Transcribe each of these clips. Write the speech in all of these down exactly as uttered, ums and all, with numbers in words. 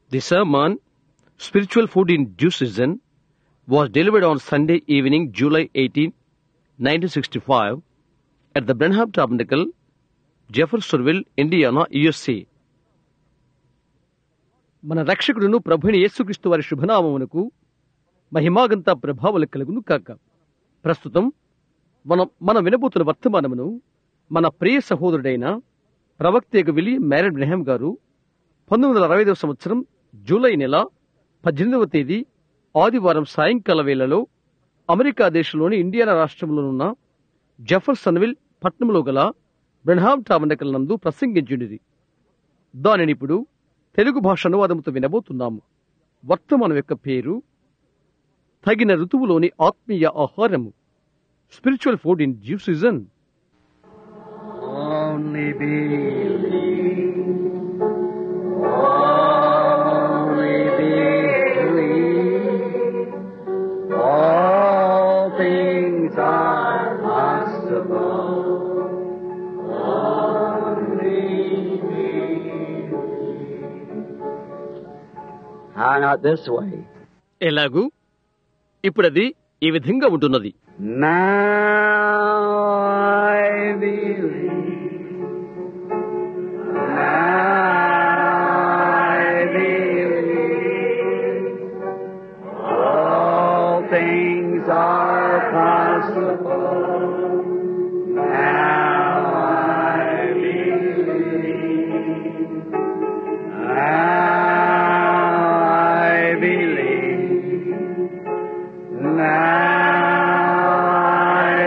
The sermon, Spiritual Food in Due Season, was delivered on Sunday evening, July eighteenth, nineteen sixty-five, at the Branham Tabernacle, Jeffersonville, Indiana, U S A. మన రక్షకుడును ప్రభుని యేసుక్రీస్తు వారి శుభనామమునకు మహిమాగంత ప్రభావములు కలుగును కాక. ప్రస్తుతం మనం మనం వినబోతున్న వర్తమానమును మన ప్రియ సహోదరుడైన ప్రవక్త విలియం మ్యారెన్ బ్రహ్యాం గారు పంతొమ్మిది వందల అరవై ఐదవ సంవత్సరం జూలై నెల పద్దెనిమిదవ తేదీ ఆదివారం సాయంకాల వేళలో అమెరికా దేశంలోని ఇండియానా రాష్ట్రంలోనున్న జెఫర్సన్విల్ పట్టణంలో గల బ్రహ్మాం టాబర్నకల్ నందు ప్రసంగించుండిరి. దానిని ఇప్పుడు తెలుగు భాష అనువాదంతో వినబోతున్నాము. వర్తమానం యొక్క పేరు తగిన ఋతువులోని ఆత్మీయ ఆహారము, spiritual food in due season. Only believe, only believe, all things are possible. Only believe. How not this way? ఎలాగూ ఇప్పుడు అది ఈ విధంగా ఉంటున్నది. Now I believe. Things are possible. Now I believe. Now I believe. Now I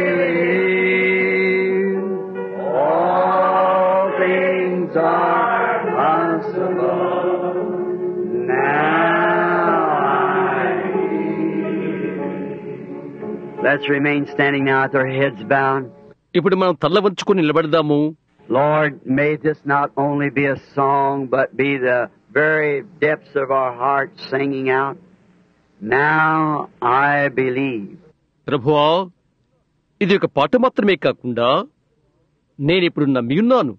believe. All things are possible. Let's remain standing now with our heads bowed. ఇప్పుడు మనం తల్ల వంచుకొని నిలబడదాము. Lord, may this not only be a song, but be the very depths of our hearts singing out, now I believe. ప్రభువా, ఇది ఒక పాట మాత్రమే కాకుండా నేను ఇప్పుడు నమ్మియున్నాను,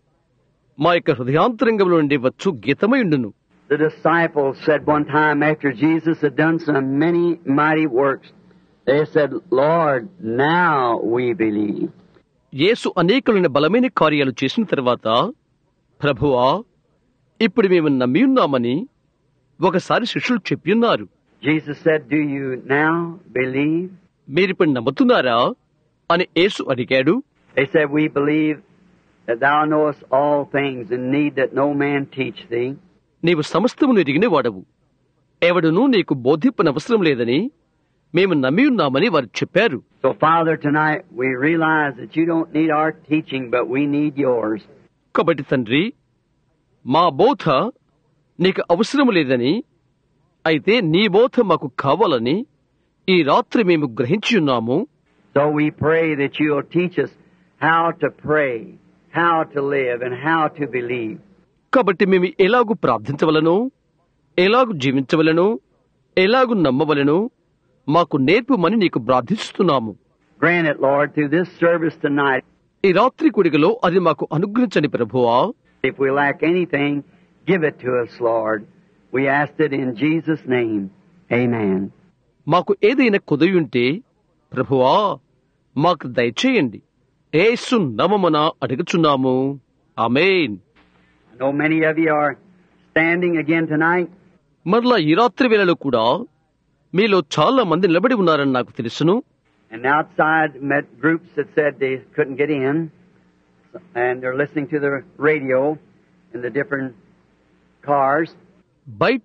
మా యొక్క హృదయాంతరంగంలో నుండి వచ్చు గీతమై ఉండును. The disciples said one time after Jesus had done some many mighty works, they said, Lord, now we believe. యేసు అనేకమైన బలమైన కార్యాలు చేసిన తర్వాత, ప్రభువా, ఇప్పుడు మేము నమ్మియున్నామని ఒకసారి శిష్యులు చెప్పియున్నారు. Jesus said, do you now believe? మీరిప్పుడు నమ్ముతున్నారా అని యేసు అడిగాడు. They said, we believe that thou knowest all things and need that no man teach thee. నీవు సమస్తమును ఎరిగిన వాడవు, ఎవడునూ నీకు బోధింపనవసరం లేదని మేము నమ్మియున్నామని వారు చెప్పారు. So Father, tonight we realize that you don't need our teaching, but we need yours. కాబట్టి తండ్రి, మా బోధ నీకు అవసరం లేదని, అయితే నీ బోధ మాకు కావాలని ఈ రాత్రి మేము గ్రహించియున్నాము. So we pray that you'll teach us how to pray, how to live, and how to believe. కాబట్టి మేము ఎలాగూ ప్రార్థించవలనో, ఎలాగూ జీవించవలనో, ఎలాగూ నమ్మవలనో మాకు నేర్పుమని నీకు ప్రార్థిస్తున్నాము. Grant it, Lord, through this service tonight. ఈ రాత్రి కూడికలో అది మాకు అనుగ్రహించండి ప్రభువా. If we lack anything, give it to us, Lord. We ask it in Jesus' name. Amen. మాకు ఏదైనా కుదయుంటే ప్రభువా మాకు దయచేయండి. యేసు నామమున అడుగుచున్నాము. ఆమేన్. I know many of you are standing again tonight. మరలా ఈ రాత్రి వేళలో కూడా మీలో చాలా మంది నిలబడి ఉన్నారని నాకు తెలుసును. And outside met groups that said they couldn't get in, and they're listening to the radio in the different cars. బయట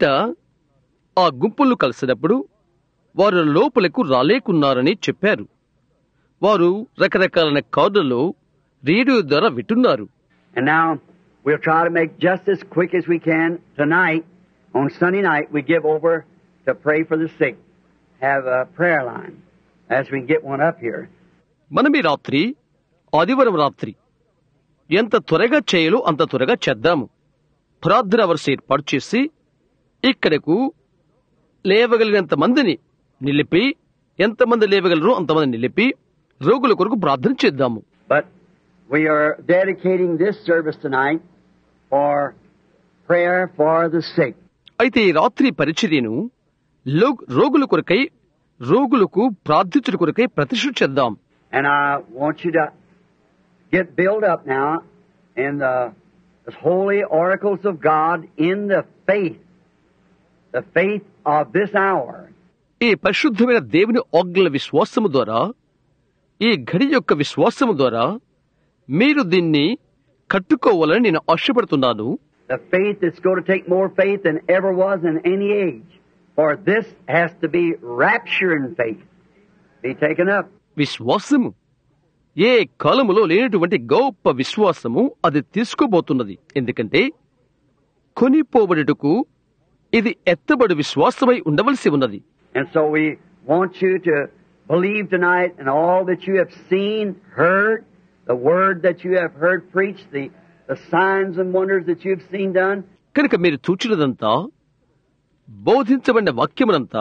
ఆ గుంపులు కలిసినప్పుడు వారు లోపలకు రాలేకున్నారని చెప్పారు. వారు రకరకాల కార్డుల్లో రేడియో ద్వారా వింటున్నారు. And now we'll try to make just as quick as we can tonight. On Sunday night we give over to pray for the sick. Have a prayer line as we get one up here. మనం ఈ రాత్రి ఆదివారం రాత్రి ఎంత త్వరగా చేయాలో అంత త్వరగా చేద్దాము. ప్రార్థన వరుస ఏర్పాటు చేసి ఇక్కడకు లేవగలిగినంత మందిని నిలిపి, ఎంతమంది లేవగలరో అంతమంది నిలిపి రోగుల కొరకు ప్రార్థన చేద్దాము. But we are dedicating this service tonight for prayer for the sick. అయితే ఈ రాత్రి పరిచర్యను లో- రోగుల కొరకై రోగులకు ప్రార్థించుట కొరకై ప్రతిష్ఠ చేద్దాం. And I want you to get built up now in the, the holy oracles of God in the faith, the faith of this hour. ఈ పరిశుద్ధమైన దేవుని ఆజ్ఞల విశ్వాసము ద్వారా, ఈ ఘడి యొక్క విశ్వాసము ద్వారా మీరు దీన్ని కట్టుకోవాలని నేను ఆశపడుతున్నాను. The faith that's going to take more faith than ever was in any age. For this has to be rapturing faith. Be taken up. విశ్వాసము ఏ కాలములో లేనటువంటి గొప్ప విశ్వాసము అది తీసుకోబోతున్నది. ఎందుకంటే కొనిపోబడుటకు ఇది ఎత్తబడు విశ్వాసమై ఉండవలసి ఉన్నది. And so we want you to believe tonight in all that you have seen, heard, the word that you have heard preached, the, the signs and wonders that you have seen done. కనుక మీరు చూచినదంతా, బోధించబడిన వాక్యమునంతా,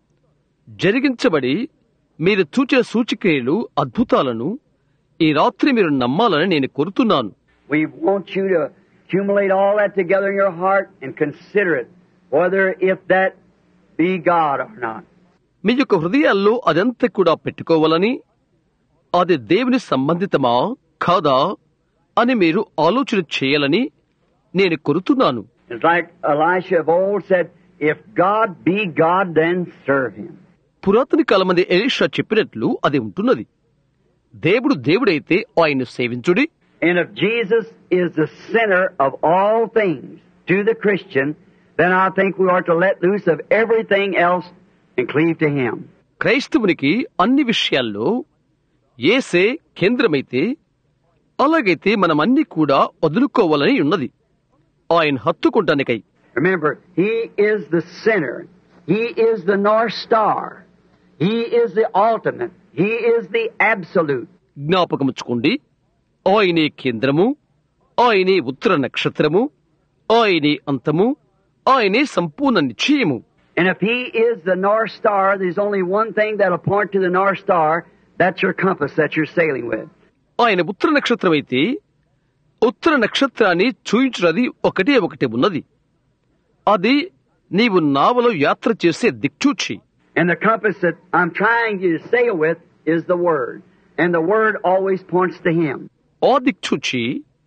జరిగించబడి మీరు చూచిన సూచిక్రియలు, అద్భుతాలను ఈ రాత్రి మీరు నమ్మాలని నేను కోరుతున్నాను. We want you to accumulate all that together in your heart and consider it, whether if that be God or not. మీ యొక్క హృదయాల్లో అదంతా కూడా పెట్టుకోవాలని, అది దేవుని సంబంధితమా కాదా అని మీరు ఆలోచన చేయాలని నేను కోరుతున్నాను. It's like Elisha of old said, if God be God, then serve Him. పురాతన కాలమంది ఎలీషా చెప్పినట్లు అది ఉంటున్నది. దేవుడు దేవుడైతే ఆయన సేవించుడి. And if Jesus is the center of all things to the Christian, then I think we ought to let loose of everything else and cleave to Him. క్రైస్తవునికి అన్ని విషయాల్లో యేసే కేంద్రమైతే, అలాగైతే మనమన్నీ కూడా వదులుకోవాలని ఉన్నది ఆయన హత్తుకుంటానికై. Remember, He is the center. He is the North Star. He is the ultimate. He is the absolute. జ్ఞాపకముచ్చుకోండి, ఆయనే కేంద్రము, ఆయనే ఉత్తర నక్షత్రము, ఆయనే అంతము, ఆయనే సంపూర్ణ నిశ్చయము. And if He is the North Star, there's only one thing that'll point to the North Star. That's your compass that you're sailing with. ఆయన ఉత్తర నక్షత్రం అయితే ఉత్తర నక్షత్రాన్ని చూయించున్నది ఒకటే ఒకటి ఉన్నది. అది నీవు నావలో యాత్ర చేసే దిక్చూచి. And the compass that I'm trying you to sail with is the Word. And the Word always points to Him. ఆ దిక్చూచి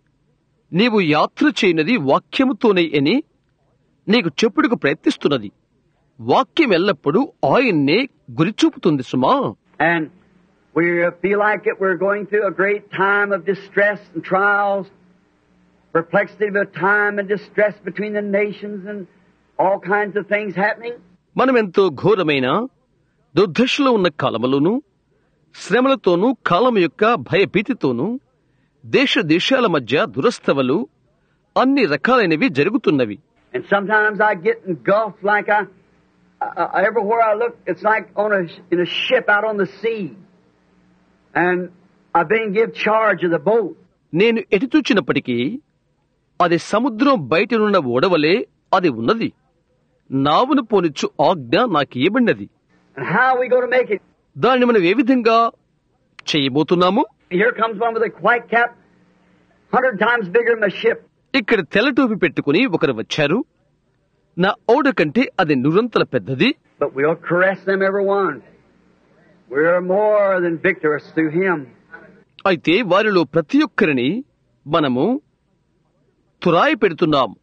నీవు యాత్ర చేయనది వాక్యముతోనే అని నీకు చెప్పుడుకు ప్రయత్నిస్తున్నది. వాక్యం ఎల్లప్పుడూ ఆయన్నే గురిచూపుతుంది సుమా. And we feel like it, we're going through a great time of distress and trials, perplexity of time and distress between the nations and all kinds of things happening. మనమెంతో ఘోరమైన దుర్దశలో ఉన్న కాలములోను, శ్రమలతోనూ, కాలము యొక్క భయభీతితోనూ, దేశ దేశాల మధ్య దురస్తవలు అన్ని రకాలైనవి జరుగుతున్నవి. And sometimes I get engulfed like I, I everywhere I look, it's like on a in a ship out on the sea, and I've been given charge of the boat. నేను ఎటు చూచినప్పటికీ అది సముద్రం బయటనున్న ఓడవలే అది ఉన్నది. నావును పోనిచ్చు ఆజ్ఞ నాకు ఇవ్వబడినది. And how are we going to make it? దాన్ని మనం ఏ విధంగా చేయబోతున్నాము? Here comes one with a white cap, hundred times bigger than a ship. ఇక్కడ తెల్లటోపి పెట్టుకుని ఒకరు వచ్చారు. నా ఓడ కంటే అది నురంతల పెద్దది. But we'll caress them every one. We're more than victors through Him. అయితే వారిలో ప్రతి ఒక్కరిని మనము తురాయి పెడుతున్నాము,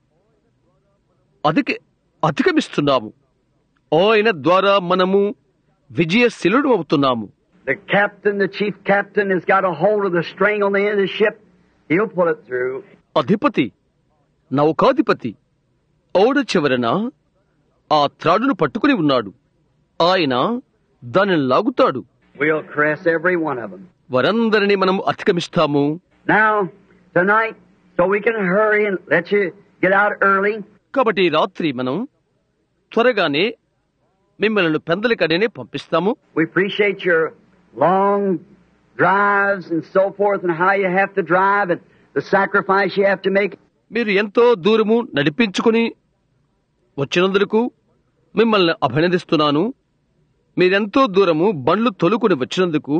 అధిక అధిగమిస్తున్నాము. ఆయన ద్వారా మనము విజయశీలుడు అవుతున్నాము. The captain, the chief captain, has got a hold of the string on the end of the ship. He'll pull it through. అధిపతి, నౌకాధిపతి ఓడ చివరన ఆ త్రాడును పట్టుకుని ఉన్నాడు. ఆయన దానిని లాగుతాడు. We'll caress every one of them. వారందరినీ మనం అధిగమిస్తాము. Now, tonight, so we can hurry and let you get out early. కాబట్టి ఈ రాత్రి మనం త్వరగానే మిమ్మల్ని పెందలికడనే పంపిస్తాము. We appreciate your long drives and so forth and how you have to drive and the sacrifice you have to make. మీరు ఎంతో దూరము నడిపించుకుని వచ్చినందుకు మిమ్మల్ని అభినందిస్తున్నాను. మీరెంతో దూరము బండ్లు తొలుకుని వచ్చినందుకు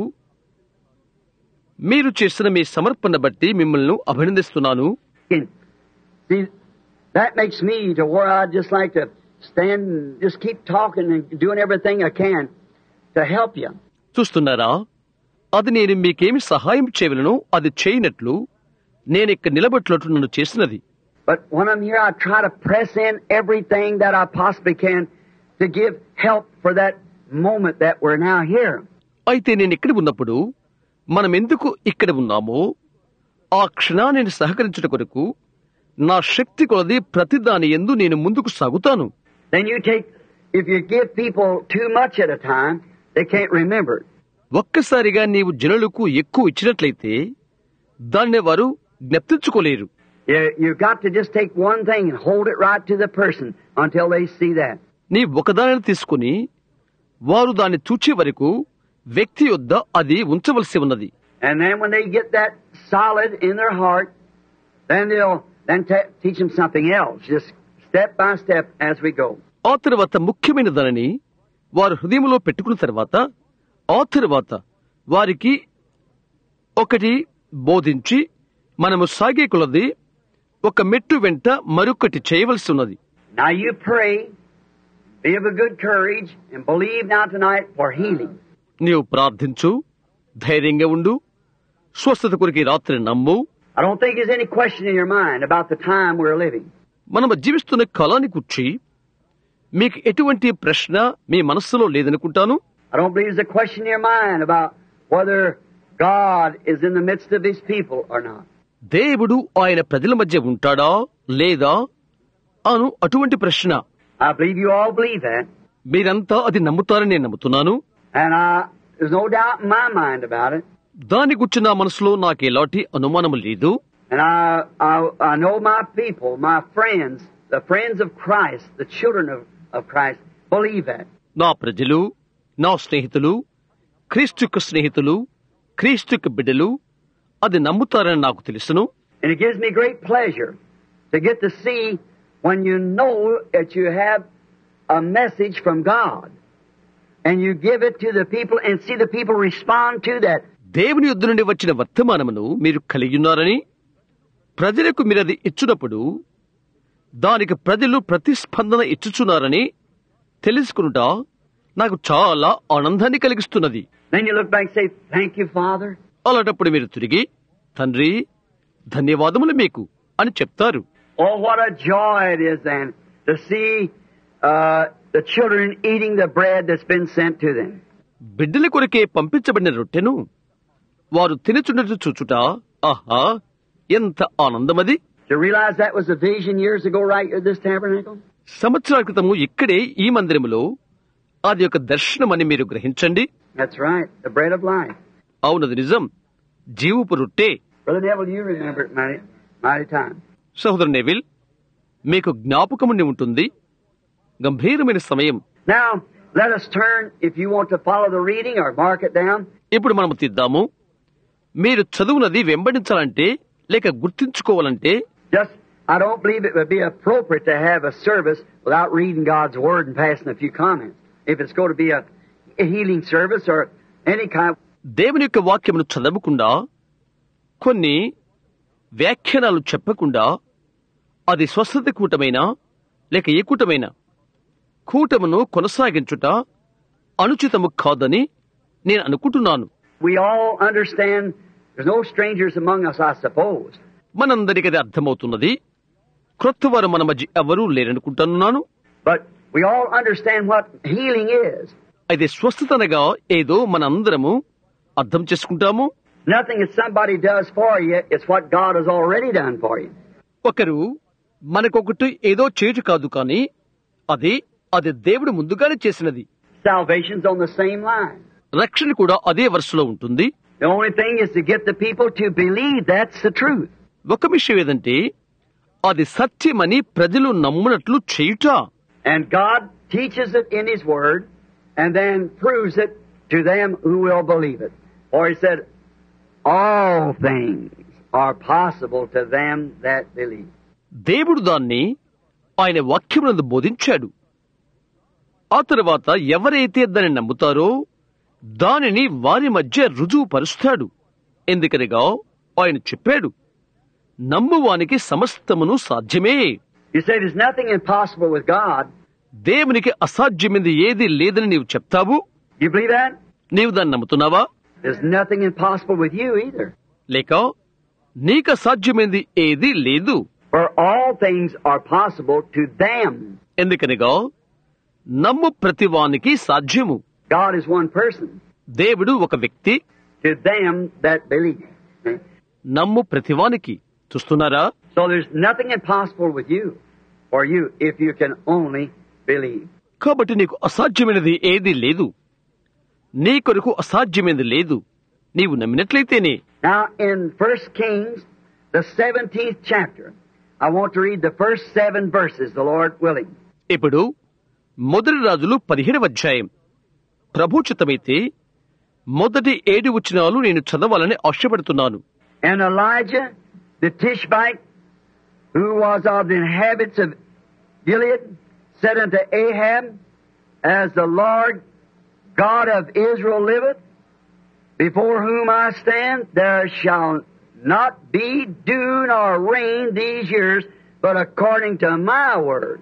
మీరు చేసిన మీ సమర్పణ బట్టి మిమ్మల్ని అభినందిస్తున్నాను. See, that makes me to where I'd just like to stand, just keep talking and doing everything I can to help you. చూస్తున్నారా, అది నేను మీకేమి సహాయం చేయవలనో అది చేయనట్లు నేనిక్కడ నిలబట్లట్లు నన్ను చేసినది. But when I'm here, I try to press in everything that I possibly can to give help for that moment that we're now here. అయితే నేను ఇక్కడ ఉన్నప్పుడు మనం ఎందుకు ఇక్కడ ఉన్నామో ఆ క్షణాన్ని సహకరించుట కొరకు నా శక్తి కొలది ప్రతిదాని యందు నేను ముందుకు సాగుతాను. Then you take, if you give people too much at a time, they can't remember it. ఒక్కసారిగా నీవు జనులకు ఎక్కువ ఇచ్చినట్లయితే దాన్ని వారు జ్ఞప్తించుకోలేరు. You, you've got to just take one thing and hold it right to the person until they see that. నీ ఒకదానిని తీసుకుని వారు దాన్ని చూచే వరకు వ్యక్తి యొద్ద అది ఉంచవలసి ఉన్నది. And then when they get that solid in their heart, then they'll then te- teach them something else, just step by step as we go. ఆ తర్వాత ముఖ్యమైన దానిని వారు హృదయంలో పెట్టుకున్న తర్వాత ఆ తర్వాత వారికి ఒకటి బోధించి మనము సాగే కొలది ఒక మెట్టు వెంట మరొకటి చేయవలసి ఉన్నది. Now you pray, be of a good courage, and believe now tonight for healing. నీవు ప్రార్థించు, ధైర్యంగా ఉండు, స్వస్థత కొరికి రాత్రి నమ్ము. I don't think there's any question in your mind about the time we're living. మనము జీవిస్తున్న కాలాన్ని గురించి మీకు ఎటువంటి ప్రశ్న మీ మనస్సులో లేదనుకుంటాను. I don't believe there's a question in your mind about whether God is in the midst of His people or not. దేవుడు ఆయన ప్రజల మధ్య ఉంటాడా లేదా అను అటువంటి ప్రశ్న. I believe you all believe that. మీరంతా అది నమ్ముతారని నేను నమ్ముతున్నాను. And I, there's no doubt in my mind about it. దాని గురించి నా మనసులో నాకు ఎలాంటి అనుమానము లేదు. And I, I, I know my people, my friends, the friends of Christ, the children of, of Christ, believe that. నా ప్రజలు, నా స్నేహితులు, క్రీస్తుకు స్నేహితులు, క్రీస్తుకు బిడ్డలు అది నమ్ముతారని నాకు తెలుసును. And it gives me great pleasure to get to see when you know that you have a message from God and you give it to the people and see the people respond to that. దేవుని యొద్ద నుండి వచ్చిన వర్తమానమును మీరు కలిగి ఉన్నారని ప్రజలకు మీరు అది ఇచ్చినప్పుడు దానికి ప్రజలు ప్రతిస్పందన ఇచ్చుచున్నారని తెలుసుకునుట నాకు చాలా ఆనందాన్ని కలిగిస్తున్నది. Then you look back and say, thank you, Father. అలాంటప్పుడు మీరు తిరిగి తండ్రి ధన్యవాదములు మీకు అని చెప్తారు. Oh, what a joy it is then to see uh, the children eating the bread that's been sent to them. బిడ్డల కొరకే పంపించబడిన రొట్టెను వారు తినుచున్నట్టు చూచుట ఆహా ఎంత ఆనందమది. To realize that was a vision years ago right at this tabernacle? సంవత్సరాల క్రితము ఇక్కడే ఈ మందిరములో అది ఒక దర్శనమని మీరు గ్రహించండి. That's right, the bread of life. అవునది నిజం, జీవపు రొట్టె. Brother Neville, you remember it mighty, mighty time. సహోదరు నెవిల్, మీకు జ్ఞాపకముండి ఉంటుంది గంభీరమైన సమయం. Now, let us turn, if you want to follow the reading or mark it down. ఇప్పుడు మనము తీద్దాము. మీరు చదువునది వెంబడించాలంటే లేక గుర్తించుకోవాలంటే Just, I don't believe it would be appropriate to have a service without reading God's Word and passing a few comments. If it's going to be a, a healing service or any kind. దేవుని యొక్క వాక్యమును చదవకుండా కొన్ని వ్యాఖ్యానాలు చెప్పకుండా అది స్వస్థత కూటమైనా లేక ఏ కూటమైనా కూటమును కొనసాగించుట అనుచితము కాదని నేను అనుకుంటున్నాను. We all understand there's no strangers among us, I suppose. మనందరికీ అది అర్థమవుతున్నది. క్రొత్తవారు మన మధ్య ఎవరూ లేరనుకుంటున్నాను. But we all understand what healing is. అయితే స్వస్థత అనగా ఏదో మనందరము అర్థం చేసుకుంటాము. Nothing that somebody does for you, it's what God has already done for you. ఒకరు మనకొకటి ఏదో చేయటం కాదు, కానీ అది అది దేవుడు ముందుగానే చేసినది. Salvation's on the same line. రక్షణ కూడా అదే వరుసలో ఉంటుంది. The only thing is to get the people to believe that's the truth. ఒక విషయం ఏదంటే అది సత్యమని ప్రజలు నమ్మునట్లు చేయుట. And God teaches it in His Word and then proves it to them who will believe it. For He said, all things are possible to them that believe. దేవుడు దాన్ని ఆయన వాక్యమునందు బోధించాడు. ఆ తర్వాత ఎవరైతే దాన్ని నమ్ముతారో దానిని వారి మధ్య రుజువు పరుస్తాడు. ఎందుకనగా ఆయన చెప్పాడు, నమ్మువానికి సమస్తమును సాధ్యమే. You say there's nothing impossible with God. దేవునికి అసాధ్యమైంది ఏది లేదని నీవు చెప్తావు. You believe that? నీవు దాన్ని నమ్ముతున్నావా? There's nothing impossible with you either. లేక నీకు అసాధ్యమైంది ఏది లేదు. For all things are possible to them. ఎందుకనగా నమ్ము ప్రతివానికి సాధ్యము. God is one person. దేవుడు ఒక వ్యక్తి. To them that believe. నమ్ము ప్రతివానికి. చూస్తున్నారా? So there's nothing impossible with you, for you, if you can only believe. కాబట్టి నీకు అసాధ్యమైనది ఏది లేదు. నీ కొరకు అసాధ్యమైనది లేదు. నీవు నమ్మినట్లయితేనే. Now in First Kings, the seventeenth chapter, I want to read the first seven verses, the Lord willing. ఇప్పుడు మొదటి రాజులు పదిహేడవ అధ్యాయం. ప్రభుచితమైతే మొదటి ఏడు వచనాలు నేను చదవాలని ఆశపడుతున్నాను. And Elijah the Tishbite, who was of the inhabitants of Gilead, said unto Ahab, As the Lord God of Israel liveth, before whom I stand, there shall not be dew nor rain these years, but according to my word.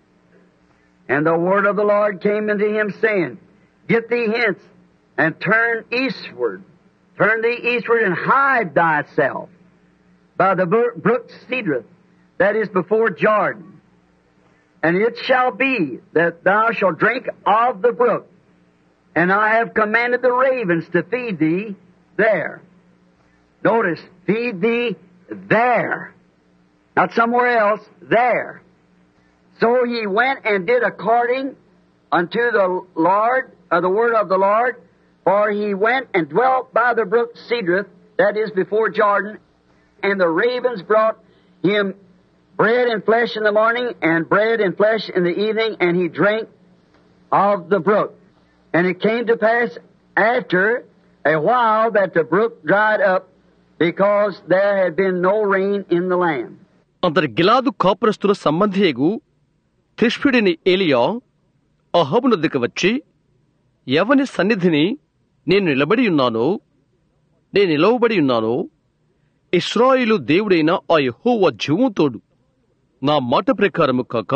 And the word of the Lord came unto him, saying, Get thee hence, and turn eastward. Turn thee eastward, and hide thyself by the brook Cedrith, that is before Jordan. And it shall be that thou shalt drink of the brook, and I have commanded the ravens to feed thee there. Notice, feed thee there. Not somewhere else, there. So he went and did according unto the Lord, or the word of the Lord, for he went and dwelt by the brook Cedrith, that is before Jordan, and the ravens brought him bread and flesh in the morning, and bread and flesh in the evening, and he drank of the brook. And it came to pass after a while that the brook dried up, because there had been no rain in the land. అంతటి గిలాదు కాపురస్తుల సంబంధియగు తిష్బిడిని ఏలియా అహాబు నొద్దకు వచ్చి, ఎవని సన్నిధిని నేను నిలబడి ఉన్నానో, నేను నిలవబడి ఉన్నానో, ఇశ్రాయేలు దేవుడైన ఆ యెహోవా జీవంతోడు నా మాట ప్రకారము కాక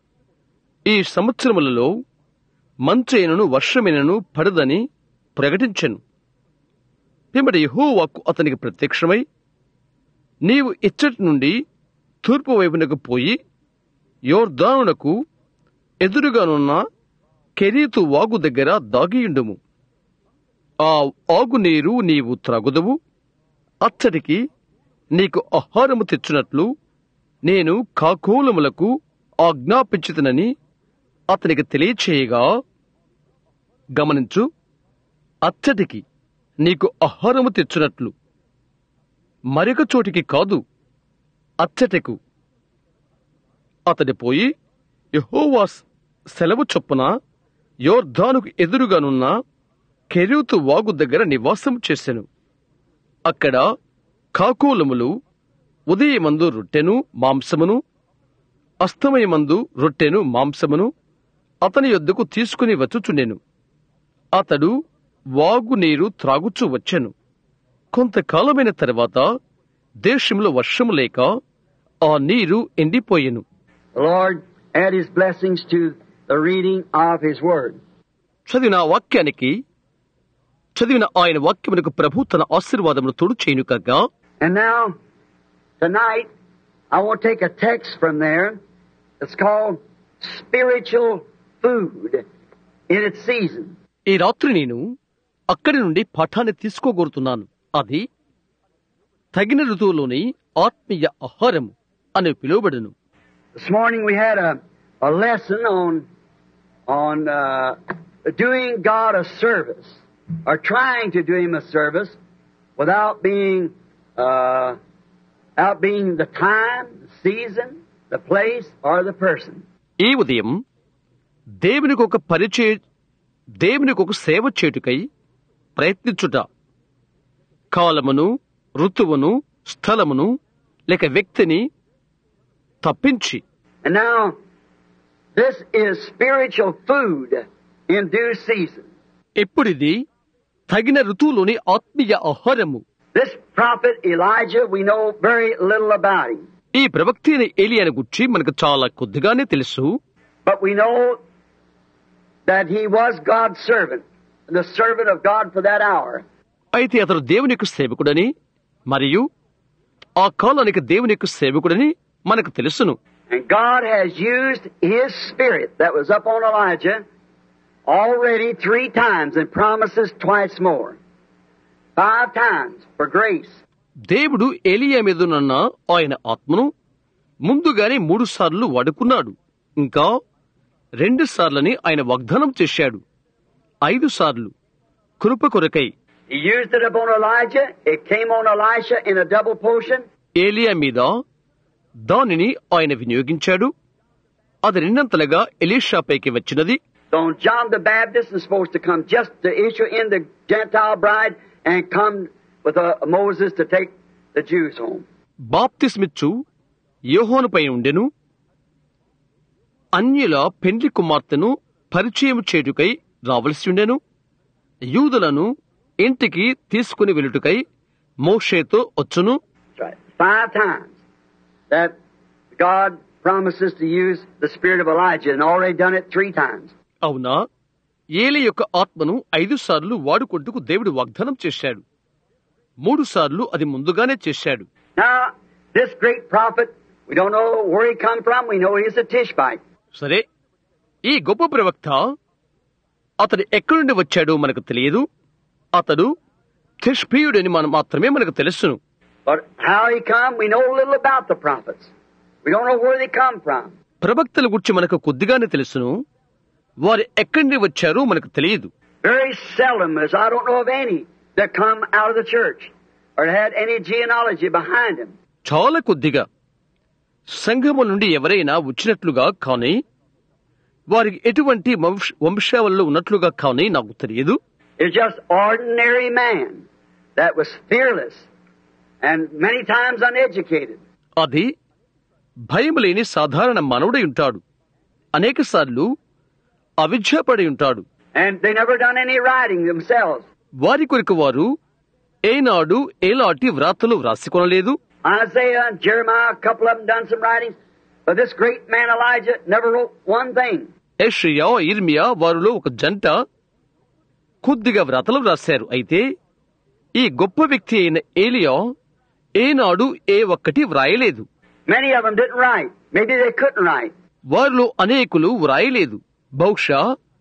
ఈ సంవత్సరములలో మంచైనను వర్షమైనను పడదని ప్రకటించెను. పిమ్మట యెహోవాకు అతనికి ప్రత్యక్షమై, నీవు ఇచ్చటి నుండి తూర్పు వైపునకు పోయి యొర్దానునకు ఎదురుగానున్న కెరీతు వాగు దగ్గర దాగియుండుము. ఆ ఆగు నీరు నీవు త్రాగుదవు. అచ్చటికి నీకు ఆహారము తెచ్చునట్లు నేను కాకోలములకు ఆజ్ఞాపించుతనని అతనికి తెలియచేయగా, గమనించు, అచ్చటికి నీకు ఆహారము తెచ్చునట్లు మరొక చోటికి కాదు, అచ్చటకు. అతడి పోయి యెహోవా సెలవు చొప్పున యొర్దానుకు ఎదురుగానున్న కెరీతు వాగు దగ్గర నివాసం చేసెను. అక్కడ కాకోలములు ఉదయమందు రొట్టెను మాంసమును, అస్తమయమందు రొట్టెను మాంసమును అతని యొద్దకు తీసుకుని వచ్చుచుండెను. అతడు వాగు నీరు త్రాగుచూ వచ్చెను. కొంతకాలమైన తర్వాత దేశంలో వర్షము లేక ఆ నీరు ఎండిపోయెను. Lord, add his blessings to the reading of his word. చదివిన వాక్యానికి చదివిన ఆయన వాక్యమునకు ప్రభు తన ఆశీర్వాదమును తోడు చేయును కాక. And now, tonight, I want to take a text from there. It's called spiritual food in its season. ఈ రాత్రి నేను అక్కడి నుండి పాఠాన్ని తీసుకోగోరుతున్నాను. అది తగిన ఋతువులోని ఆత్మీయ ఆహారము అని పిలువబడును. This morning we had a, a lesson on on uh, doing God a service, or trying to do Him a service, without being uh, out being the time, the season, the place, or the person. ఈ ఉదయం దేవునికి ఒక పరిచయ దేవునికి ఒక సేవ చేటుకై ప్రయత్నించుట, కాలమును, ఋతువును, స్థలమును లేక వ్యక్తిని తప్పించి. And now, this is spiritual food in due season. ఎప్పుడిది తగిన ఋతువులోని ఆత్మీయ ఆహారము. This prophet Elijah, we know very little about him. ఈ ప్రవక్త అయిన ఏలియాను గురించి మనకు చాలా కొద్దిగానే తెలుసు. But we know that he was God's servant, the servant of God for that hour. అయితే అతడు దేవుని యొక్క సేవకుడని మరియు ఆ కాలానికి దేవుని యొక్క సేవకుడని మనకు తెలుసును. And God has used his spirit that was up on Elijah already three times and promises twice more. Five times for grace. దేవుడు ఏలియా మీదున్న ఆయన ఆత్మను ముందుగానే మూడు సార్లు వాడుకున్నాడు. ఇంకా రెండు సార్లని ఆయన వాగ్దానం చేశాడు. ఐదు సార్లు కృప కొరకై. He used it upon Elijah. It came on Elisha in a double portion. ఏలియా మీద దానిని ఆయన వినియోగించాడు. అది రెండంతలుగా ఎలీషాపైకి వచ్చినది. So John the Baptist is supposed to come just to issue in the Gentile bride and come with uh, Moses to take the Jews home. బాప్తిస్మిచ్చు యోహానుపై ఉండెను. అన్యుల పెండ్లి కుమార్తెను పరిచయం చేయుటకై రావలసి ఉండెను. యూదులను ఇంటికి తీసుకుని వెలుటకై మోషేతో వచ్చును. Right. Five times that God promises to use the spirit of Elijah and already done it three times. అవునా, ఏలి యొక్క ఆత్మను ఐదు సార్లు వాడుకొంటుకు దేవుడు వాగ్దానం చేశాడు. మూడు సార్లు అది ముందుగానే చేశాడు. Now, this great prophet, we don't know where he come from. We know he's a Tishbite. సరే, ఈ గొప్ప ప్రవక్త అతడు ఎక్కడి నుండి వచ్చాడో మనకు తెలియదు. అతడు తిష్బీయుడని మనం మాత్రమే మనకు తెలుసును. But how he come, we know a little about the prophets. We don't know where they come from. ప్రవక్తల గురించి మనకు కొద్దిగానే తెలుసును. వారు ఎక్కడి నుండి వచ్చారో మనకు తెలియదు. Very seldom, as I don't know of any, that come out of the church or had any genealogy behind them. చాలా కొద్దిగా సంఘము నుండి ఎవరైనా వచ్చినట్లుగా కానీ వారికి ఎటువంటి వంశ వంశావళిలో ఉన్నట్లుగా కానీ నాకు తెలియదు. It's just ordinary man that was fearless and many times uneducated. అది భయం లేని సాధారణ మానవుడై ఉంటాడు. అనేక సార్లు అవిద్యపడి ఉంటాడు. And they never done any writing themselves. వారి కొరకు వారు ఏనాడు ఏలాంటి వ్రాతలు వ్రాసికొనలేదు. Isaiah and Jeremiah, a couple of them done some writings, but this great man Elijah never wrote one thing. యెషయా, ఇర్మియా వారిలో ఒక జంట కొద్దిగా వ్రాతలు వ్రాశారు. అయితే ఈ గొప్ప వ్యక్తి అయిన ఏలియా ఏనాడు ఏ ఒక్కటి వ్రాయలేదు. Many of them didn't write. Maybe they couldn't write. వారిలో అనేకులు వ్రాయలేదు. బహుశా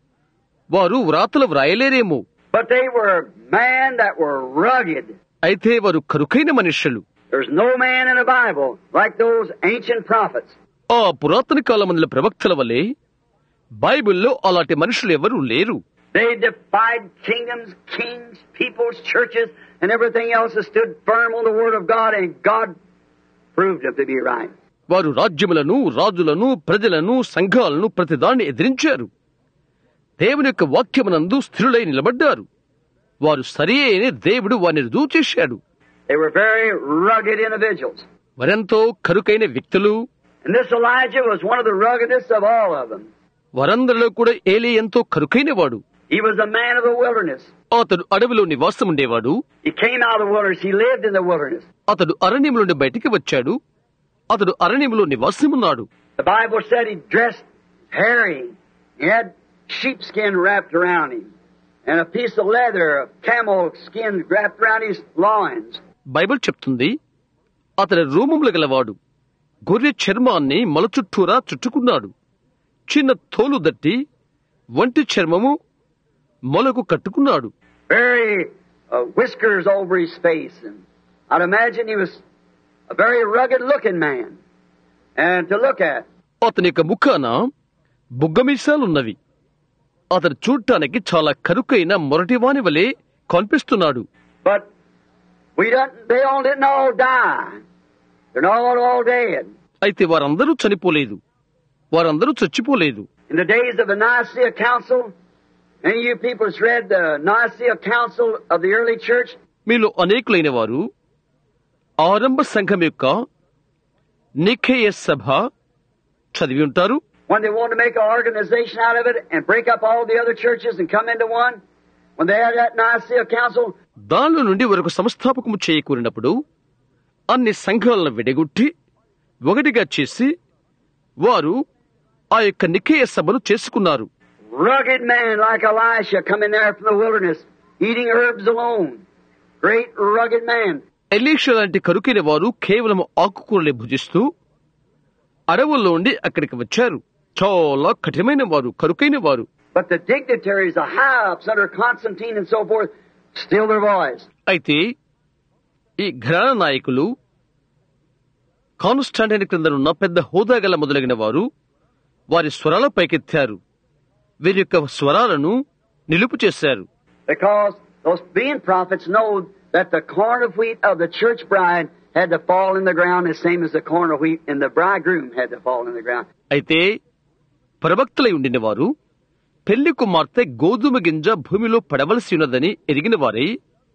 వారు వ్రాతలు వ్రాయలేరేమో. But they were men that were rugged. అయితే వారు కరుకైన మనుష్యులు. There's no man in the Bible like those ancient prophets. ఆ పురాతన కాలమందుల ప్రవక్తల వలె బైబిల్లో అలాంటి మనుషులు ఎవరూ లేరు. They defied kingdoms, kings, peoples, churches, and everything else that stood firm on the word of God, and God proved them to be right. వారు రాజ్యములను, రాజులను, ప్రజలను, సంఘాలను ప్రతిదాన్ని ఎదిరించారు. దేవుని యొక్క వాక్యమునందు స్థిరులై నిలబడ్డారు. వారు సరి అయిన దేవుడు వారిని రుజువు చేశాడు. They were very rugged individuals. వారెంతో కరుకైన వ్యక్తులు. And this Elijah was one of the ruggedest of all of them. వారందరిలో కూడా ఏలీ ఎంతో కరుకైన వాడు. He was a man of the wilderness. అతడు అడవిలో నివాసం ఉండేవాడు. He came out of the wilderness. He lived in the wilderness. అతడు అరణ్యము నుండి బయటికి వచ్చాడు. అతడు అరణ్యములో నివాసమున్నాడు. The Bible said he dressed hairy. He had sheepskin wrapped around him, and a piece of leather, of camel skin wrapped around his loins. Bible చెప్తుంది, అతడు రూమములు గలవాడు. గొర్రె చర్మాన్ని మొల చుట్టూరా చుట్టుకున్నాడు. చిన్న తోలు దట్టి వంటి చర్మము మొలకు కట్టుకున్నాడు. Very uh, whiskers over his face, and I'd imagine he was a very rugged-looking man, and to look at. అతని యొక్క ముఖాన బుగ్గమీసాలున్నవి. అతడు చూడటానికి చాలా కరుకైన మొరటివాని వలె కనిపిస్తున్నాడు. But we don't. They all didn't all die. They're not all dead. అయితే వారందరూ చనిపోలేదు. వారందరూ చచ్చిపోలేదు. In the days of the Nicaea Council, any of you people has read the Nicaea Council of the early church? మీలో అనేకులైన వారు ఆరంభ సంఘం యొక్క నికేయ సభ చదివి ఉంటారు. When they wanted to make an organization out of it and break up all the other churches and come into one, when they had that Nicaea Council, దానిలో నుండి వరకు సంస్థాపకము చేయకూరినప్పుడు అన్ని సంఘాలను విడగొట్టి ఒకటిగా చేసి వారు ఆ యొక్క నికేయ సభను చేసుకున్నారు. rugged man like Elisha coming there from the wilderness, eating herbs alone. Great rugged man. Elisha లాంటి కరుకైన వారు కేవలం ఆకుకూరలే భుజిస్తూ అడవుల్లో ఉండి అక్కడికి వచ్చారు. చాలా కఠినమైన వారు, కరుకైన వారు. But the dignitaries, the high-ups under Constantine and so forth, still their voice. అయితే ఈ ఘరాన నాయకులు, కాన్స్టాంటైన్ క్రిందనున్న పెద్ద హోదాగల మొదలగిన వారు వారి స్వరాల పైకెత్తారు. వీరి యొక్క స్వరాలను నిలుపు చేశారు. Because those being prophets know that the corn of wheat of the church bride had to fall in the ground the same as the corn of wheat and the bridegroom had to fall in the ground. అయితే ప్రవక్తలై ఉండిన వారు పెళ్లి కుమార్తె గోధుమ గింజ భూమిలో పడవలసి ఉన్నదని ఎరిగిన వారై,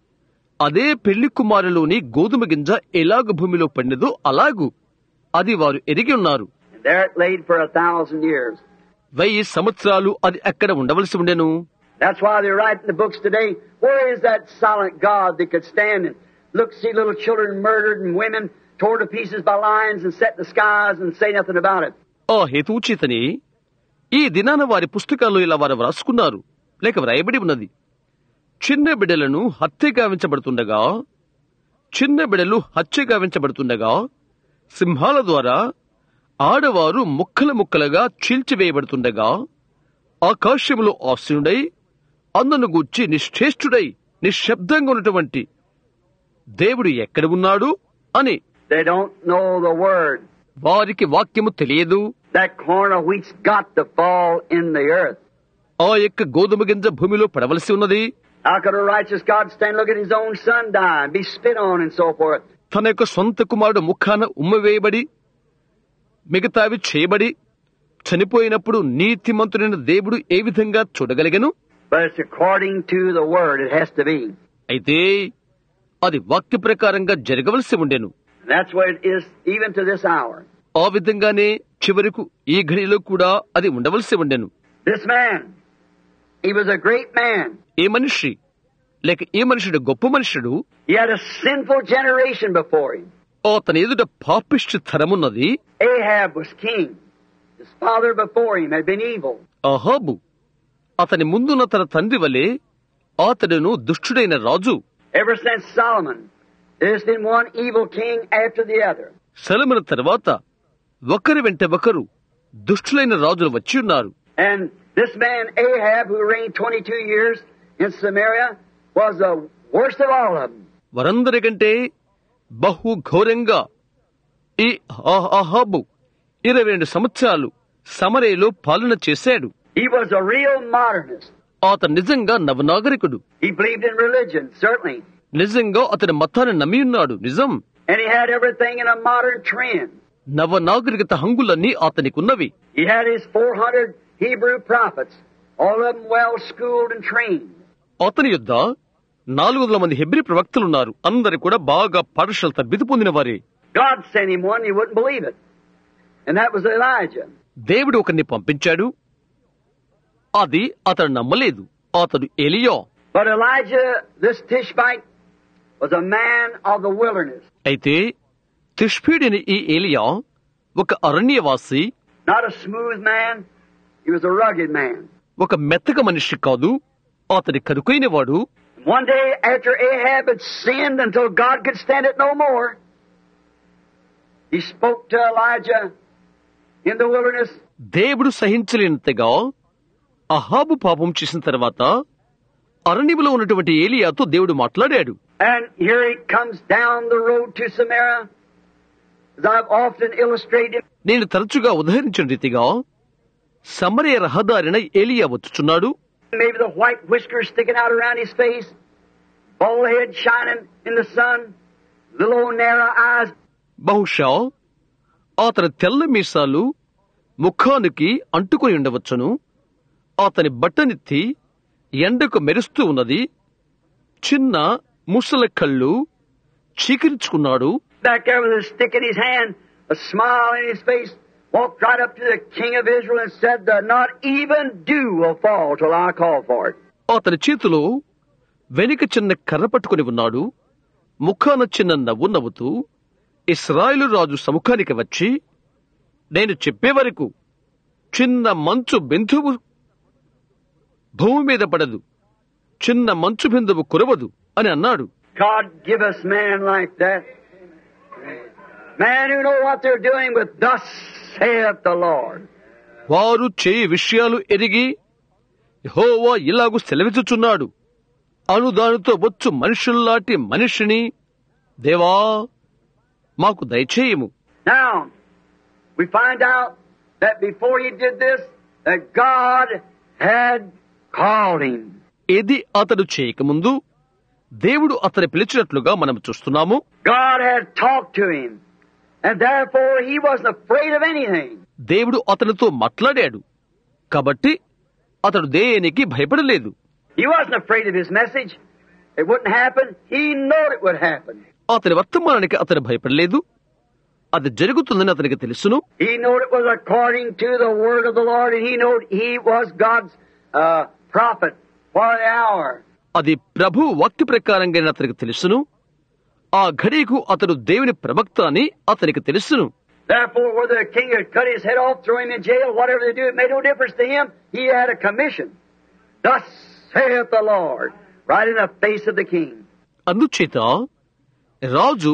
అదే పెళ్లి కుమారులోని గోధుమ గింజ ఎలాగ భూమిలో పడినదో అలాగూ అది వారు ఎరిగి ఉన్నారు. And there it laid for a thousand years. వెయ్యి సంవత్సరాలు అది అక్కడ ఉండవలసి ఉండెను. That's why they write in the books today, where is that silent God that could stand and look, see little children murdered and women torn to pieces by lions and set in the skies and say nothing about it? ఆ హేతుచేతని ఈ దినాన వారి పుస్తకాల్లో ఇలా వారు వ్రాసుకున్నారు, లేక వ్రాయబడి ఉన్నది. చిన్న బిడ్డలను హత్య గావించబడుతుండగా చిన్న బిడ్డలు హత్య గావించబడుతుండగా సింహాల ద్వారా ఆడవారు ముక్కల ముక్కలుగా చీల్చివేయబడుతుండగా ఆకాశములో ఆసీనుడై అందును గూర్చి నిశ్చేష్టుడై నిశ్శబ్దంగా ఉన్నటువంటి దేవుడు ఎక్కడ ఉన్నాడు అని. They don't know the word. వారికి వాక్యము తెలియదు. That corn of wheat's got to fall in the earth. ఆ యొక్క గోధుమ గింజ భూమిలో పడవలసి ఉన్నది. How could a righteous God stand, look at his own son die and be spit on and so forth? తన యొక్క సొంత కుమారుడు ముఖాన ఉమ్మవేయబడి మిగతావి చేయబడి చనిపోయినప్పుడు నీతిమంతుడైన దేవుడు ఏ విధంగా చూడగలిగను? But it's according to the word. It has to be. అయితే అది వాక్య ప్రకారంగా జరగవలసి ఉండెను. And that's what it is even to this hour. ఆ విధంగానే చివరకు ఈ ఘడిలో కూడా అది ఉండవలసి ఉండెను. This man, he was a great man. ఏ మనిషి లేక ఏ మనుషుడు గొప్ప మనుషుడు. He had a sinful generation before him. అతని ఎదుట పాపిష్టి తరమున్నది. Ahab was king. His father before him had been evil. అహాబు అతని ముందున్న తన తండ్రి వలె అతడును దుష్టుడైన రాజు. Ever since Solomon, there's been one evil king after the other. సొలొమోను తర్వాత ఒకరి వెంట ఒకరు దుష్టులైన రాజులు వచ్చి ఉన్నారు. And this man Ahab, who reigned twenty-two years in Samaria, was the worst of all of them. వారందరికంటే బహు ఘోరంగా ఈ అహాబు ఇరవై రెండు సంవత్సరాలు సమరయలో పాలన చేశాడు. He was a real modernist. అతను నిజంగా నవనాగరికుడు. He believed in religion, certainly. నిజంగా అతని మతాన్ని నమ్మి ఉన్నాడు, నిజం. And he had everything in a modern trend. నవనాగరికత హంగులన్నీ అతనికున్నవి. He had his four hundred Hebrew prophets, all of them well schooled and trained. అతని యుద్ధ నాలుగు వందల మంది హెబ్రీ ప్రవక్తలున్నారు. అందరు కూడా బాగా పాఠశాల తరబితి పొందిన వారే. God sent him one, you wouldn't believe it. And that was Elijah. దేవుడు ఒకరిని పంపించాడు, అది అతడు నమ్మలేదు. అతడు ఎలియా. But Elijah, this Tishbite, was a man of the wilderness. అయితే తిష్బీడిని ఈ ఏలియా ఒక అరణ్యవాసి. Not a smooth man, he was a rugged man. ఒక మెత్తక మనిషి కాదు, అతడి కరుకైన వాడు. One day after Ahab had sinned until God could stand it no more, he spoke to Elijah in the wilderness. దేవుడు సహించలేనంతగా అహాబు పాపం చేసిన తర్వాత అరణ్యములో ఉన్నటువంటి ఏలియాతో దేవుడు మాట్లాడాడు. And here he comes down the road to Samaria, as I've often illustrated. నేను తరచుగా ఉదహరించిన రీతిగా సమరయ రహదారిన ఏలియా వచ్చుచున్నాడు. Maybe the white whiskers sticking out around his face, bald head shining in the sun, little old narrow eyes. బహుశా అతని తెల్ల మీసాలు ముఖానికి అంటుకొని ఉండవచ్చును. అతని బట్టనెత్తి ఎండకు మెరుస్తూ ఉన్నది. చిన్న ముసల కళ్ళు చీకరించుకున్నాడు. Back there with a stick in his hand, a smile in his face, walked right up to the king of Israel and said that not even dew will fall till I call for it. అతని చేతిలో వెనుక చిన్న కర్ర పట్టుకుని ఉన్నాడు. ముఖాన చిన్న నవ్వు నవ్వుతూ ఇశ్రాయేలు రాజు సముఖానికి వచ్చి, నేను చెప్పే వరకు చిన్న మంచు బిందువు భూమి మీద పడదు, చిన్న మంచు బిందువు కురవదు అని అన్నాడు. God give us man like that. Man who know what they're doing with thus saith the Lord. వారు చేయి విషయాలు ఎరిగి యెహోవా ఇలాగు సెలవిచ్చుచున్నాడు అను దానితో వచ్చు మనుషుల్లాంటి మనిషిని దేవా మాకు దయచేయము. Now, we find out that before he did this, that God had called him. ఇది అతడు చేయకముందు దేవుడు అతని పిలిచినట్లుగా మనం చూస్తున్నాము. God had talked to him, and therefore he wasn't afraid of anything. దేవుడు అతనితో మాట్లాడాడు కాబట్టి అతడు దేనికి భయపడలేదు. He wasn't afraid of his message. It wouldn't happen. He knew it would happen. అతని వర్తమానానికి అతను భయపడలేదు. అది జరుగుతుందని అతనికి తెలుసును. He knew it was according to the word of the Lord, and he knew he was God's uh, prophet for the hour. అది ప్రభు వాక్య ప్రకారంగా అతనికి తెలుసును. ఆ ఘడియకు అతడు దేవుని ప్రవక్త అని అతనికి తెలుసును. Therefore, whether the king had cut his head off, throw him in jail, whatever they do, it made no difference to him. He had a commission. Thus saith the Lord, right in the face of the king. అందుచేత రాజు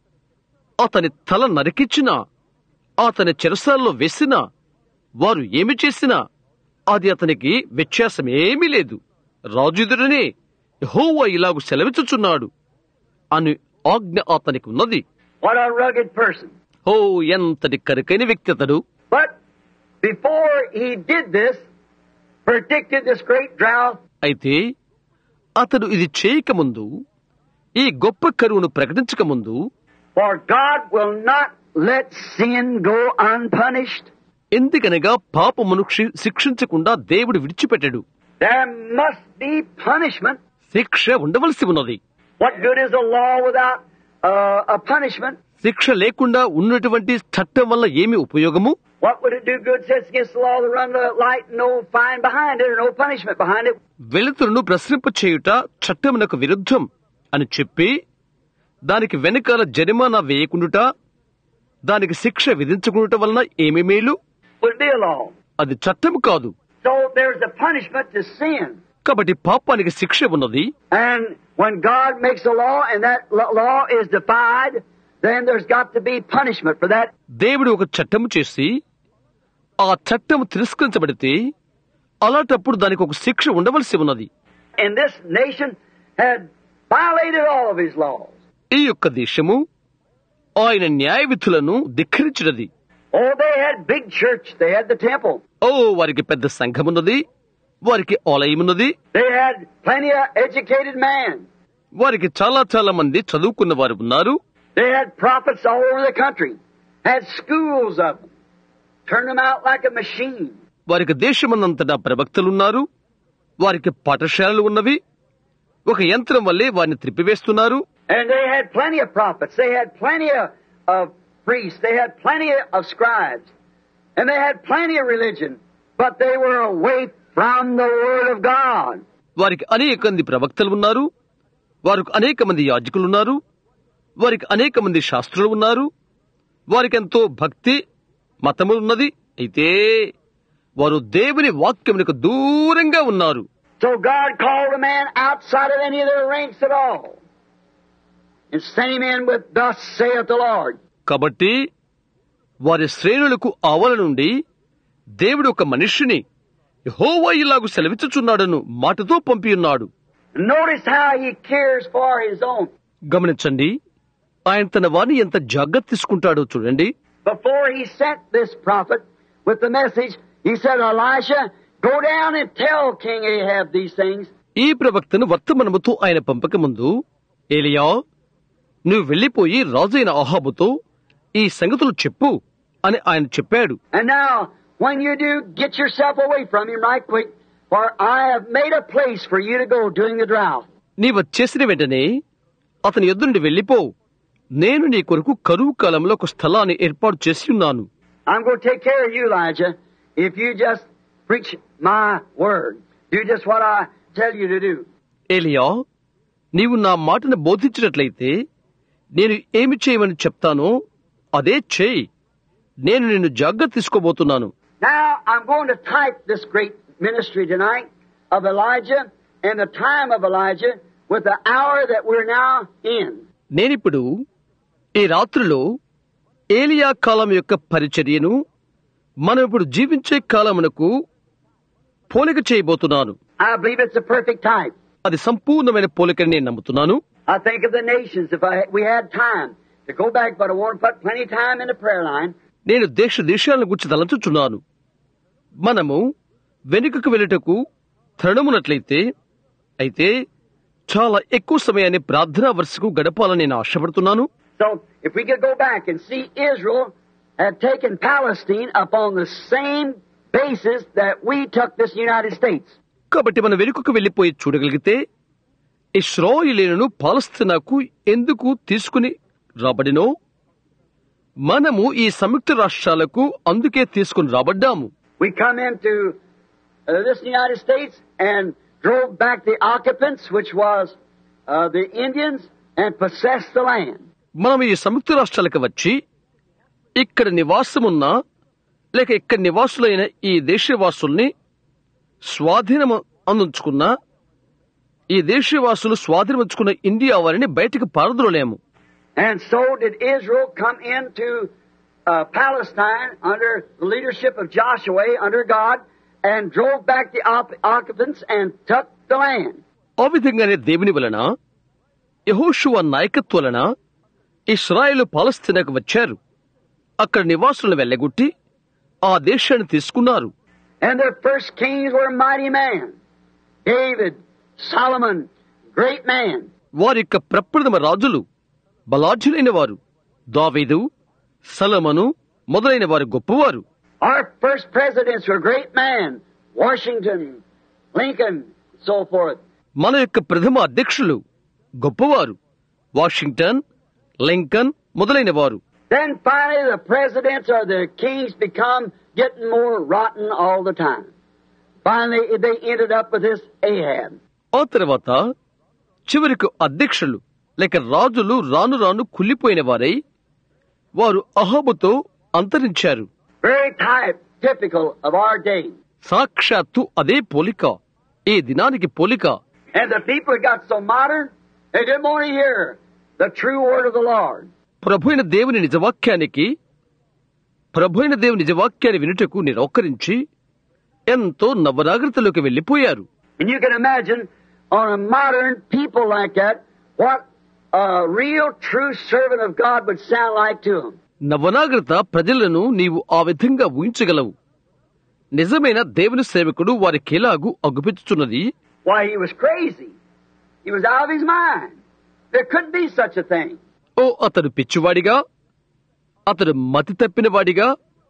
అతని తల నరికిచ్చినా, అతని చెరసాల్లో వేసినా, వారు ఏమి చేసినా అది అతనికి వ్యత్యాసమేమీ లేదు. రాజు ఎదురనే యెహోవా ఇలాగు సెలవిచ్చుచున్నాడు అని ఆజ్ఞ అతనికి ఉన్నది. What a rugged person. ఓ ఎంతటి కరుకైన వ్యక్తి అతడు. But before he did this, predicted this great drought. అయితే అతడు ఇది చేయకముందు, ఈ గొప్ప కరువును ప్రకటించకముందు, For God will not let sin go unpunished. ఎందుకనగా పాపమును క్షి- శిక్షించకుండా దేవుడు విడిచిపెట్టడు. There must be punishment. శిక్ష ఉండవలసి ఉన్నది. What good is a law without uh, a punishment? శిక్ష లేకుండా ఉన్నటువంటి చట్టం వల్ల ఏమి ఉపయోగము? What would it do good sets against the law to run the light, no fine behind it or no punishment behind it? వెలుతురును ప్రసరింప చేయుట చట్టమునకు విరుద్ధం అని చెప్పి దానికి వెనకాల జరిమానా వేయకుండుట, దానికి శిక్ష విధించకుండుట వలన ఏమి మేలు? Would be a law. అది చట్టం కాదు. So there's a punishment to sin. కాబట్టి పాపానికి శిక్ష ఉన్నది. And when God makes a law and that lo- law is defied, then there's got to be punishment for that. దేవుడు ఒక చట్టము చేసి ఆ చట్టము తిరస్కరించబడితే అలాంటప్పుడు దానికి ఒక శిక్ష ఉండవలసి ఉన్నది. And this nation had violated all of his laws. ఈ యొక్క దేశము ఆయన న్యాయ విధులను ధిక్కరించినది. Oh, they had big church. They had the temple. ఓ వారికి పెద్ద సంఘమున్నది, వారికి ఆలయమున్నది, They had plenty of educated men. వారికి చాలా చాలా మంది చదువుకున్న వారు ఉన్నారు. They had prophets all over the country. Had schools of them. Turned them out like a machine. వారికి దేశమన్నంతటా ప్రవక్తలున్నారు, వారికి పాఠశాలలు ఉన్నవి, ఒక యంత్రం వల్లే వారిని త్రిప్పివేస్తున్నారు. And they had plenty of prophets. They had plenty of, of priests. They had plenty of scribes. And they had plenty of religion. But they were away from the Word of God. వారికి అనేక మంది ప్రవక్తలు ఉన్నారు, వారికి అనేక మంది యాజకులు ఉన్నారు, వారికి అనేక మంది శాస్త్రులు ఉన్నారు, వారికి ఎంతో భక్తి మతము ఉన్నది. అయితే వారు దేవుని వాక్యమునకు దూరంగా ఉన్నారు. So God called a man outside of any of their ranks at all. And sent him in with, Thus saith the Lord. కాబట్టి వారి శ్రేణులకు ఆవల నుండి దేవుడు ఒక మనిషిని యెహోవా ఇలాగు సెలవిచ్చుచున్నాడను మాటతో పంపియున్నాడు. Notice how he cares for his own. గమనించండి, ఆయన తన వారిని ఎంత జాగ్రత్త తీసుకుంటాడో చూడండి. Before he sent this prophet with the message, he said, Elisha, go down and tell King Ahab these things. ఈ ప్రవక్తను వర్తమానముతో ఆయన పంపక ముందు, ఏలియా నువ్వు వెళ్లిపోయి రాజైన అహాబుతో ఈ సంగతులు చెప్పు అని ఆయన చెప్పాడు. And now, when you do, get yourself away from him right quick, for I have made a place for you to go during the drought. నీ వచ్చేసిన వెంటనే అతని యొద్ద నుండి వెళ్లిపో, నేను నీ కొరకు కరువు కాలంలో ఒక స్థలాన్ని ఏర్పాటు చేసి ఉన్నాను. I'm going to take care of you, Elijah, if you just preach my word. Do just what I tell you to do. ఏలియా నీవు నా మాటను బోధించినట్లయితే నేను ఏమి చేయమని చెప్తానో అదే చేయి. నేను నిన్ను జాగ్రత్త తీసుకోబోతున్నాను. Now, I'm going to type this great ministry tonight of Elijah and the time of Elijah with the hour that we're now in. నేనిప్పుడు ఈ రాత్రిలో ఏలియా కాలం యొక్క పరిచర్యను మనం ఇప్పుడు జీవించే కాలమునకు పోలిక చేయబోతున్నాను. I believe it's a perfect type. అది సంపూర్ణమైన పోలికని నేను నమ్ముతున్నాను. I think of the nations. If I, we had time to go back, but I want to put plenty of time in the prayer line. నేను దేశ దేశాలను గురించి తలంచుచున్నాను. మనము వెనుకకు వెళ్ళుటకు తరుణమునట్లయితే అయితే చాలా ఎక్కువ సమయాన్ని ప్రార్థనా వరుసకు గడపాలని నేను ఆశపడుతున్నాను. So, if we could go back and see Israel had taken Palestine upon the same basis that we took this United States. కాబట్టి మనం వెనుకకు వెళ్లిపోయి చూడగలిగితే ఇశ్రాయేలీయులను పాలస్తీనాకు ఎందుకు తీసుకుని రాబడినో మనము ఈ సంయుక్త రాష్ట్రాలకు అందుకే తీసుకుని రాబడ్డాము. We come into uh, this United States and drove back the occupants, which was uh, the Indians, and possessed the land. మనం ఈ సంయుక్త రాష్ట్రాలకు వచ్చి ఇక్కడ నివాసమున్న లేక ఇక్కడ నివాసులైన ఈ దేశవాసుల్ని స్వాధీనం అందించుకున్న ఈ దేశవాసులు స్వాధీనమంచుకున్న ఇండియా వారిని బయటకు పారద్రోలేము. And so did Israel come into uh, Palestine under the leadership of Joshua, under God, and drove back the op- occupants and took the land. ఆ విధంగానే దేవుని వలన యెహోషువ నాయకత్వం వలన ఇశ్రాయేలు పాలస్తీనాకు వచ్చారు. అక్కడ నివాసులను వెళ్లగొట్టి ఆ దేశాన్ని తీసుకున్నారు. And their first kings were mighty men. David, Solomon, great man. వారి యొక్క ప్రప్రథమ రాజులు బలాఢ్యులైన వారు. దావీదు, సొలొమోను మొదలైన వారు గొప్పవారు. Our first presidents were great men. Washington, Lincoln, so forth. మన యొక్క ప్రథమ అధ్యక్షులు గొప్పవారు. వాషింగ్టన్, లింకన్ మొదలైన వారు. Then finally the presidents or the kings become getting more rotten all the time. Finally they ended up with this Ahab. ఆ తర్వాత చివరికి అధ్యక్షులు లేక రాజులు రాను రాను కుళ్ళిపోయిన వారై వారు అహాబుతో అంతరించారు. Very type, typical of our day. సాక్షాత్తు అదే పోలిక, ఈ దినానికి పోలిక. And the people got so modern, they didn't want to hear the true word of the Lord. ప్రభువైన దేవుని నిజవాక్యానికి ప్రభువైన దేవుని నిజవాక్యాన్ని వినుటకు నిరాకరించి ఎంతో నవనాగరికతలోకి వెళ్లిపోయారు. And you can imagine on a modern people like that, what a real true servant of God would sound like to them. నవనాగరిక ప్రజలను నీవు ఆ విధంగా ఊహించగలవు. నిజమైన దేవుని సేవకుడు వారికి ఎలాగూ అగుపెచ్చుచున్నది. Why, he was crazy. He was out of his mind. There couldn't be such a thing. ఓ అతడు పిచ్చివాడిగా, అతడు మతి తప్పినవాడిగా,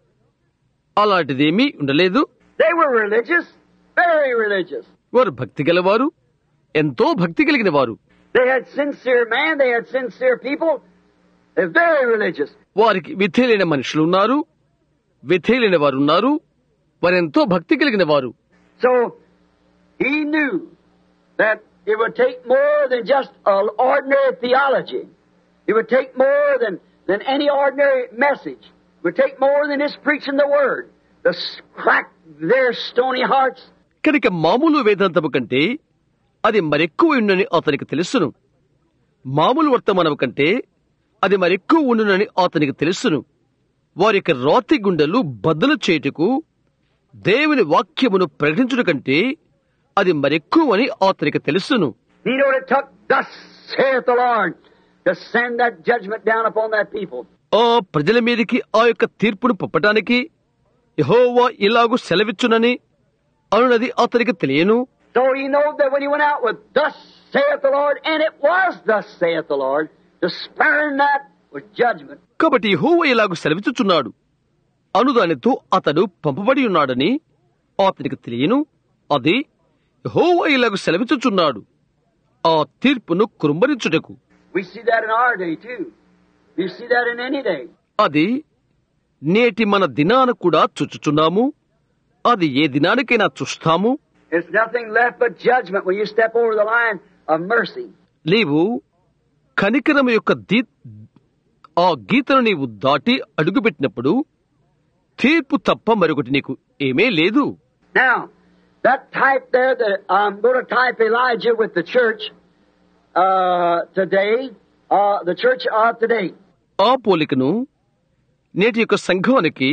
అలాంటిదేమీ ఉండలేదు. They were religious, very religious. వారు భక్తి గలవారు, ఎంతో భక్తి కలిగిన వారు. They had sincere man, they had sincere people. They're very religious. వారికి విధేయులైన మనుషులు ఉన్నారు, విధేయులైన వారు ఉన్నారు, వారెంతో భక్తి కలిగిన వారు. So he knew that it would take more than just an ordinary theology. It would take more than, than any ordinary message. It would take more than just preaching the word. To crack their stony hearts. కనుక మామూలు వేదాంతము కంటే అది మరెక్కువ ఉండునని అతనికి తెలుసును. మామూలు వర్తమానము కంటే అది మరెక్కువ ఉండునని అతనికి తెలుసును. వారి యొక్క రాతి గుండెలు బద్దలు చేయుటకు దేవుని వాక్యమును ప్రకటించుట కంటే అది మరెక్కువ అని అతనికి తెలుసును. He knew it took, thus saith the Lord, to send that judgment down upon that people. ఆ ప్రజల మీదకి ఆ యొక్క తీర్పును పంపటానికి యెహోవా ఇలాగు సెలవిచ్చునని అనునది అతనికి తెలియను. So he knew that when he went out with thus saith the Lord, and it was thus saith the Lord, to spurn that was judgment. కాబట్టి యెహోవా ఇలాగు సెలవిచ్చుచున్నాడు అనుదానితో అతడు పంపబడి ఉన్నాడని అతనికి తెలియను. అది యెహోవా ఇలాగు సెలవిచ్చుచున్నాడు, ఆ తీర్పును కురుంబరించుటకు. We see that in our day too. We see that in any day. అది నేటి మన దినాన కూడా చూచుచున్నాము. అది ఏ దినానికైనా చూస్తాము. There's nothing left but judgment when you step over the line of mercy. నీవు కనికరము యొక్క దీ ఆ గీతను నీవు దాటి అడుగుపెట్టినప్పుడు తీర్పు తప్ప మరొకటి నీకు ఏమీ లేదు. Now, That type there, that I'm going to type Elijah with the church uh, today, uh, the church of today. ఆ పోలికను నేటి యొక్క సంఘానికి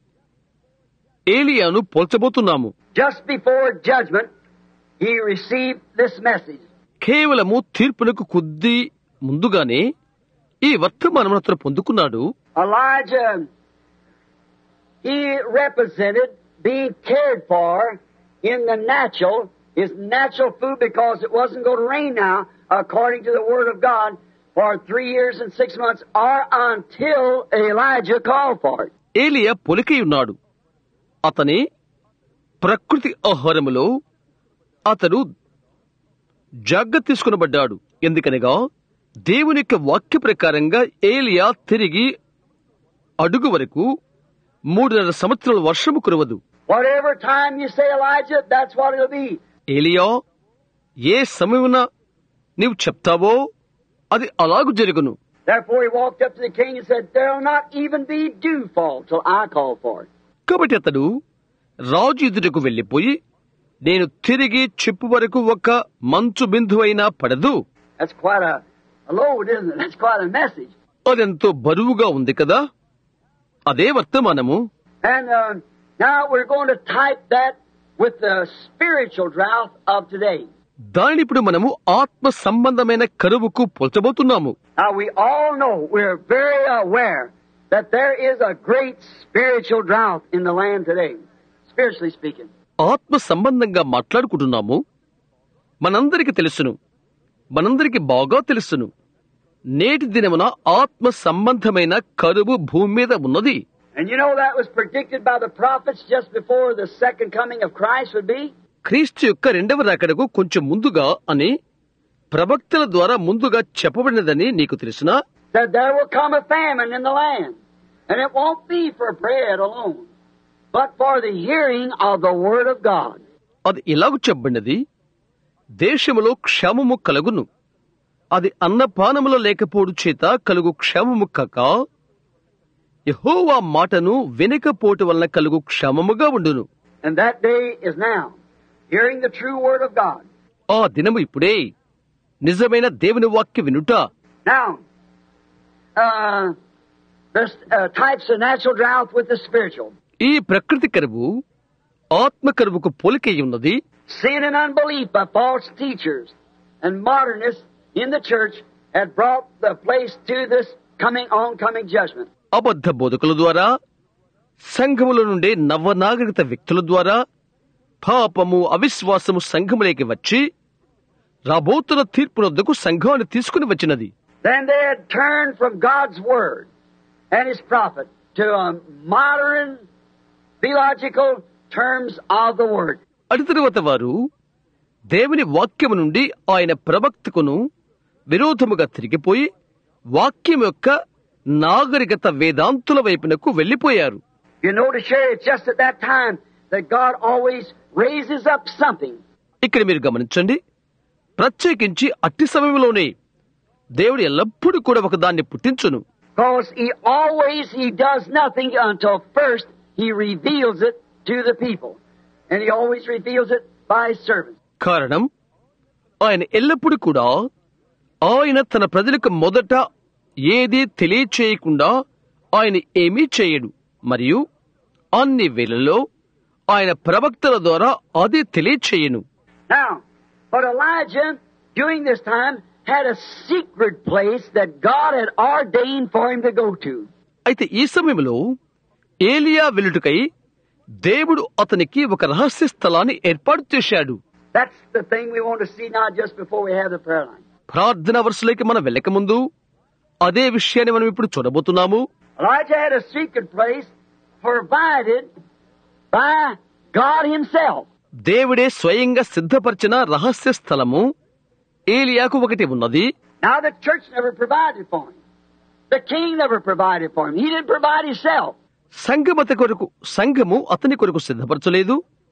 ఏలియాను పోల్చబోతున్నాము. Just before judgment, he received this message. కేవలము తీర్పునకు కొద్ది ముందుగానే ఈ వర్తమానమును అతను పొందుకున్నాడు. Elijah, he represented being cared for in the natural, his natural food, because it wasn't going to rain now, according to the Word of God, for three years and six months, or until Elijah called for it. ఏలియా పొలికై ఉన్నాడు. అతని ప్రకృతి ఆహారములో అతడు జాగ్రత్త తీసుకునబడ్డాడు. ఎందుకనగా దేవుని యొక్క వాక్య ప్రకారంగా ఏలియా తిరిగి అడుగు వరకు మూడున్నర సంవత్సరాల వర్షము కురవదు. Whatever time you say Elijah, that's what it'll be. ఏలియా ఏ సమయమున నీవు చెప్తావో అది అలాగు జరుగును. Therefore he walked up to the king and said, there'll not even be dew fall till I call for it. కాబట్టి అతడు రాజు ఎదుటకు వెళ్లిపోయి, నేను తిరిగి చెప్పు వరకు ఒక మంచు బిందువైనా పడదు. That's quite a, a load, isn't it? That's quite a message. అదెంతో బరువుగా ఉంది కదా. అదే వర్తమానము. And uh, now we're going to type that with the spiritual drought of today. దానిని ఇప్పుడు మనము ఆత్మ సంబంధమైన కరువుకు పోల్చబోతున్నాము. Now we all know, we're very aware that there is a great spiritual drought in the land today, spiritually speaking. ఆత్మ సంబంధంగా మాట్లాడుకుంటున్నాము. మనందరికి తెలుసును, మనందరికి బాగా తెలుసును, నేటి దినమున ఆత్మ సంబంధమైన కరువు భూమి మీద ఉన్నది. And you know that was predicted by the prophets just before the second coming of Christ would be. క్రీస్తు యొక్క రెండవ రాకడకు కొంచెం ముందుగా అని ప్రవక్తల ద్వారా ముందుగా చెప్పబడినదని నీకు తెలుసునా? That there will come a famine in the land, and it won't be for bread alone, but for the hearing of the word of God. అది ఇలాగు చెప్పబడినది, దేశములో క్షేమము కలుగును, అది అన్నపానముల లేకపోడు చేత కలుగు క్షేమము కాక యెహోవా మాటను వినకపోటు వలన కలుగు క్షేమముగా ఉండును. And that day is now, hearing the true word of God. ఆ దినము ఇప్పుడే, నిజమైన దేవుని వాక్య వినుట. Now, uh, there's uh, types of natural drought with the spiritual. ఈ ప్రకృతి కరువు ఆత్మ కరువుకు పోలికై ఉన్నది. Sin and unbelief by false teachers and modernists in the church had brought the place to this coming oncoming judgment. అబద్ధ బోధకుల ద్వారా, సంఘముల నుండి నవనాగరికత వ్యక్తుల ద్వారా పాపము అవిశ్వాసము సంఘములోకి వచ్చి రాబోతున్న తీర్పునొద్దకు సంఘాన్ని తీసుకుని వచ్చినది. Then they had turned from God's word and his prophet to a modern theological terms of the word. అటు తరువాత వారు దేవుని వాక్యము నుండి ఆయన ప్రవక్తకును విరోధముగా తిరిగిపోయి వాక్యం యొక్క నాగరికత వేదాంతుల వైపునకు వెళ్లిపోయారు. You notice here, it's just at that time that God always raises up something. ఇక్కడ మీరు గమనించండి, ప్రత్యేకించి అట్టి సమయంలోనే దేవుడు ఎల్లప్పుడూ కూడా ఒక దాన్ని పుట్టించును. Because he always, he does nothing until first he reveals it to the people. And he always reveals it by his servants. కారణం, ఆయన ఎల్లప్పుడూ కూడా ఆయన తన ప్రజలకు మొదట ఏదీ తెలియచేయకుండా ఆయన ఏమీ చేయడు. మరియు అన్ని వేళల్లో ఆయన ప్రవక్తల ద్వారా అది తెలియచేయను. Now, but Elijah, during this time, had a secret place that God had ordained for him to go to. అయితే ఈ సమయంలో ఏలియా వెలుటకై దేవుడు అతనికి ఒక రహస్య స్థలాన్ని ఏర్పాటు చేశాడు. That's the thing we want to see now just before we have the prayer line. ప్రార్థన వరుసలోకి మనం వెళ్ళక ముందు అదే విషయాన్ని మనం ఇప్పుడు చూడబోతున్నాము. Elijah had a secret place provided by God himself. దేవుడే స్వయంగా సిద్ధపరిచిన రహస్య స్థలము ఏలియాకు ఒకటి ఉన్నది. Now the church never provided for him. The king never provided for him. He didn't provide himself. సంఘమత కొరకు సంఘము అతని కొరకు సిద్ధపరచలేదు,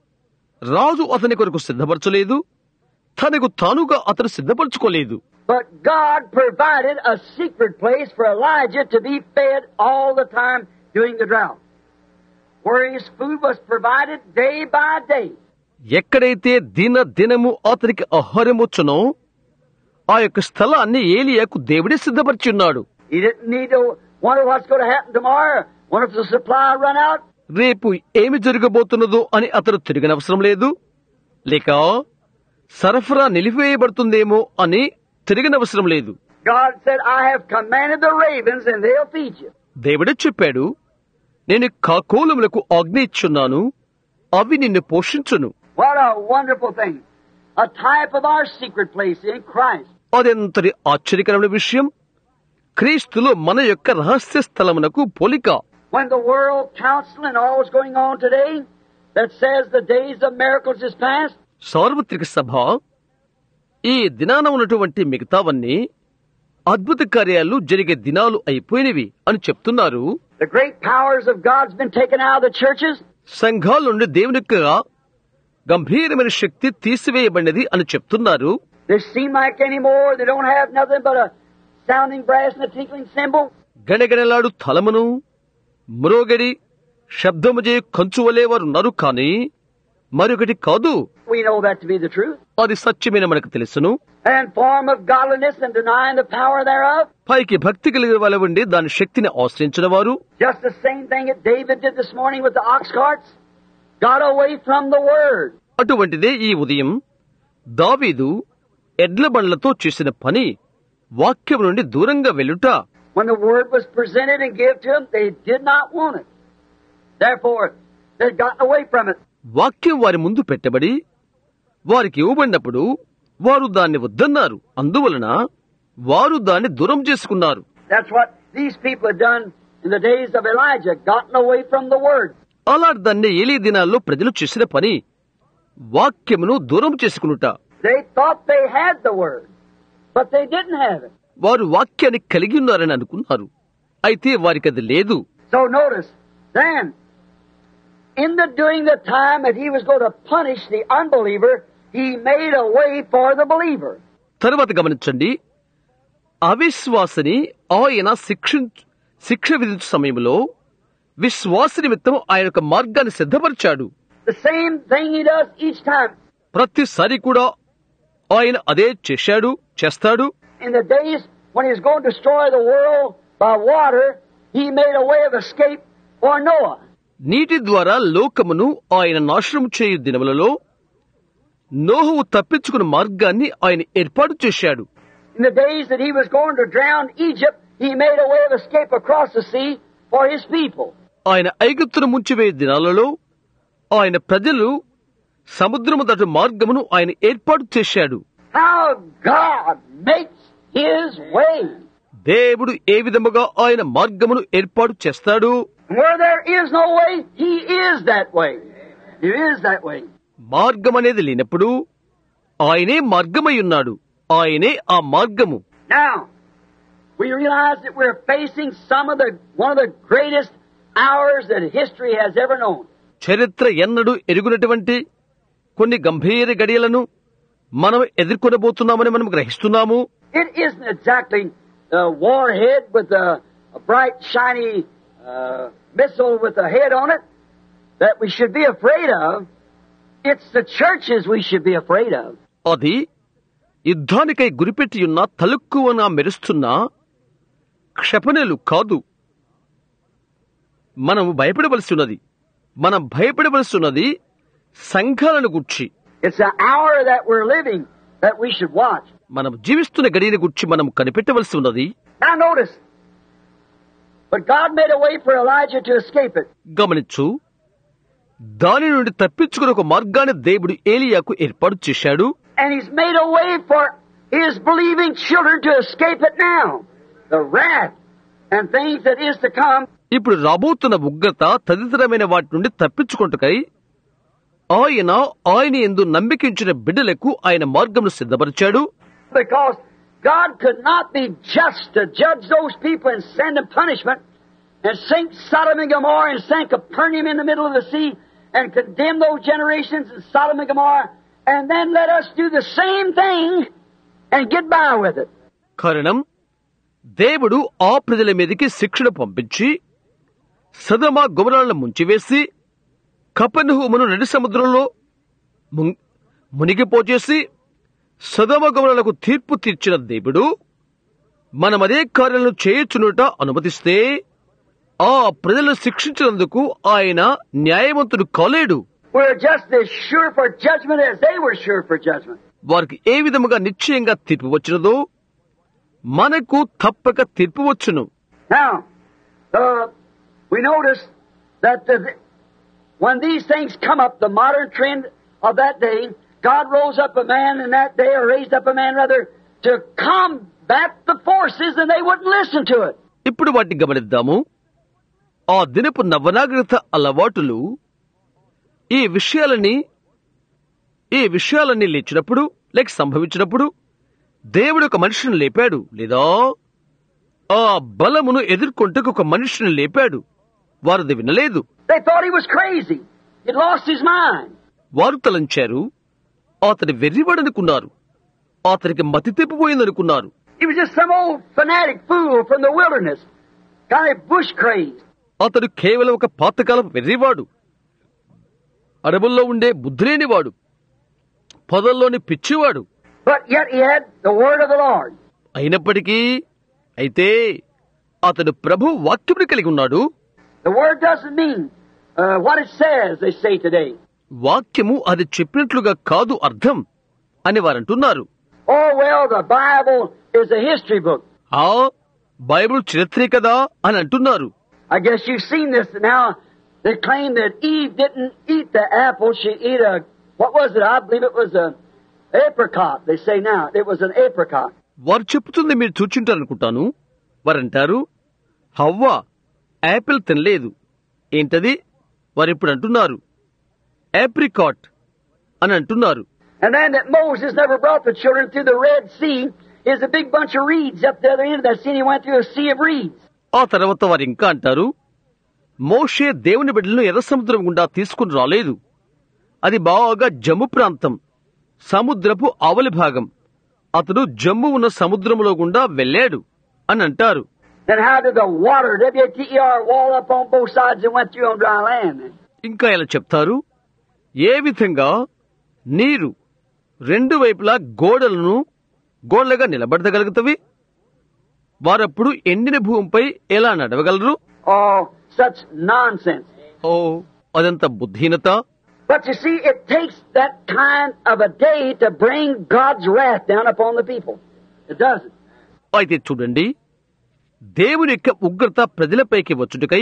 రాజు అతని కొరకు సిద్ధపరచలేదు, తనకు తానుగా అతను సిద్ధపరచుకోలేదు. But God provided a secret place for Elijah to be fed all the time during the drought, where his food was provided day by day. ఎక్కడైతే దిన దినము అతనికి ఆహారముచ్చునో ఆ యొక్క స్థలాన్ని ఏలియాకు దేవుడే సిద్ధపరిచున్నాడు. He didn't need to wonder what's going to happen tomorrow. Wonder if the supply run out. రేపు ఏమి జరగబోతున్నదో అని అతడు తిరగనవసరం లేదు, లేక సరఫరా నిలిపివేయబడుతుందేమో అని తిరగనవసరం లేదు. God said, I have commanded the ravens and they'll feed you. దేవుడే చెప్పాడు, నేను కాకోలములకు ఆజ్ఞ ఇచ్చున్నాను, అవి నిన్ను పోషించును. What a wonderful thing. A type of our secret place in Christ. అదెంతటి ఆశ్చర్యకరమైన విషయం. క్రీస్తులో మన యొక్క రహస్య స్థలమునకు పోలిక. When the world council and all is going on today that says the days of miracles is past. సార్వత్రిక సభ ఈ దినాన ఉన్నటువంటి మిగతావన్నీ అద్భుత కార్యాలు జరిగే దినాలు అయిపోయినవి అని చెప్తున్నారు. The great powers of God's been taken out of the churches. సంఘాల నుండి దేవుని యొక్క గంభీరమైన శక్తి తీసివేయబడినది అని చెప్తున్నారు. They seem like anymore they don't have nothing but a sounding brass and a tinkling cymbal. గణగణలాడు తలమును మ్రోగడి శబ్దము చేయ కంచువలే వారు ఉన్నారు, కానీ మరొకటి కాదు. We know that to be the truth. అది సత్యమైన మనకు తెలుసును. And form of godliness and denying the power thereof. పైకి భక్తి కలిగిన వాళ్ళ ఉండి దాని శక్తిని ఆశ్రయించిన వారు. Just the same thing that David did this morning with the ox carts. Got away from the word. అటువంటిదే ఈ ఉదయం దావీదు ఎడ్ల బండ్లతో చేసిన పని, వాక్యం నుండి దూరంగా వెళ్ళుట. When the word was presented and given to them, they did not want it. Therefore, they got away from it. వాక్యం వారి ముందు పెట్టబడి వారికి ఇవ్వబడినప్పుడు వారు దాన్ని వద్దన్నారు. అందువలన వారు దాన్ని దూరం చేసుకున్నారు. That's what these people had done in the days of Elijah, gotten away from the word. అలా దాన్ని ఏలీ దినాల్లో ప్రజలు చేసిన పని, వాక్యమును దూరం చేసుకునుట. They thought they had the word, but they didn't have it. వారు వాక్యాన్ని కలిగి ఉన్నారని అనుకున్నారు, అయితే వారికి అది లేదు. So notice, then, in the during the time that he was going to punish the unbeliever, he made a way for the believer. తరువాత గమనించండి, అవిశ్వాసిని ఆయన శిక్ష శిక్ష విధించే సమయంలో విశ్వాస నిమిత్తం ఆయన యొక్క మార్గాన్ని సిద్ధపరిచాడు. The same thing he does each time. ప్రతిసారి కూడా ఆయన అదే చేశాడు, చేస్తాడు. In the days when he was going to destroy the world by water, he made a way of escape for Noah. నీటి ద్వారా లోకమును ఆయన నాశనం చేయు దినములలో నోహువు తప్పించుకున్న మార్గాన్ని ఆయన ఏర్పాటు చేశాడు. In the days that he was going to drown Egypt, he made a way of escape across the sea for his people. ఆయన ఐగుప్తును ముంచివేయ దినాలలో ఆయన ప్రజలు సముద్రము దాటు మార్గమును ఆయన ఏర్పాటు చేశాడు. How God makes his way. దేవుడు ఏ విధముగా ఆయన మార్గమును ఏర్పాటు చేస్తాడు. Where there is no way, he is that way. He is that way. మార్గం అనేది లేనప్పుడు ఆయనే మార్గమై ఉన్నాడు, ఆయనే ఆ మార్గము. Now, we realize that we're facing some of the one of the greatest hours that history has ever known. చరిత్ర ఎన్నడూ ఎరుగునటువంటి కొన్ని గంభీర గడియలను మనం ఎదుర్కొనబోతున్నామని మనం గ్రహిస్తున్నాము. It isn't exactly a warhead with a, a bright, shiny uh, missile with a head on it that we should be afraid of. It's the churches we should be afraid of. అది యుద్ధానికై గురిపెట్టి ఉన్న తలుక్కువన మెరుస్తున్న క్షపణలు కాదు. మనము భయపడవలసి ఉన్నది, మనం భయపడవలసి ఉన్నది సంఘాలను గుర్చి. It's an hour that we're living that we should watch. మనం జీవిస్తున్న గడియని గుర్చి మనం కనిపెట్టవలసి ఉన్నది. Now notice, but God made a way for Elijah to escape it. గమనించు, దాని నుండి తప్పించుకునే ఒక మార్గాన్ని దేవుడు ఏలియాకు ఏర్పాటు చేశాడు. And he's made a way for his believing children to escape it now. The wrath and things that is to come. ఇప్పుడు రాబోతున్న ఉగ్రత తదితరమైన వాటి నుండి తప్పించుకుంటుకై ఆయన ఆయన యందు నమ్మికించిన బిడ్డలకు ఆయన మార్గమును సిద్ధపరిచాడు. Because God could not be just to judge those people and send them punishment and sink Sodom and Gomorrah and sink Capernaum in the middle of the sea and condemn those generations in Sodom and Gomorrah and then let us do the same thing and get by with it. కారణం, దేవుడు ఆ ప్రజల మీదకి శిక్షను పంపించి సదమ గొమొర్రాలను ముంచివేసి కపెర్నహూమును నడి సముద్రంలో ముం- మునిగిపోచేసి సదమ గొమొర్రాలకు తీర్పు తీర్చిన దేవుడు మనం అదే కార్యాలను చేయొచ్చునుట అనుమతిస్తే ఆ ప్రజలను శిక్షించినందుకు ఆయన న్యాయవంతుడు కాలేడు. We're just as sure for judgment as they were sure for judgment. వారికి ఏ విధముగా నిశ్చయంగా తీర్పు వచ్చినదో మనకు తప్పక తీర్పు వచ్చును. Now, uh, we notice that the, when these things come up, the modern trend of that day, God rose up a man in that day, or raised up a man rather, to combat the forces, and they wouldn't listen to it. ఇప్పుడు వాటిని గమనిద్దాము. ఆ దినపు నవనాగరికత అలవాటులు ఈ విషయాలని ఈ విషయాలన్నీ లేచినప్పుడు లేక సంభవించినప్పుడు దేవుడు ఒక మనిషిని లేపాడు, లేదా ఆ బలమును ఎదుర్కొంటకు ఒక మనిషిని లేపాడు. వారిది వినలేదు. They thought he was crazy. He'd lost his mind. వారు తలంచారు అతని వెర్రివాడనుకున్నారు, అతనికి మతి తెప్పిపోయిందనుకున్నారు. He was just some old fanatic fool from the wilderness, kind of bush crazed. అతడు కేవలం ఒక పాతకాలం వెర్రివాడు, అడవుల్లో ఉండే బుద్ధిలేనివాడు, పొదల్లోని పిచ్చివాడు. But yet he had the word of the Lord. అయినప్పటికీ అయితే అతడు ప్రభు వాక్యమును కలిగి ఉన్నాడు. The word doesn't mean uh, what it says, they say today. వాక్యము అది చెప్పినట్లుగా కాదు అర్థం అని వారంటున్నారు. Oh, well, the Bible is a history book. ఆ బైబిల్ చరిత్రే కదా అని అంటున్నారు. I guess you've seen this now. They claim that Eve didn't eat the apple. She ate a, what was it? I believe it was a apricot. They say now. It was an apricot. వారు చెప్తుంది మీరు చూచుంటారనుకుంటాను. వారంటారు హవ్వ Apple తినలేదు. ఏంటది? వారిప్పుడు అంటున్నారు ఏప్రికాట్ అని అంటున్నారు. And then that Moses never brought the children through the Red Sea is a big bunch of reeds up the other end of that sea. He went through a sea of reeds. ఆ తర్వాత వారు ఇంకా అంటారు మోషే దేవుని బిడ్డలను ఎర్ర సముద్రం గుండా తీసుకుని రాలేదు. అది బాగా జమ్ము ప్రాంతం, సముద్రపు ఆవలి భాగం. అతడు జమ్ము ఉన్న సముద్రములో గుండా వెళ్ళాడు అని అంటారు. Then how did the water, W A T E R, wall up on both sides and went through on dry land? ఇంకా ఇలా చెప్తారు, ఏ విధంగా నీరు రెండు వైపులా గోడలను గోడలుగా నిలబడగలుగుతవి? వారప్పుడు ఎండిన భూమిపై ఎలా నడవగలరు? Oh, such nonsense. ఓ అదంత బుద్ధిహీనత. But you see, it takes that kind of a day to bring God's wrath down upon the people. It doesn't. అయితే చూడండి, దేవుని యొక్క ఉగ్రత ప్రజలపైకి వచ్చుటకై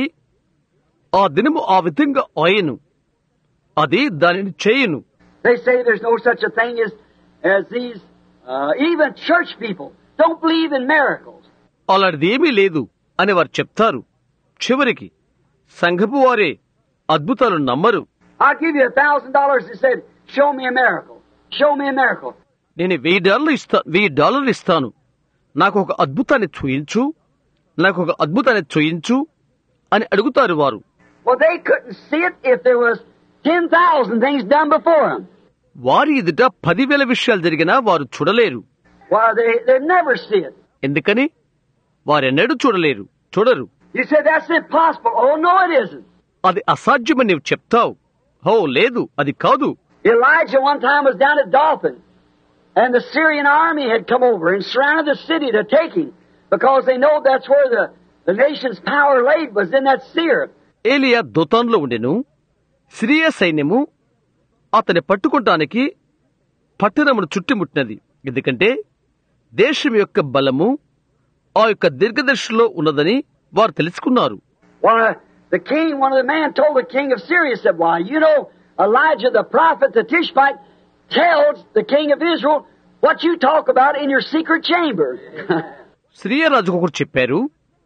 ఆ దినము ఆ విధంగా ఆయను అది దానిని చేయును. They say there's no such a thing as, as these, uh, even church people don't believe in miracles. అలాంటిది ఏమీ లేదు అని వారు చెప్తారు. చివరికి సంఘపు వారే అద్భుతాలు నమ్మరు. I'll give you a thousand dollars and said, show me a miracle. Show me a miracle. నేను వెయ్యి డాలర్లు ఇస్తా వెయ్యి డాలర్లు ఇస్తాను నాకు ఒక అద్భుతాన్ని చూయించు నాకు ఒక అద్భుతాన్ని చూయించు అని అడుగుతారు వారు. Well, they couldn't see it if there was ten thousand things done before them. వారి ఎదుట పదివేల విషయాలు జరిగినా వారు చూడలేరు. Why, they, they never see it. ఎందుకని? వారెన్నడూ చూడలేరు, చూడరు. You said that's impossible. Oh, no, it isn't. అది అసాధ్యమని నీవు చెప్తావు. ఓ లేదు, అది కాదు. Elijah one time was down at Dothan, and the Syrian army had come over and surrounded the city to take him, because they know that's where the, the nation's power laid, was in that seer. ఏలియా దోతాన్లో ఉండెను. Syria సైన్యము అతని పట్టుకోవటానికి పట్టణమును చుట్టుముట్టినది. ఎందుకంటే దేశం యొక్క బలము ఆ యొక్క దీర్ఘదర్శిలో ఉన్నదని వారు తెలుసుకున్నారు. Well, the king, one of the men told the king of Syria, said, why, you know, Elijah the prophet, the Tishbite, tells the king of Israel what you talk about in your secret chamber. Syria రాజుకు ఒకరు చెప్పారు,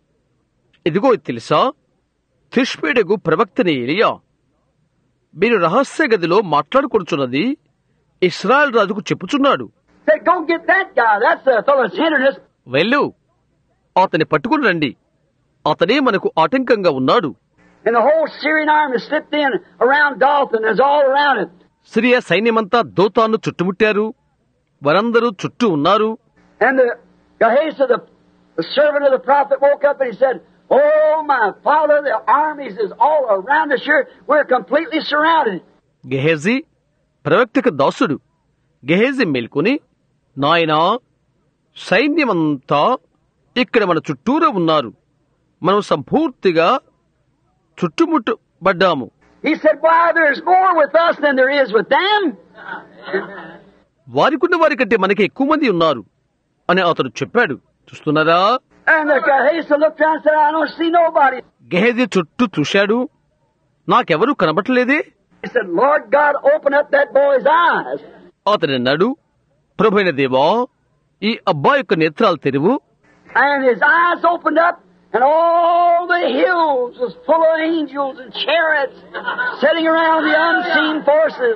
ఇదిగో ఇది తెలుసా, తిష్బీడగు ప్రవక్తని ఏలియా మీరు రహస్య గదిలో మాట్లాడుకొనుచున్నది ఇశ్రాయేల్ రాజుకు చెప్పుచున్నాడు. Said, go get that guy. That's the fellow's hindering us. వెళ్ళు, అతని పట్టుకుని రండి, అతనే మనకు ఆటంకంగా ఉన్నాడు. And the whole Syrian army slipped in around Dothan, is all around it. Syria సైన్యమంతా దోతాను చుట్టుముట్టారు, వారందరూ చుట్టూ ఉన్నారు. And the Gehazi, the, the servant of the prophet, woke up and he said, oh, my father, the armies is all around us here. We're completely surrounded. Gehazi ప్రవక్తకు దాసుడు గెహజీ మేల్కొని, నాయనా, సైన్యమంతా ఇక్కడ మన చుట్టూరా ఉన్నారు, మనం సంపూర్తిగా చుట్టుముట్టబడ్డాము. He said, why, there's more with us than there is with them. వారికున్న వారి కంటే మనకి ఎక్కువ మంది ఉన్నారు అని అతడు చెప్పాడు. చూస్తున్నారా? And the Gehazi looked around and said, I don't see nobody. Gehazi చుట్టూ చూశాడు, నాకెవరూ కనబట్టలేదే. He said, Lord God, open up that boy's eyes. అతడు అన్నాడు, ప్రభువైన దేవా, ఈ అబ్బాయి యొక్క నేత్రాలు తెరువు. And his eyes opened up, and all the hills was full of angels and chariots sitting around the unseen forces.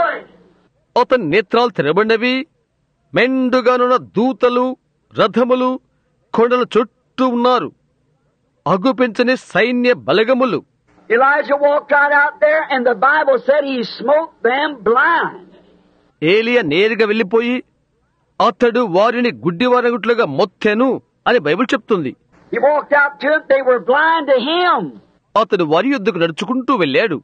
అతని నేత్రాలు తెరబడినవి, మెండుగానున్న దూతలు, రథములు కొండల చుట్టూ ఉన్నారు, అగుపించని సైన్య బలగములు. Elijah walked right out there, and the Bible said he smote them blind. ఏలియా నేరుగా వెళ్లిపోయి అతడు వారిని గుడ్డివారగుట్లుగా మొత్తెను అని బైబిల్ చెప్తుంది. He walked out to it, they were blind to him. అతడు వారి యొద్దకు నడుచుకుంటూ వెళ్ళాడు,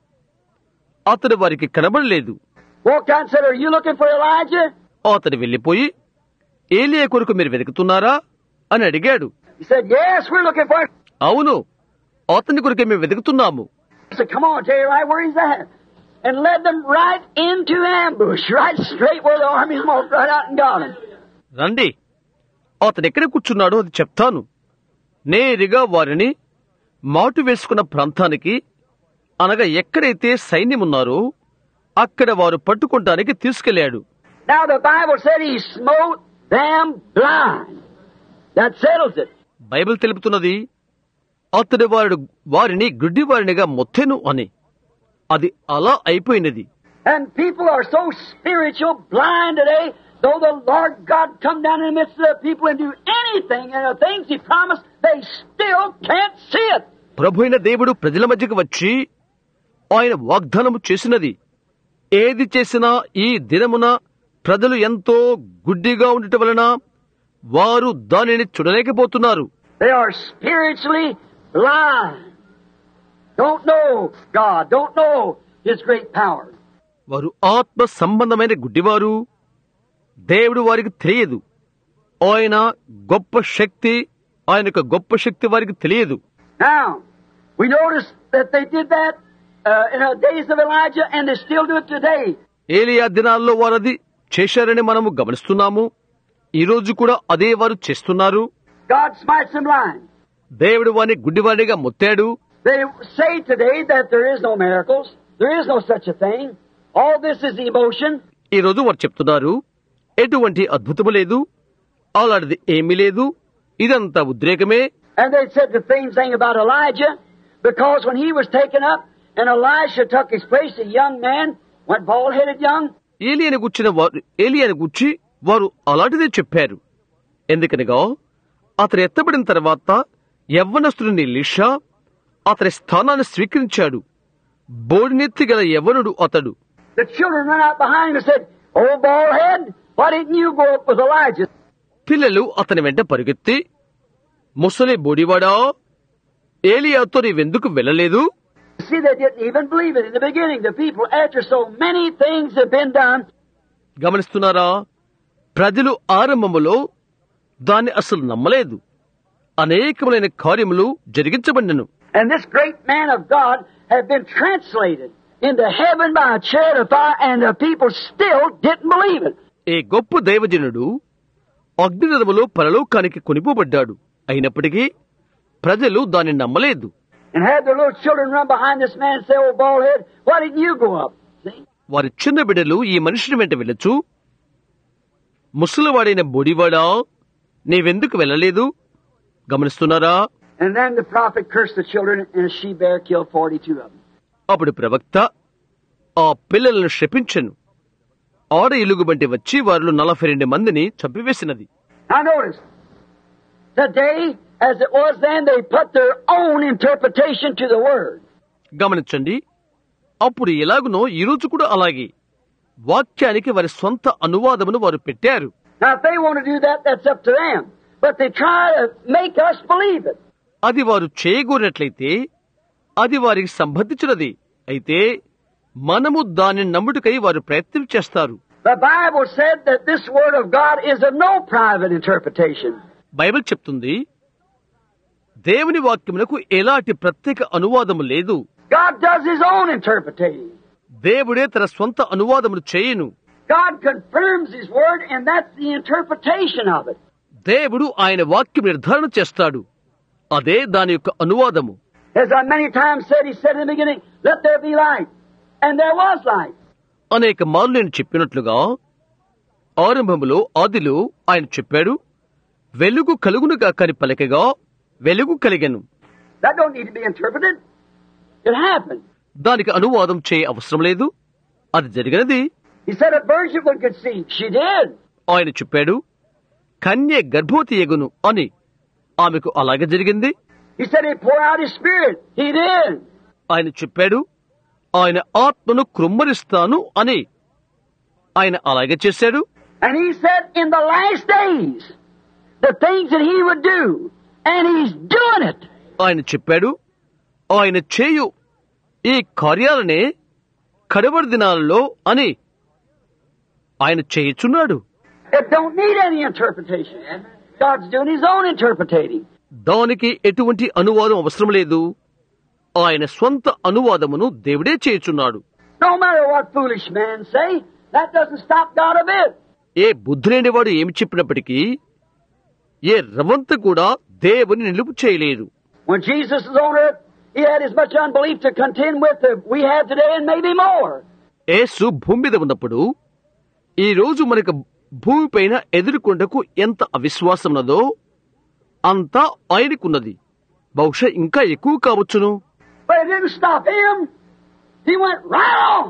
అతడు వారికి కనబడలేదు. Walked out and said, are you looking for Elijah? అతడు వెళ్లిపోయి, ఏలియా కొరకు మీరు వెతుకుతున్నారా అని అడిగాడు. He said, yes, we're looking for him. అవును, అతని కొరకే మేము వెతుకుతున్నాము. He said, come on, I'll tell you right where he's at. And led them right into ambush, right straight where the armies walked right out and got him. రండి, అతను ఎక్కడ కూర్చున్నాడో అది చెప్తాను. నేరుగా వారిని మాటు వేసుకున్న ప్రాంతానికి, అనగా ఎక్కడైతే సైన్యం ఉన్నారో అక్కడ వారు పట్టుకోవడానికి తీసుకెళ్లాడు. Now the Bible said he smote them blind. That settles it. Bible తెలుపుతున్నది అతడు వారు వారిని గుడ్డి వారినిగా మొత్తెను అని. అది అలా అయిపోయినది. And people are so spiritual blind today, though the Lord God come down in the midst of the people and do anything, and the things he promised, they still can't see it. ప్రభువైన దేవుడు ప్రజల మధ్యకు వచ్చి ఆయన వాగ్దానము చేసినది ఏది చేసినా ఈ దినమున ప్రజలు ఎంతో గుడ్డిగా ఉండటం వలన వారు దానిని చూడలేకపోతున్నారు. They are spiritually blind. Don't know God, don't know his great power. వారు ఆత్మ సంబంధమైన గుడ్డివారు. దేవుడు వారికి తెలియదు. ఆయన గొప్ప శక్తి, ఆయన యొక్క గొప్ప శక్తి వారికి తెలియదు. Now, we notice that they did that uh, in the days of Elijah, and they still do it today. ఏలియా దినాల్లో వారు అది చేశారని మనము గమనిస్తున్నాము. ఈ రోజు కూడా అదే వారు చేస్తున్నారు. God smites them blind. దేవుడు వారిని గుడ్డివారిగా మొత్తాడు. They say today that there is no miracles. There is no such a thing. All this is emotion. ఈ రోజు వారు చెప్తున్నారు, ఎటువంటి అద్భుతము లేదు, అలాంటిది ఏమీ లేదు, ఇదంతా ఉద్రేకమే. And they said the same thing about Elijah, because when he was taken up and Elisha took his place, a young man, went bald-headed young. ఏలియాని గుచ్చిన వారు ఏలియాని గుచ్చి వారు అలాంటిదే చెప్పారు. ఎందుకనగా అతను ఎత్తబడిన తర్వాత యవ్వనస్తుడిని ఎలీషా అతని స్థానాన్ని స్వీకరించాడు. బోడినెత్తి గల యవ్వనుడు అతడు. The children ran out behind him and said, "Oh, bald-head, why didn't you go up with Elijah?" పిల్లలు అతని వెంట పరిగెత్తి, ముసలి బోడివాడా, ఏలియాతో నీవెందుకు వెళ్ళలేదు? See, they didn't even believe it in the beginning. The people, after so many things have been done. గమనిస్తున్నారా? ప్రజలు ఆరంభములో దాన్ని అసలు నమ్మలేదు. అనేకములైన కార్యములు జరిగించబడినను. And this great man of God had been translated into heaven by a chariot of fire, and the people still didn't believe it. ఏ గొప్ప దైవజనుడు అగ్నిరథములో పరలోకానికి కొనిపోబడ్డాడు. అయినప్పటికీ ప్రజలు దాన్ని నమ్మలేదు. And had their little children run behind this man and say, "Oh, bald head, why didn't you go up?" See? వారి చిన్న బిడ్డలు ఈ మనుషుని వెంట వెళ్ళొచ్చు, ముసలివాడైన బొడివాడా, నీవెందుకు వెళ్ళలేదు? గమనిస్తున్నారా? And then the prophet cursed the children, and a she-bear killed forty-two of them. అప్పుడు ప్రవక్త ఆ పిల్లలను శపించెను. ఆడ ఎలుగుబంటి వచ్చి వారిలో నలభై రెండు మందిని చంపివేసినది. Now notice, today, as it was then, they put their own interpretation to the word. గమనించండి, అప్పుడు ఎలాగునో ఈ రోజు కూడా అలాగే వాక్యానికి వారి స్వంత అనువాదమును వారు పెట్టారు. Now if they want to do that, that's up to them. But they try to make us believe it. అది వారు చేయగోరినట్లయితే అది వారికి సంబంధించినది. అయితే మనము దానిని నమ్ముటకై వారు ప్రయత్నం చేస్తారు. The Bible said that this Word of God is of no private interpretation. Bible చెప్తుంది, దేవుని వాక్యమునకు ఎలాంటి ప్రత్యేక అనువాదము లేదు. God does His own interpreting. దేవుడే తన స్వంత అనువాదమును చేయును. God confirms His Word, and that's the interpretation of it. దేవుడు ఆయన వాక్యం నిర్ధారణ చేస్తాడు, అదే దాని యొక్క అనువాదము. As I many times said, He said in the beginning, "Let there be light," and there was light. అనేక మార్లు నేను చెప్పినట్లుగా ఆరంభములో ఆదిలో ఆయన చెప్పాడు, వెలుగు కలుగునుగా కని పలకగా వెలుగు కలిగెను. That don't need to be interpreted. It happened. దానికి అనువాదం చేయ అవసరం లేదు, అది జరిగినది. He said a virgin would conceive. She did. ఆయన చెప్పాడు, కన్య గర్భవతి ఎగును అని. ఆమెకు అలాగే జరిగింది. He said He'd pour out His Spirit. He did. ఆయన చెప్పాడు, ఆయన ఆత్మను కృమ్మరిస్తాను అని. ఆయన అలాగే చేశాడు. And He said in the last days the things that He would do, and He's doing it. ఆయన చెప్పాడు, ఆయన చేయు ఈ కార్యాలనే కడవరి దినాలలో అని. ఆయన చేయుచున్నాడు. It don't need any interpretation. God's doing His own interpreting. దానికి ఎటువంటి అనువాదం అవసరం లేదు. ఆయన స్వంత అనువాదమును దేవుడే చేయుచున్నాడు. No matter what foolish men say, that doesn't stop God a bit. ఏ బుద్ధి లేనివాడు ఏమి చెప్పినప్పటికీ ఏ రవంత కూడా దేవుని నిలుపు చేయలేదు. When Jesus was on earth, He had as much unbelief to contend with that we have today, and maybe more. యేసు భూమి మీద ఉన్నప్పుడు ఈ రోజు మనకు భూమిపైన ఎదుర్కొండకు ఎంత అవిశ్వాసం ఉన్నదో అంతా ఆయనకున్నది. బహుశా ఇంకా ఎక్కువ కావచ్చును. But it didn't stop Him. He went right on,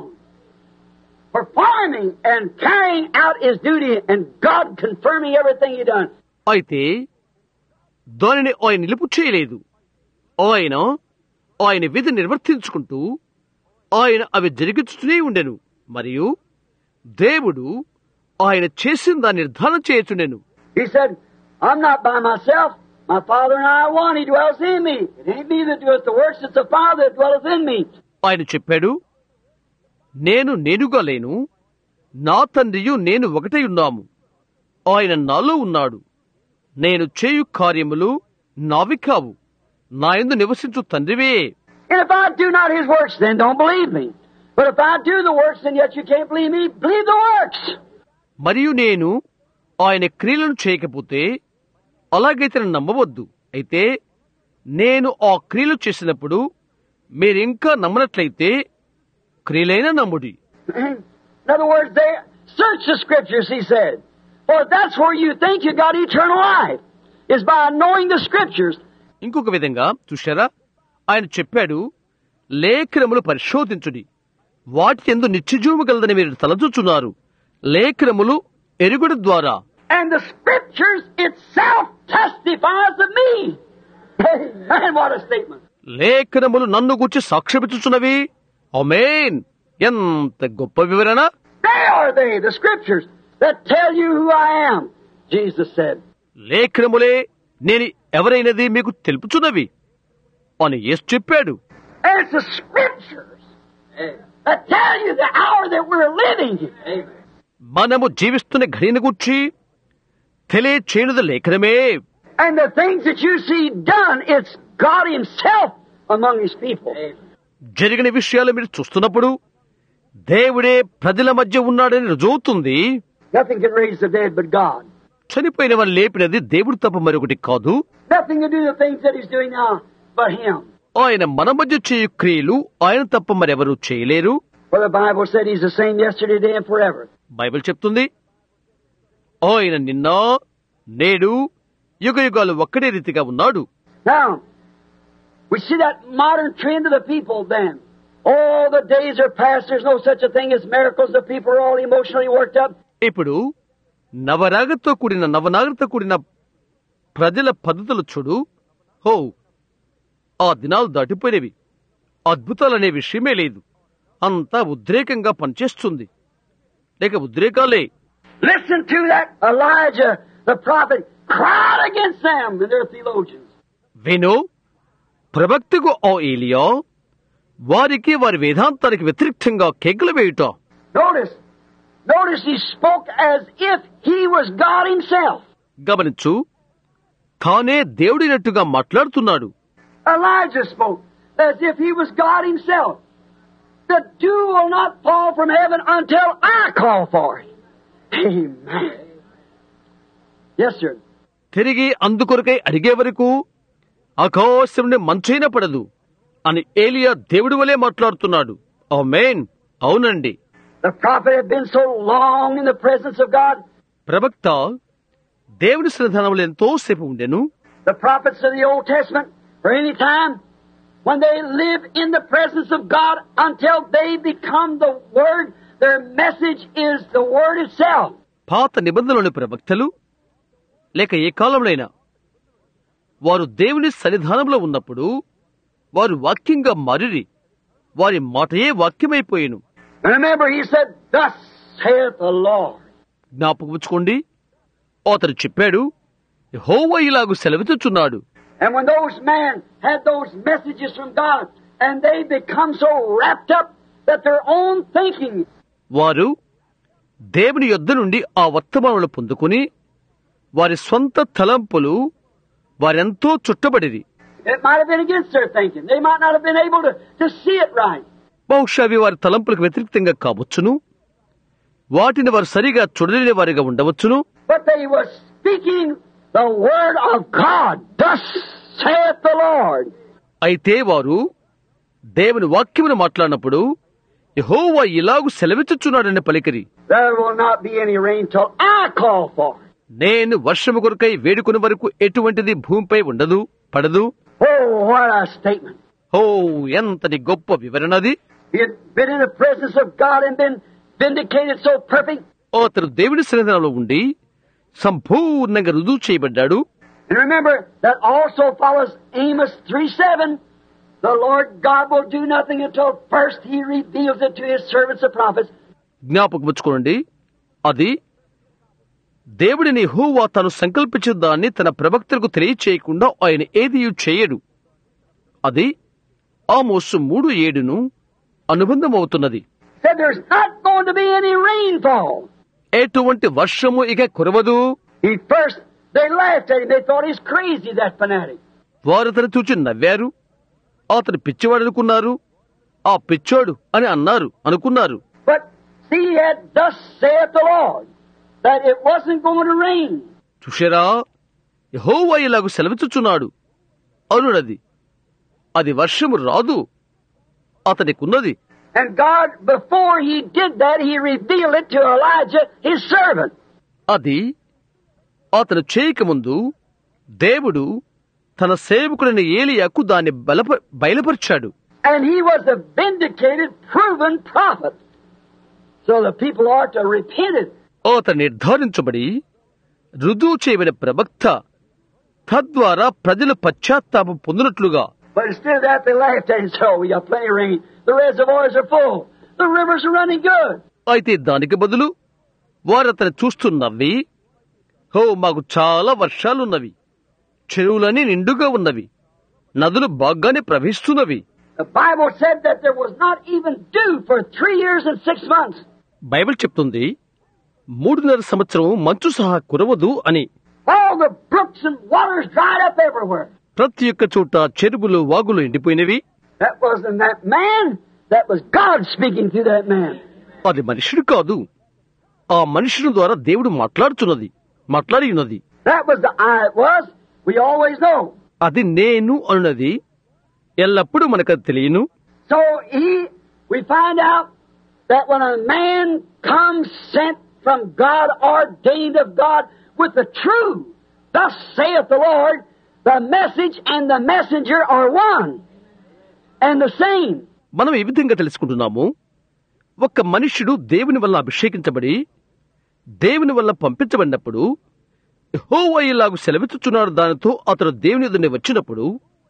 performing and carrying out His duty, and God confirming everything He done. అయితే దానిని ఆయన నిలుపు చేయలేదు. ఆయన ఆయన విధి నిర్వర్తించుకుంటూ ఆయన అవి జరిగించుతూనే ఉండెను. మరియు దేవుడు ఆయన చేసిన దాన్ని నిర్ధారణ చేయుచుండెను. He said, "I'm not by myself. My Father and I are one. He dwells in me. It ain't me that doeth the works, it's the Father that dwelleth in me." ఆయన చెప్పాడు, నేను నేనుగా లేను, నా తండ్రియు నేను ఒకటై ఉన్నాము. ఆయన నాలో ఉన్నాడు. నేను చేయు కార్యములు నావి కావు, నా యందు నివసించు తండ్రివే. And if I do not His works, then don't believe me. But if I do the works, and yet you can't believe me, believe the works. మరియు నేను ఆయన క్రియలను చేయకపోతే అలాగైతే నన్ను నమ్మవద్దు. అయితే నేను ఆ క్రియలు చేసినప్పుడు మీరింకా నమ్మనట్లయితే క్రియలైన నమ్ముడి. In other words, they search the Scriptures, He said. For that's where you think you got eternal life, is by knowing the Scriptures. ఇంకొక విధంగా చూశారా, ఆయన చెప్పాడు, లేఖనములు పరిశోధించుడి, వాటి యందు నిత్యజీవము గలదని మీరు తలచుచున్నారు. లేఖనములు ఎరుగుడు ద్వారా. And the Scriptures itself testifies of me. And what a statement. లేఖనములు నన్ను గూర్చి సాక్ష్యమిచ్చుచున్నవి. ఆమేన్. ఎంత గొప్ప వివరణ. They are they, the Scriptures, that tell you who I am, Jesus said. లేఖనములే నేను ఎవరైనది మీకు తెలుపుచున్నవి అని యేసు చెప్పాడు. And it's the Scriptures that tell you the hour that we're living in. మనము జీవిస్తున్న ఘడియను గూర్చి తెలియచేయునది లేఖనమే. And the things that you see done, it's God Himself among His people. జరిగిన విషయాలు మీరు చూస్తున్నప్పుడు దేవుడే ప్రజల మధ్య ఉన్నాడని రుజువుతుంది. Nothing can raise the dead but God. చనిపోయిన వారు లేపినది దేవుడు తప్ప మరొకటి కాదు. Nothing can do the things that He's doing now but Him. ఆయన మన మధ్య చేయు క్రియలు ఆయన తప్ప మరెవరూ చేయలేరు. For the Bible said He's the same yesterday, today, and forever. Bible చెప్తుంది, ఆయన నిన్న నేడు యుగ యుగాలు ఒక్కడే రీతిగా ఉన్నాడు. Now, we see that modern trend of the people then. All the days are past. There's no such a thing as miracles. The people are all emotionally worked up. ఇప్పుడు నవరాగతో కూడిన నవనాగరితో కూడిన ప్రజల పద్ధతులు చూడు. హో, ఆ దినాలు దాటిపోయినవి. అద్భుతాలనే విషయమే లేదు. అంతా ఉద్రేకంగా పనిచేస్తుంది. లేక ఉద్రేకాలే. Listen to that Elijah, the prophet, cried against them and their theologians. విను, ప్రవక్తకు ఓ ఏలియా వారికి వారి వేదాంతానికి వ్యతిరేకంగా కేకలు వేయుట. Notice, notice he spoke as if he was God himself. గమనించు, తానే దేవుడినట్టుగా మాట్లాడుతున్నాడు. Elijah spoke as if he was God himself. The dew will not fall from heaven until I call for it. Amen. Yes, sir. తిరిగి అందుకొరకై అడిగే వరకు ఆకాశం నుండి మంచైన పడదు అని ఏలియా దేవుడి వలె మాట్లాడుతున్నాడు. ఆమేన్. అవునండి. The prophet had been so long in the presence of God. ప్రవక్త దేవుని సన్నిధానంలో ఎంతో సేపు ఉండెను. The prophets of the Old Testament, for any time, when they live in the presence of God until they become the Word, their message is the Word itself. పాత నిబంధనలోని ప్రవక్తలు లేక ఏ కాలంలోనైనా వారు దేవుని సన్నిధానంలో ఉన్నప్పుడు వారు వాక్యంగా మారిరి. వారి మాటయే వాక్యమైపోయేను. And remember, he said, "Thus saith the Lord." జ్ఞాపకం ఉంచుకోండి, అతడు చెప్పాడు, యెహోవా ఇలాగు సెలవిచ్చుచున్నాడు. And when those men had those messages from God, and they become so wrapped up that their own thinking. వారు దేవుని యొద్ద నుండి ఆ వర్తమానములు పొందుకుని వారి స్వంత తలంపులు వారెంతో చుట్టబడిరి. It might have been against their thinking. They might not have been able to, to see it right. బహుశా అవి వారి తలంపులకు వ్యతిరేకంగా కావచ్చును, వాటిని వారు సరిగా చూడలేని వారిగా ఉండవచ్చును. But they were speaking the word of God. Thus saith the Lord. అయితే వారు దేవుని వాక్యమును మాట్లాడినప్పుడు యెహోవా ఇలాగు సెలవిచ్చుచున్నాడని పలికిరి. There will not be any rain till I call for it. నేను వర్షము కొరకై వేడుకుని వరకు ఎటువంటిది భూమిపై ఉండదు, పడదు. Oh, what a statement. ఓ, ఎంతటి గొప్ప వివరణది. He had been in the presence of God and been vindicated so perfect. అతడు దేవుని సన్నిధానంలో ఉండి సంపూర్ణంగా రుజువు చేయబడ్డాడు. And remember, that also follows Amos three seven. The Lord God will do nothing until first He reveals it to His servants the prophets. జ్ఞాపకం ఉంచుకోండి, అది దేవుడిని యెహోవా తాను సంకల్పించిన దాన్ని తన ప్రవక్తలకు తెలియచేయకుండా ఆయన ఏదియూ చేయడు. అది ఆమోసు మూడు ఏడును అనుబంధమవుతున్నది. Said there's not going to be any rainfall. ఎటువంటి వర్షము ఇక కురవదు. He first, they laughed at him. They thought he's crazy, that fanatic. వారు అతను చూచి నవ్వారు. అతను పిచ్చివాడు అనుకున్నారు. ఆ పిచ్చోడు అని అన్నారు అనుకున్నారు. But see, he had thus saith the Lord, that it wasn't going to rain. చూశారా, యెహోవా ఇలాగు సెలవిచ్చుచున్నాడు అనున్నది. అది వర్షము రాదు, అతనికున్నది. And God, before He did that, He revealed it to Elijah, His servant. అది అతను చేయకముందు దేవుడు తన సేవకుడైన ఏలియాకు దాన్ని బలప బయలుపరిచాడు. And he was a vindicated, proven prophet. So the people ought to repent it. అతను నిర్ధారించబడి రుజువు చేయబడిన ప్రవక్త, తద్వారా ప్రజలు పశ్చాత్తాపం పొందినట్లుగా. But instead of that, they laughed at him. So we got plenty of rain. The reservoirs are full. The rivers are running good. అయితే దానికి బదులు వారు అతను చూస్తూ నవ్వి, హో, మాకు చాలా వర్షాలున్నవి, చెరువులన్నీ నిండుగా ఉన్నవి, నదులు బాగానే ప్రవహిస్తున్నవి. The Bible said that there was not even dew for three years and six months. Bible చెప్తుంది మూడున్నర సంవత్సరం మంచు సహా కురవదు అని. All the brooks and waters dried up everywhere. ప్రతి ఒక్క చోట చెరువులు వాగులు ఎండిపోయినవి. That wasn't that man. That was God speaking through that man. అది మనుషుడు కాదు, ఆ మనుషుని ద్వారా దేవుడు మాట్లాడుతున్నది మాట్లాడి ఉన్నది. That was the I it was. We always know. అది నేను అన్నది ఎల్లప్పుడూ మనకు తెలియను. So he, we find out that when a man comes sent from God, ordained of God, with the truth, thus saith the Lord, the message and the messenger are one and the same. మనం ఈ విధంగా తెలుసుకుంటున్నాము, ఒక్క మనుష్యుడు దేవుని వల్ల అభిషేకించబడి దేవుని వల్ల పంపించబడినప్పుడు యెహోవా ఇలాగు సెలవిచ్చుచున్నాడు, దానితో అతడు దేవుని ఎదుట వచ్చినప్పుడు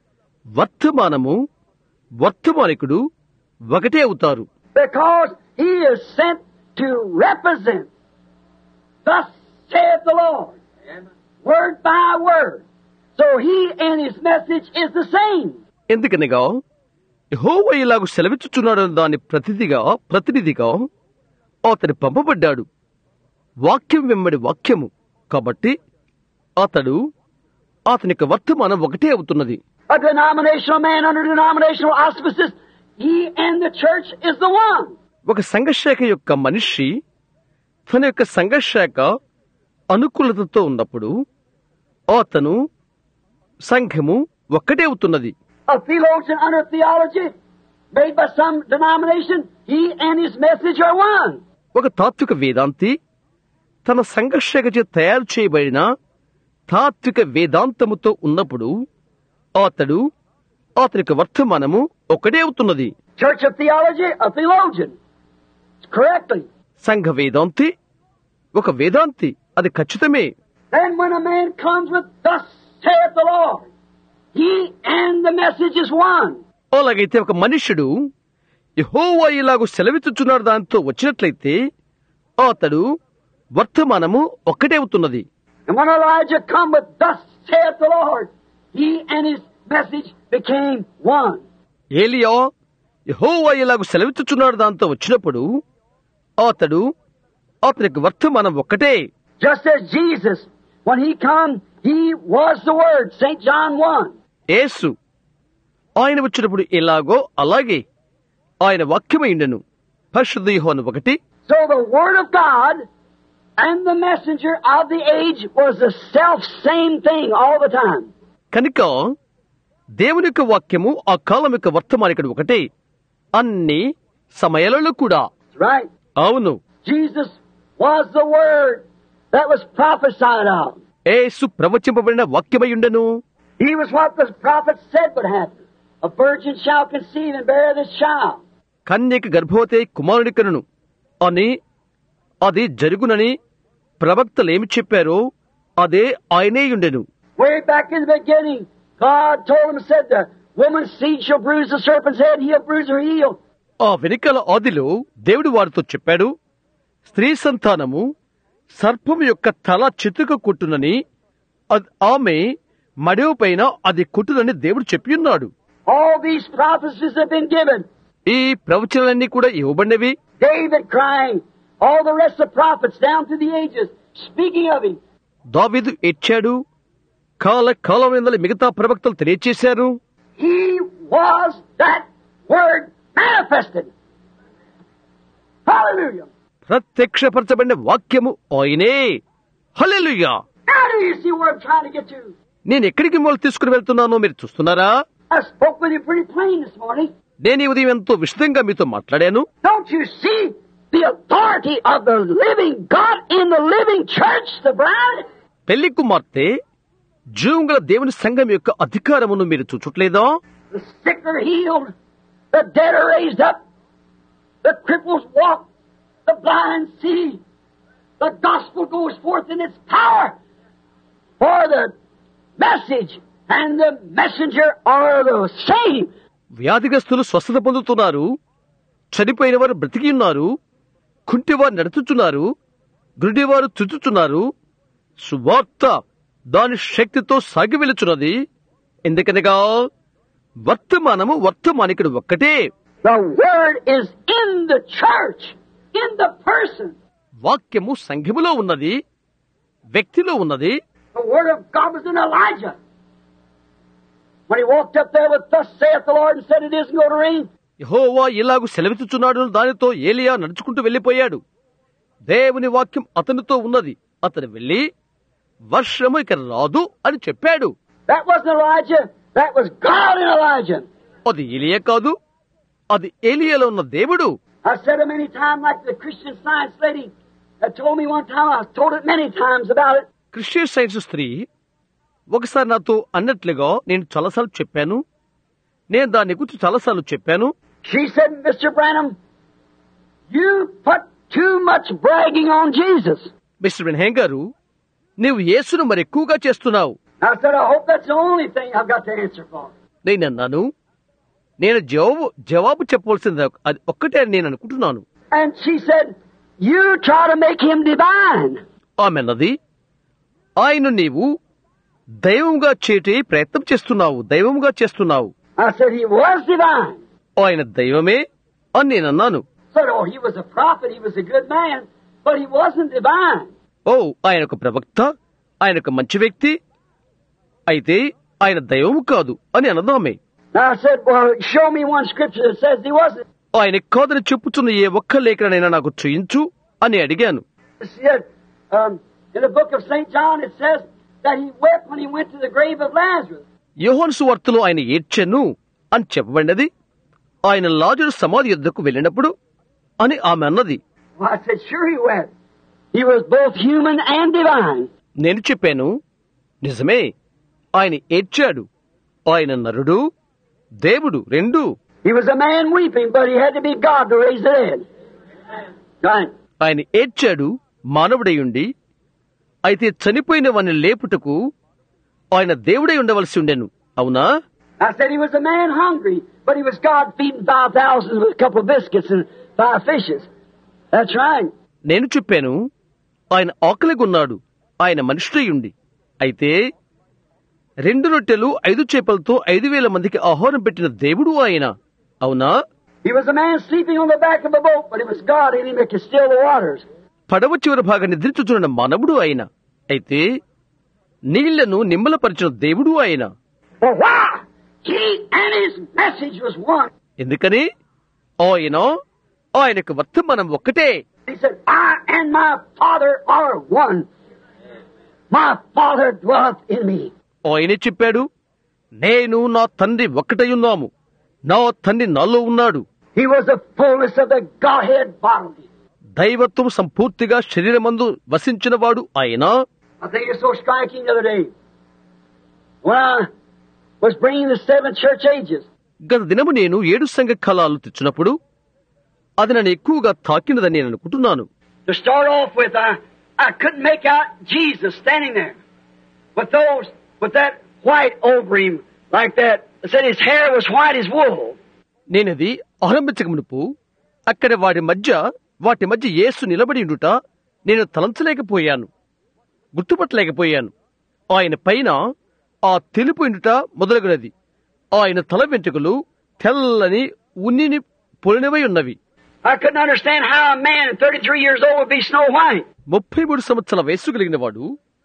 వర్తమానము వర్తమానికుడు ఒకటే అవుతారు. Because he is sent to represent, thus saith the Lord, word by word. So he and his message is the same. ఎందుకనగా యెహోవా ఇలాగు సెలవిచ్చుచున్నాడు దాని ప్రతినిధిగా ప్రతినిధిగా అతడు పంపబడ్డాడు. వాక్యం వెంబడి వాక్యము. కాబట్టి అతడు అతని యొక్క వర్తమానం ఒకటే అవుతున్నది. A denominational man under denominational auspices, he and the church is the one. ఒక సంఘశాఖ యొక్క మనిషి తన యొక్క సంఘశాఖ అనుకూలతతో ఉన్నప్పుడు అతను సంఘము ఒక్కటే అవుతున్నది. A theologian under theology made by some denomination, he and his message are one. ఒక తాత్విక వేదాంతి తన సంఘశాఖచే తయారు చేయబడిన తాత్విక వేదాంతముతో ఉన్నప్పుడు అతడు అతని యొక్క వర్తమానము ఒకటే అవుతున్నది. Church of theology, a theologian. Correctly. సంఘ వేదాంతి ఒక వేదాంతి, అది ఖచ్చితమే. Then when a man comes with thus saith the Lord, he and the message is one. అలాగైతే ఒక మనుష్యుడు యెహోవా ఇలాగు సెలవిచ్చుచున్నాడు దాంతో వచ్చినట్లయితే అతడు వర్తమానము ఒక్కటే అవుతున్నది. And when Elijah come with thus saith the Lord, he and his message became one. ఏలియా యెహోవా ఇలాగు సెలవిచ్చుచున్నాడు దాంతో వచ్చినప్పుడు అతడు అతని యొక్క వర్తమానం ఒక్కటే. Just as Jesus, when he come, he was the Word, Saint John one. యేసు ఆయన వచ్చినప్పుడు ఎలాగో అలాగే ఆయన వాక్యమైండెను. పరిశుద్ధ యోహాను ఒకటి. So the Word of God and the messenger of the age was the self same thing all the time. కనుక దేవుని యొక్క వాక్యము ఆ కాలం యొక్క వర్తమానికుడు ఒకటే అన్ని సమయాలలో కూడా. Right? అవును, Jesus was the Word that was prophesied of. Yesu ప్రవచింపబడిన వాక్యమైయుండెను. He was what the prophet said would happen. A virgin shall conceive and bear this child. కన్యక గర్భవతి కుమారుని కనును అని అది జరుగునని ప్రవక్తలేమి చెప్పారో అదే ఆయనేయుండెను. Way back in the beginning, God told him, said, the woman's seed shall bruise the serpent's head, he'll bruise her heel. ఆ వెనుకల ఆదిలో దేవుడు వారితో చెప్పాడు, స్త్రీ సంతానము సర్పము యొక్క తల చితుక కొట్టునని, ఆమె మడవ పైన అది కొట్టునని దేవుడు చెప్పియున్నాడు. All these prophecies have been given. ఈ ప్రవచనాలన్నీ కూడా ఇవ్వబడినవి. David crying, all the rest of the prophets down through the ages, speaking of him. దావీదు ఏడ్చాడు, కాల కాలమైందని మిగతా ప్రవక్తలు తెలియచేశారు. He was that word manifested. Hallelujah. ప్రత్యక్షపరచబడిన వాక్యము ఆయనే. హల్లెలూయా. Now do you see where I'm trying to get to? నేను ఎక్కడికి మూల తీసుకుని వెళ్తున్నానో మీరు చూస్తున్నారా? I spoke with you pretty plain this morning. నేను ఈ ఉదయం ఎంతో విశదంగా మీతో మాట్లాడాను. Don't you see the authority of the living God in the living church, the bride? పెళ్లి కుమార్తె జీవంగల దేవుని సంఘం యొక్క అధికారమును మీరు చూచట్లేదా? The sick are healed, the dead are raised up, the cripples walk, the blind see, the gospel goes forth in its power, for the message and the messenger are the same. వ్యాధిగ్రస్తులు స్వస్థత పొందుతున్నారు, చనిపోయిన వారు బ్రతికి ఉన్నారు, కుంటివారు నడుచుచున్నారు, గుడ్డివారు చుచుచున్నారు. సువార్త దాని శక్తితో సాగి వెలుచున్నది. ఎందుకనగా వర్తమానము వర్తమానికుడు ఒక్కటే. The word is in the church, in the person. వాక్యము సంఘములో ఉన్నది, వ్యక్తిలో ఉన్నది. The word of God was in Elijah. When he walked up there with thus saith the Lord and said it isn't going to rain. యెహోవా ఇలాగు సెలవిచ్చుచున్నాడు దానితో ఏలియా నడుచుకుంటూ వెళ్లిపోయాడు. దేవుని వాక్యం అతనితో ఉన్నది. అతను వెళ్లి వర్షము ఇక రాదు అని చెప్పాడు. That wasn't Elijah. That was God in Elijah. అది ఏలియా కాదు, అది ఏలియాలో ఉన్న దేవుడు. I said it many times, like the Christian Science lady that told me one time. I told it many times about it. Christian Science స్త్రీ ఒకసారి నాతో అన్నట్లుగా నేను చాలాసార్లు చెప్పాను. నేను దాని గురించి చాలాసార్లు చెప్పాను. She said, Mister Branham, you put too much bragging on Jesus. Mister Branham గారు, నీవు యేసును మరి ఎక్కువగా చేస్తున్నావు. I said, I hope that's the only thing I've got to answer for. నేను అన్నాను, నేను జవాబు జవాబు చెప్పవలసింది అది ఒక్కటే అని నేను అనుకుంటున్నాను. And she said, you try to make him divine. ఆమె అన్నది, ఆయన నీవు దైవంగా చేటి ప్రయత్నం చేస్తున్నావు, దైవంగా చేస్తున్నావు. I said, he was divine. ఆయన దైవమే అని నేనన్నాను. Said, oh, he was a prophet, he was a good man, but he wasn't divine. ఓ ఆయన ఒక ప్రవక్త, ఆయన ఒక మంచి వ్యక్తి, అయితే ఆయన దైవము కాదు అని అనదామే. Now I said, well, show me one scripture that says he wasn't. ఆయన కాదని చెప్పుచున్న ఏ ఒక్క లేఖనైనా నాకు చూయించు అని అడిగాను. She said, um, in the book of Saint John it says that he wept when he went to the grave of Lazarus. యోహాను సువార్తలో ఆయన ఏడ్చెను అని చెప్పబడినది ఆయన లాజరు సమాధి యొద్దకు వెళ్ళినప్పుడు అని ఆమె అన్నది. Well, I said, sure he wept. He was both human and divine. నేను చెప్పాను, నిజమే, ఆయన ఏడ్చాడు. ఆయన నరుడు, దేవుడు రెండు. He was a man weeping, but he had to be God to raise the dead. Right. ఆయన ఏడ్చాడు, మానవుడయుండి, అయితే చనిపోయిన వాని లేపుటకు ఆయన దేవుడై ఉండవలసి ఉండెను. అవునా? I said he was a man hungry, but he was God feeding five thousand with a couple of biscuits and five fishes. That's right. నేను చెప్పాను, ఆయన ఆకలిగొన్నాడు, ఆయన మనుష్యుడయుండి, అయితే రెండు రొట్టెలు ఐదు చేపలతో ఐదు వేల మందికి ఆహారం పెట్టిన దేవుడు ఆయన. అవునా? He was a man sleeping on the back of a boat, but it was God in him that could still the waters. పడవ చివరి భాగం నిద్రించుచున్న మానవుడు ఆయన, అయితే నీళ్లను నిమ్మలపరిచిన దేవుడు ఆయన. Well, why? He and his message was one. ఎందుకని? ఆయన ఆయనకు వర్తమానం ఒక్కటే. He said, I and my Father are one. My Father dwelleth in me. ఆయనే చెప్పాడు, నేను నా తండ్రి ఒక్కటయున్నాము, నా తండ్రి నాలో ఉన్నాడు. He was the fullness of the Godhead bodily. దైవత్వం సంపూర్తిగా శరీరమందు వసించినవాడు ఆయన. I think it's so striking the other day when I was bringing the seven church ages. గత దినము నేను ఏడు సంఘ కాలాలు తెచ్చినప్పుడు అది నన్ను ఎక్కువగా తాకినదని నేను అనుకుంటున్నాను. To start off with, I, I couldn't make out Jesus standing there with those, with that white over him like that. I said his hair was white as wool. నేనది ఆరంభించక మునుపు అక్కడ వాటి మధ్య వాటి మధ్య యేసు నిలబడి ఉండుట నేను తలంచలేకపోయాను, గుర్తుపట్టలేకపోయాను. ఆయన పైన ఆ తెలుపు ఇండుట మొదలగునది. ఆయన తల వెంట్రుకలు తెల్లని ఉన్నిని పొలినవై ఉన్నవి. I couldn't understand how a man thirty-three years old would be snow white. ముప్పై మూడు సంవత్సరాల వయస్సు కలిగిన వాడు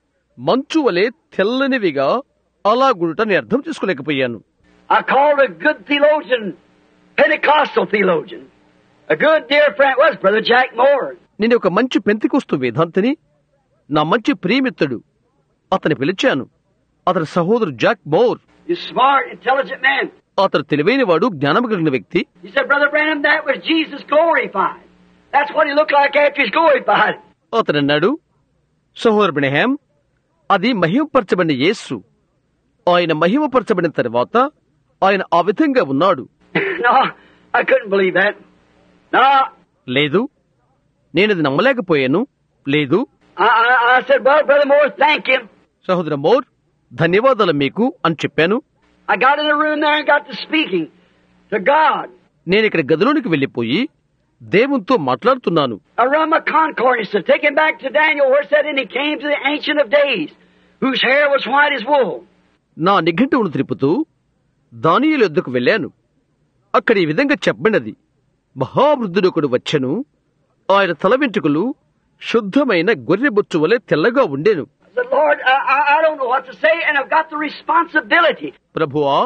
మంచు వలె తెల్లనివిగా అలా గుడుట నేను అర్థం చేసుకోలేకపోయాను. I called a good theologian, Pentecostal theologian, a good dear friend was Brother Jack Moore. నేను ఒక మంచి పెంతెకోస్తు వేదాంతిని, నా మంచి ప్రియమిత్రుడు, అతని పిలిచాను. అతని సహోదరు Jack Moore. He's a smart, intelligent man. అతను తెలివైన వాడు, జ్ఞానము కలిగిన వ్యక్తి. He said, Brother Branham, that was Jesus glorified. That's what he looked like after he's glorified. అతను అన్నాడు, సహోదరు బ్రహ్యాం, అది మహిమపరచబడిన యేసు. ఆయన మహిమపరచబడిన తర్వాత ఆయన ఆ విధంగా ఉన్నాడు. No, I couldn't believe that. No. లేదు, నేనది నమ్మలేకపోయాను. లేదు. I, I, I said, well, Brother Moore, thank him. సహోదర మోర్, ధన్యవాదాలు మీకు అని చెప్పాను. I got in the room there and got to speaking to God. నేను ఇక్కడ గదిలోనికి వెళ్లిపోయి దేవునితో మాట్లాడుతున్నాను. I run my concordance to take him back to Daniel where it said, and he came to the Ancient of Days, whose hair was white as wool. నా నిఘంటువును త్రిపుతూ దానియేలు యొద్దకు వెళ్ళాను. అక్కడ ఈ విధంగా చెప్పబడినది, మహావృద్ధుడొకడు వచ్చెను, ఆయన తల వెంట్రుకలు శుద్ధమైన గొర్రె బొచ్చు వలె తెల్లగా ఉండెను. I said, Lord, I, I don't know what to say, and I've got the responsibility. ప్రభువా,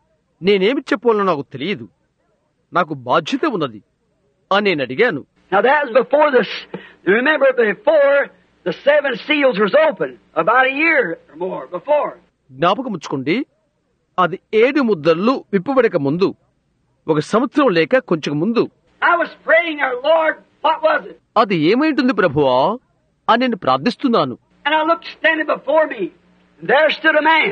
నేనేమి చెప్పాలో నాకు తెలియదు, నాకు బాధ్యత ఉన్నది అని నేను అడిగాను. Now that was before this, remember, before the seven seals was open, about a year or more before. జ్ఞాపకముచ్చుకోండి, అది ఏడు ముద్దర్లు విప్పబడక ముందు, ఒక సంవత్సరం లేక కొంచెం ముందు. I was praying, our Lord, what was it? అది ఏమైంటుంది ప్రభువా అని నేను ప్రార్థిస్తున్నాను. And I looked standing before me, and there stood a man,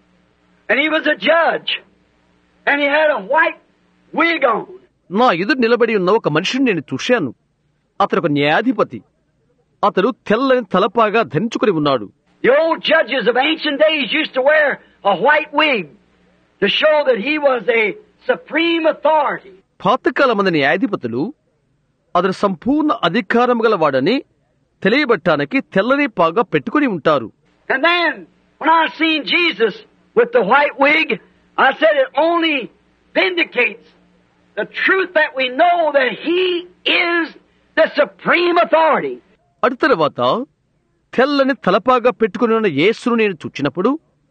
and he was a judge, and he had a white wig on. నా ఎదురు నిలబడి ఉన్న ఒక మనిషిని నేను చూశాను. అతను ఒక న్యాయాధిపతి. అతడు తెల్లని తలపాగా ధరించుకుని ఉన్నాడు. The old judges of ancient days used to wear a white wig to show that he was a supreme authority. పాతకాల మంది న్యాయాధిపతులు అతను సంపూర్ణ అధికారం గలవాడని తెలియబట్టానికి తెల్లని పాగా పెట్టుకుని ఉంటారు. And then when I seen Jesus with the white wig, I said it only vindicates the truth that we know that He is the supreme authority. అటు తర్వాత తెల్లని తలపాగా పెట్టుకుని ఉన్న యేసును నేను చూచినప్పుడు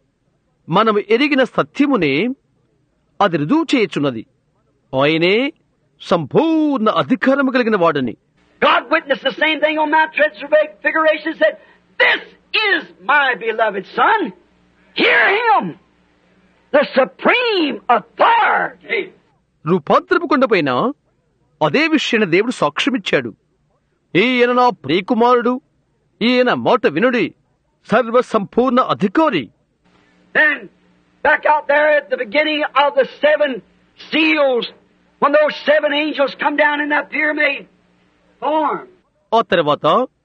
మనం ఎరిగిన సత్యమునే అది రుజువు చేయుచున్నది. ఆయనే సంపూర్ణ అధికారము కలిగిన వాడని. God witnessed the same thing on Mount Transfiguration, said, "This is my beloved Son. Hear Him, the supreme authority." రూపాంతరపు కొండపైన అదే విషయాన్ని దేవుడు సాక్ష్యమిచ్చాడు. ఈయన నా ప్రియకుమారుడు, ఈయన మాట వినుడి, సర్వ సంపూర్ణ అధికారి. Then, back out there at the beginning of the seven seals, when those seven angels come down in that pyramid form. ఆ తర్వాత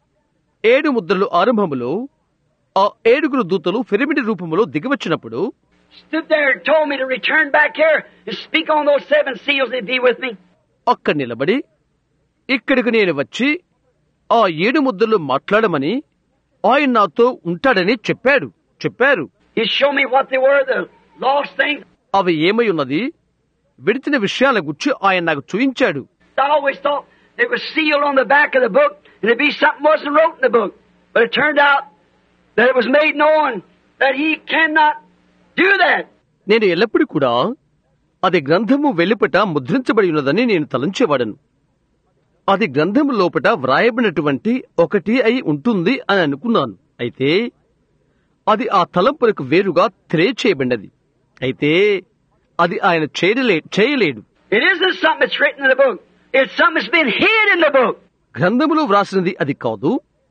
ఏడు ముద్రలు ఆరంభములో ఆ ఏడుగురు దూతలు పిరమిడ్ రూపములో దిగివచ్చినప్పుడు stood there and told me to return back here and speak on those seven seals and be with me. అక్కడ నిలబడి ఇక్కడికి నేను వచ్చి ఆ ఏడు ముద్రలు మాట్లాడమని ఆయన నాతో ఉంటాడని చెప్పాడు చెప్పారు He showed me what they were, the lost things. అవి ఏమై ఉన్నది, విడిచిన విషయాల గురించి ఆయన నాకు చూయించాడు. I always thought it was sealed on the back of the book and it'd be something wasn't wrote in the book. But it turned out that it was made known that He cannot do that. నేను ఎల్లప్పుడూ కూడా అది గ్రంథము వెలుపట ముద్రించబడి ఉన్నదని నేను తలంచేవాడను. అది గ్రంథము లోపట వ్రాయబడినటువంటి ఒకటి అయి ఉంటుంది అని అనుకున్నాను. అయితే అది ఆ తలంపులకు వేరుగా తెలియచేయబడినది. అయితే అది ఆయన చేయలే చేయలేడు. It isn't something that's written in the book. It's something that's been hid in the book. గ్రంథములో వ్రాసినది అది కాదు,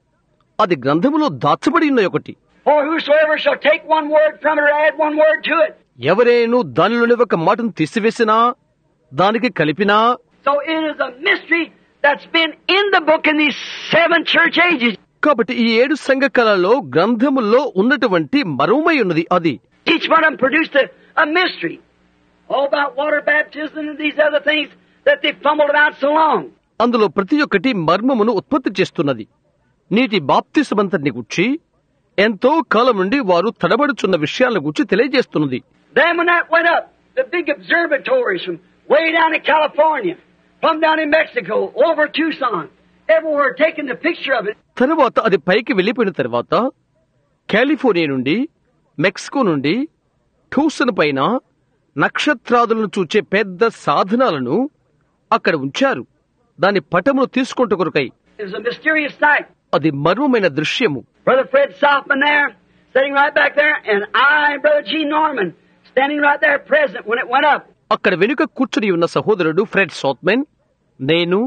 అది గ్రంథములో దాచబడి ఉన్న ఒకటి. For whosoever shall take one word from it or add one word to it. ఎవరైనా దానిలోని ఒక మాటను తీసివేసినా దానికి కలిపినా. So it is a mystery that's been in the book in these seven church ages. కాబట్టి ఈ ఏడు సంఘ కళలో గ్రంథములో ఉన్నటువంటి మరుమై ఉన్నది అది. Each one of them produced a, a mystery. All about water baptism and these other things that they fumbled about so long. అందులో ప్రతి ఒక్కటి మర్మమును ఉత్పత్తి చేస్తున్నది. నీటి బాప్తిసమంతటిని గురించి ఎంతో కాలం నుండి వారు తడబడుచున్న విషయాల గురించి తెలియజేస్తున్నది. Then when that went up, the big observatories from way down in California, from down in Mexico, over Tucson, everywhere taking the picture of it. తర్వాత అది పైకి వెళ్లిపోయిన తర్వాత కాలిఫోర్నియా నుండి, మెక్సికో నుండి, ట్యూసన్ పైన నక్షత్రాదులను చూచే పెద్ద సాధనాలను అక్కడ ఉంచారు. దాని పటమును తీసుకుంటూ కొరకై. It was a mysterious sight. అది మర్మమైన దృశ్యము. Brother Fred Softman there, sitting right back there, and I and Brother Gene Norman standing right there present when it went up. అక్కడ వెనుక కూర్చుని ఉన్న సహోదరుడు ఫ్రెడ్ సోత్మెన్, నేను,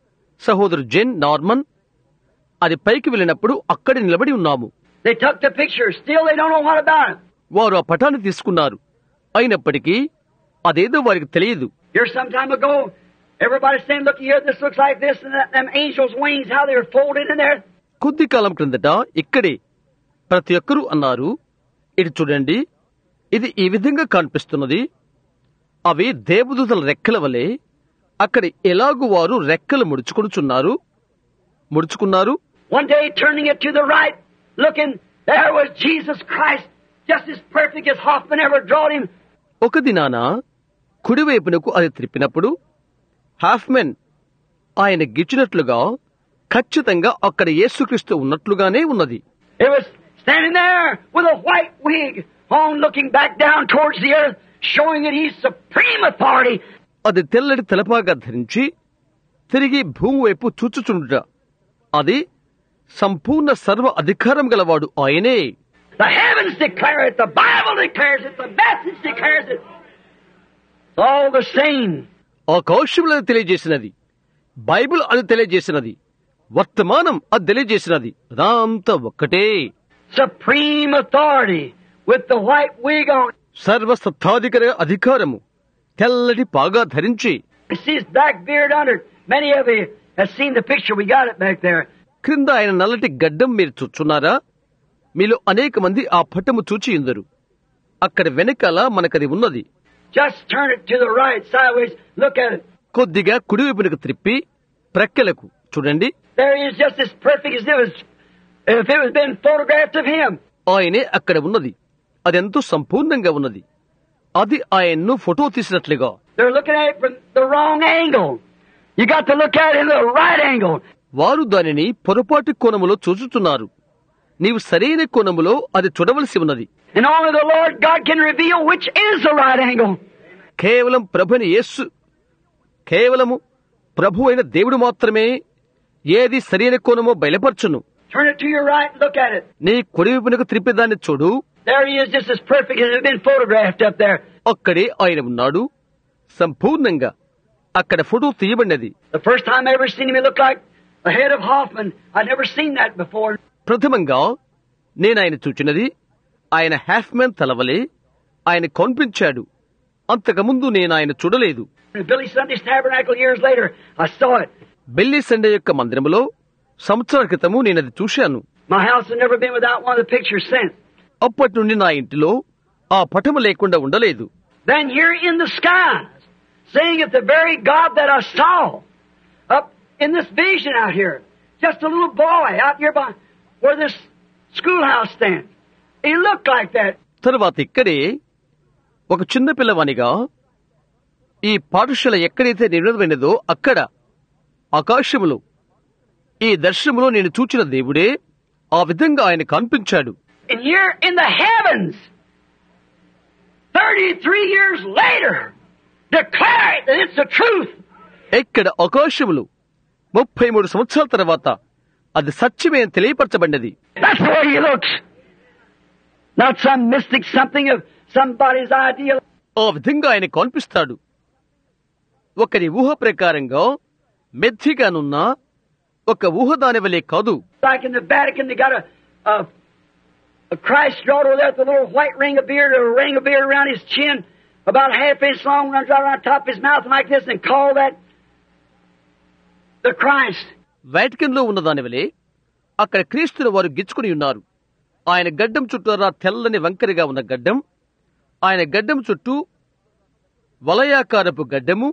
సహోదరు జెన్ నార్మన్ అది పైకి వెళ్ళినప్పుడు అక్కడ నిలబడి ఉన్నాము. They took the picture. Still they don't know what about it. వారు ఆ పటాన్ని తీసుకున్నారు. అయినప్పటికీ అదేదో వారికి తెలియదు. Here some time ago, everybody saying, "Look here, this looks like this," and that, them angels' wings, how they were folded in there. కొద్ది కాలం క్రిందట ఇక్కడే ప్రతి ఒక్కరూ అన్నారు, ఇది చూడండి, ఇది ఈ విధంగా కనిపిస్తున్నది. అవి దేవదూతల రెక్కల వలె అక్కడ ఎలాగూ వారు రెక్కలు ముడుచుకొనుచున్నారు ముడుచుకున్నారు. One day, turning it to the right, looking, there was Jesus Christ, just as perfect as Hoffman ever drawed him. ఒక దినాన కుడివైపునకు అది త్రిప్పినప్పుడు హాఫ్మెన్ ఆయన గిచ్చినట్లుగా ఖచ్చితంగా అక్కడ యేసుక్రీస్తు ఉన్నట్లుగానే ఉన్నది. It was standing there with a white wig on, looking back down towards the earth, showing that He's supreme authority. అది తెల్లటి తలపాగా ధరించి తిరిగి భూమి వైపు చూచుచుండుట, అది సంపూర్ణ సర్వ అధికారం గలవాడు ఆయనే. The heavens declare it, the Bible declares it, the message declares it. It's all the same. ఆకాశములు అది తెలియజేసినది, బైబిల్ అది తెలియజేసినది, వర్తమానం అది తెలియజేసినది, అదంతా ఒక్కటే. Supreme authority with the white wig on. సర్వసత్తాధికార అధికారము తెల్లటి పాగా ధరించి. You see his black beard under. Many of you have seen the picture. We got it back there. క్రింద ఆయన నల్లటి గడ్డం మీరు చూచున్నారా? మీలో అనేక మంది ఆ పట్టము చూచి ఉందరు. అక్కడ వెనకాల మనకది ఉన్నది. Just turn it to the right, sideways. Look at it. కొద్దిగా కుడివైపునకు త్రిప్పి ప్రక్కలకు చూడండి. There he is, just as perfect as it was, if it was been photographed of him. ఆయనే అక్కడ ఉన్నది. అదెంతో సంపూర్ణంగా ఉన్నది. అది ఆయన్ను ఫోటో తీసినట్లుగా. They're looking at it from the wrong angle. You got to look at it in the right angle. వారు దానిని పొరపాటు కోణములో చూచుతున్నారు. నీవు సరైన కోణములో అది చూడవలసి ఉన్నది. And only the Lord God can reveal which is the right angle. కేవలం ప్రభుని యేసు కేవలము ప్రభు అయిన దేవుడు మాత్రమే ఏది సరైన కోణమో బయలుపరచును. Turn it to your right and look at it. నీ కుడివైపునకు త్రిప్పేదాన్ని చూడు. There he is, just as perfect as it had been photographed up there. అక్కడే ఆయన ఉన్నాడు, సంపూర్ణంగా అక్కడ ఫోటో తీయబడినది. The first time I ever seen him, he looked like the head of Hoffman. I'd never seen that before. ప్రథమంగా నేను ఆయన చూచినది ఆయన హాఫ్మెన్ తలవలే ఆయన కనిపించాడు. అంతకుముందు నేను ఆయన చూడలేదు. Billy Sunday's Tabernacle years later, I saw it. Billy Sunday యొక్క మందిరములో సంవత్సరాల క్రితము నేను అది చూశాను. My house has never been without one of the pictures since. అప్పటి నుండి నా ఇంటిలో ఆ పటము లేకుండా ఉండలేదు. Then here in the skies, saying it's the very God that I saw up in this vision out here, just a little boy out here by where this schoolhouse stands. He looked like that. తరువాత ఇక్కడే ఒక చిన్న పిల్లవానిగా ఈ పాఠశాల ఎక్కడైతే నిర్మితమైనదో అక్కడ ఆకాశములో ఈ దర్శనములో నేను చూచిన దేవుడే ఆ విధంగా ఆయన కనిపించాడు. And here in the heavens, thirty-three years later, declare it that it's the truth. ఇక్కడ ఆకాశములు ముప్పై మూడు సంవత్సరాల తర్వాత అది సత్యమే అని తెలియపరచబడినది. That's the way he looks. Not some mystic something of somebody's idea. ఆ విధంగా ఆయన కనిపిస్తాడు. ఒకరి ఊహ ప్రకారంగా మెద్దిగానున్న ఒక ఊహ దాని వలె కాదు. Like in the Vatican, they got a, a, a Christ drawed over there with a little white ring of beard, a ring of beard around his chin, about half inch long, runs right around the top of his mouth like this, and call that the Christ. Vatican లో ఉన్న దాని వలె అక్కడ క్రీస్తుని వారు గిచ్చుకుని ఉన్నారు. ఆయన గడ్డం చుట్టూరా తెల్లని వంకరిగా ఉన్న గడ్డం, ఆయన గడ్డం చుట్టూ వలయాకారపు గడ్డము,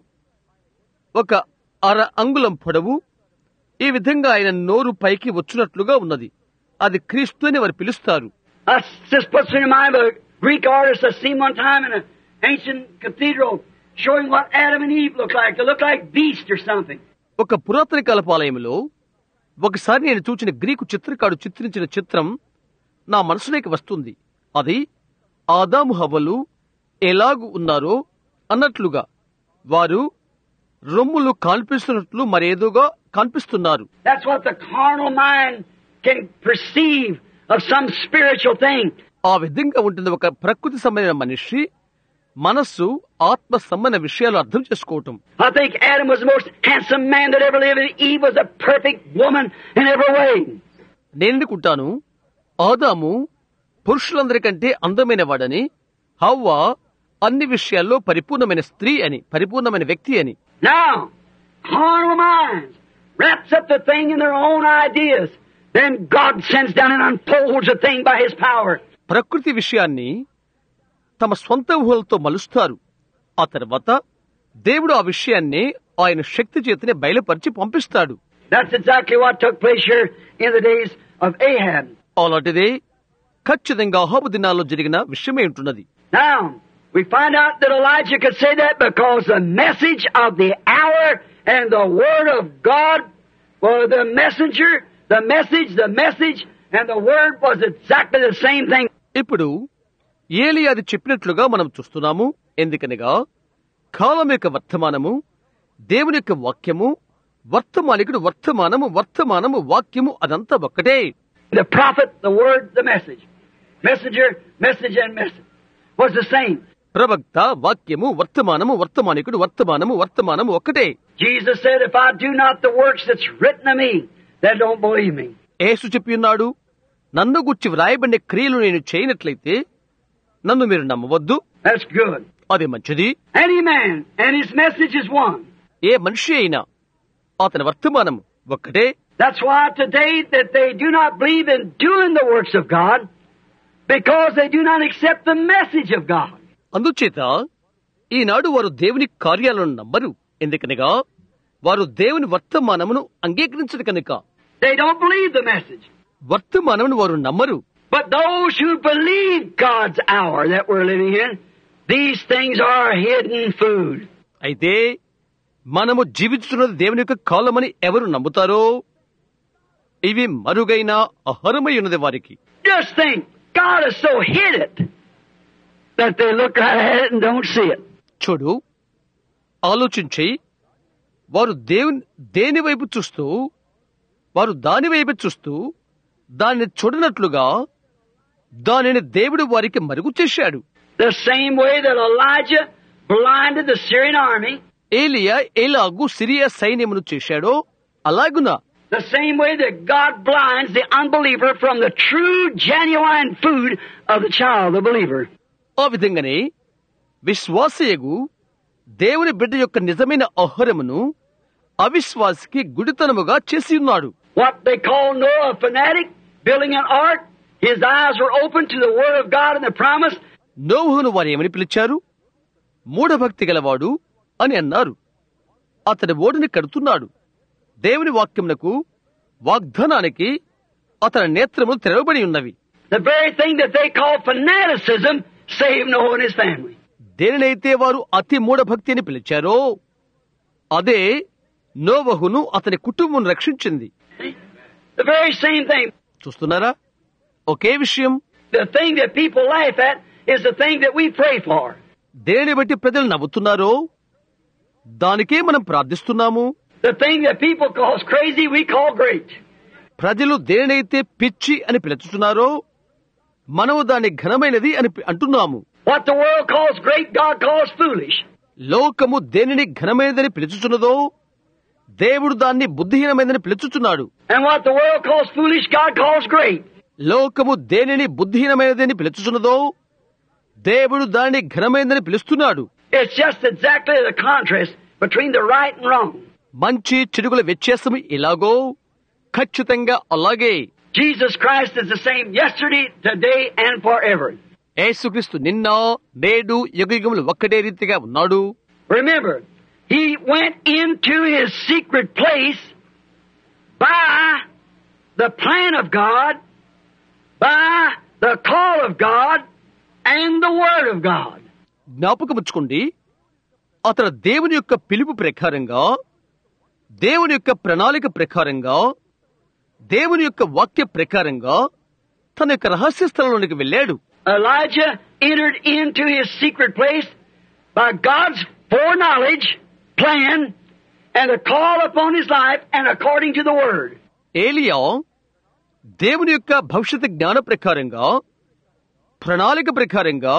ఒక అర అంగుళం పొడవు, ఈ విధంగా ఆయన నోరు పైకి వచ్చినట్లుగా ఉన్నది. అది క్రీస్తు అని వారు పిలుస్తారు. That just puts me in mind of a Greek artist I seen one time in an ancient cathedral showing what Adam and Eve looked like. They looked like beasts or something. ఒక పురాతన కాలపు ఆలయంలో ఒకసారి నేను చూచిన Greek చిత్రకారుడు చిత్రించిన చిత్రం నా మనసులోకి వస్తుంది. అది ఆదాము హవ్వలు ఎలాగు ఉన్నారో అన్నట్లుగా వారు రొమ్ములు కనిపిస్తున్నట్లు మరేదోగా కనిపిస్తున్నారు. That's what the carnal mind can perceive of some spiritual thing. ఆ విధంగా ఉంటుంది ఒక ప్రకృతి సంబంధమైన మనిషి మనస్సు ఆత్మ సంబంధ విషయాలు అర్థం చేసుకోవటం. I think Adam was the most handsome man that ever lived, and Eve was a perfect woman in every way. నేను అనుకుంటాను ఆదాము పురుషులందరికంటే అందమైన వాడని, హవ్వ అన్ని విషయాల్లో పరిపూర్ణమైన స్త్రీ అని, పరిపూర్ణమైన వ్యక్తి అని. Now, carnal minds wraps up the thing in their own ideas. Then God sends down and unfolds the thing by His power. ప్రకృతి విషయాన్ని తమ స్వంత ఊహలతో మలుస్తారు. ఆ తర్వాత దేవుడు ఆ విషయాన్ని ఆయన శక్తి చేతనే బయలుపరిచి పంపిస్తాడు. That's exactly what took place here in the days of Ahab. అలాంటిదే ఖచ్చితంగా అహాబు దినాల్లో జరిగిన విషయమే ఉంటున్నది. Now, we find out that Elijah could say that because the message of the hour and the word of God were the messenger, the message, the message, and the word was exactly the same thing. ఇప్పుడు ఏలి అది చెప్పినట్లుగా మనం చూస్తున్నాము. ఎందుకనగా కాలం యొక్క వర్తమానము, దేవుని యొక్క వాక్యము, వర్తమానికుడు వర్తమానము, వర్తమానము వాక్యము అదంతా ఒక్కటే. The prophet, the word, the message. Messenger, message, and message was the same. ప్రవక్త, వాక్యము, వర్తమానము, వర్తమానికుడు, వర్తమానము, వర్తమానము ఒక్కటే. Jesus said, if I do not the works that's written of me, then don't believe me. యేసు చెప్పి ఉన్నాడు, నన్ను గుర్చి వ్రాయబడిన క్రియలు నేను చేయనట్లయితే నన్ను మీరు నమ్మవద్దు. That's good. అది మంచిది. Any man and his message is one. ఏ మనిషి అయినా అతని వర్తమానం ఒక్కటే. That's why today that they do not believe in doing the works of God, because they do not accept the message of God. అందుచేత ఈనాడు వారు దేవుని కార్యాలను నమ్మరు. ఎందుకనగా వారు దేవుని వర్తమానమును అంగీకరించరు కనుక. They don't believe the message. వర్తమానమును వారు నమ్మరు. But those who believe God's hour that we're living in, these things are hidden food. అయితే మనము జీవించుతున్నది దేవుని యొక్క కాలమని ఎవరు నమ్ముతారో ఇవి మరుగైన ఆహారమై ఉన్నది వారికి. Just think, God has so hid it that they look right at it and don't see it. చూడు, ఆలోచించి వారు దేవుని దేని వైపు చూస్తూ వారు దాని వైపు చూస్తూ దాన్ని చూడనట్లుగా దానిని దేవుడు వారికి మరుగు చేశాడు. The same way that Elijah blinded the Syrian army, ఏలియా ఎలాగు సిరియా సైన్యమును చేశాడో అలాగున the same way that God blinds the unbeliever from the true, genuine food of the child, the believer. ఆ విధంగానే విశ్వాసయగు దేవుని బిడ్డ యొక్క నిజమైన ఆహారమును అవిశ్వాసికి గుడితనముగా చేసి ఉన్నాడు. What they call Noah a fanatic, building an ark, his eyes were open to the word of God and the promise. నోవహును వారు ఏమని పిలిచారు? మూఢభక్తి గలవాడు అని అన్నారు. అతడి ఓడిని కడుతున్నాడు. దేవుని వాక్యమునకు వాగ్దానానికి అతని నేత్రములు తెరవబడి ఉన్నవి. The very thing that they call fanaticism saved Noah and his family. దేనినైతే వారు అతి మూఢభక్తి అని పిలిచారో అదే నోవహును అతని కుటుంబం రక్షించింది. The very same thing. చూస్తున్నారా? ఒకే విషయం. The thing that people laugh at is the thing that we pray for. దేనిని బట్టి ప్రజలు నవ్వుతున్నారో దానికే మనం ప్రార్థిస్తున్నాము. The thing that people call crazy, we call great. ప్రజలు దేనినైతే పిచ్చి అని పిలుచుతున్నారో మనము దాన్ని ఘనమైనది అని అంటున్నాము. What the world calls great, God calls foolish. లోకము దేనిని ఘనమైనదని పిలుచుచున్నదో దేవుడు దాన్ని బుద్ధిహీనమైనదని పిలుచుచున్నాడు. And what the world calls foolish, God calls great. లోకము దేనిని బుద్ధిహీనమైనదని పిలుచుచున్నదో దేవుడు దాన్ని ఘనమైనదని పిలుస్తున్నాడు. It's just exactly the contrast between the right and wrong. మంచి చెడుగుల వ్యత్యాసము ఇలాగో ఖచ్చితంగా అలాగే. Jesus Christ is the same yesterday, today, and forever. యేసుక్రీస్తు నిన్న నేడు యుగయుగములు ఒక్కటే రీతిగా ఉన్నాడు. Remember, he went into his secret place by the plan of God, by the call of God, and the word of God. జ్ఞాపకముచ్చుకోండి, అతను దేవుని యొక్క పిలుపు ప్రకారంగా, దేవుని యొక్క ప్రణాళిక ప్రకారంగా, దేవుని యొక్క వాక్య ప్రకారంగా తన యొక్క రహస్య స్థలంలోనికి వెళ్ళాడు. Elijah entered into his secret place by God's foreknowledge, plan, and a call upon his life and according to the word. ఏలియా దేవుని యొక్క భవిష్యత్ జ్ఞాన ప్రకారంగా, ప్రణాళిక ప్రకారంగా,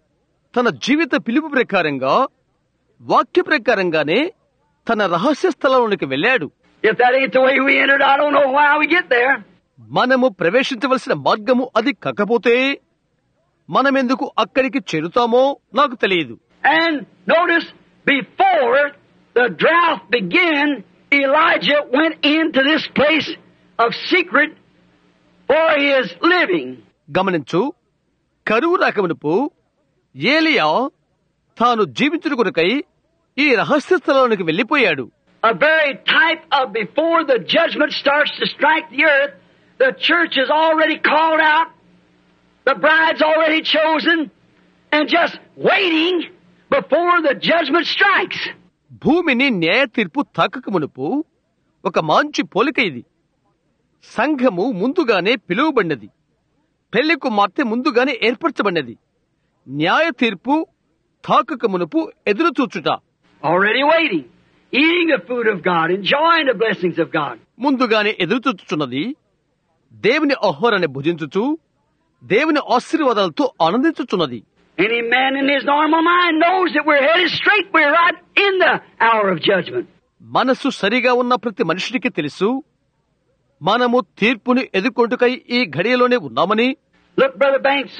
తన జీవిత పిలుపు ప్రకారంగా, వాక్య ప్రకారంగానే తన రహస్య స్థలంలోనికి వెళ్ళాడు. If that ain't the way we entered, I don't know how we get there. మనము ప్రవేశించవలసిన మార్గము అది కాకపోతే మనమెందుకు అక్కడికి చేరుతామో నాకు తెలియదు. And notice, before the drought began, Elijah went into this place of secret for his living. గమనించు, కరువు రాకమునుపు ఏలియా తాను జీవించుట కొరకై ఈ రహస్య స్థలానికి వెళ్లిపోయాడు. A very type of before the judgment starts to strike the earth, the church is already called out, the bride's already chosen, and just waiting before the judgment strikes. భూమిని న్యాయ తీర్పు తాకకమునుపు ఒక మంచి పోలిక ఇది. సంఘము ముందుగానే పిలువబడినది, పెళ్లి కుమార్తె ముందుగానే ఏర్పరచబడినది. న్యాయ తీర్పు తాకకమునుపు ఎదురు చూచుట. Already waiting, eating the food of God, enjoying the blessings of God. ముందుగానే ఎదురు చూచుచున్నది, దేవుని ఆహారాన్ని భుజించుచు దేవుని ఆశీర్వాదాలతో ఆనందించుచున్నది. Any man in his normal mind knows that we're headed straight, we're right in the hour of judgment. మనసు సరిగా ఉన్న ప్రతి మనుషుడికి తెలుసు, మనము తీర్పుని ఎదుర్కొంటుకై ఈ ఘడియలోనే ఉన్నామని. Look, Brother Banks,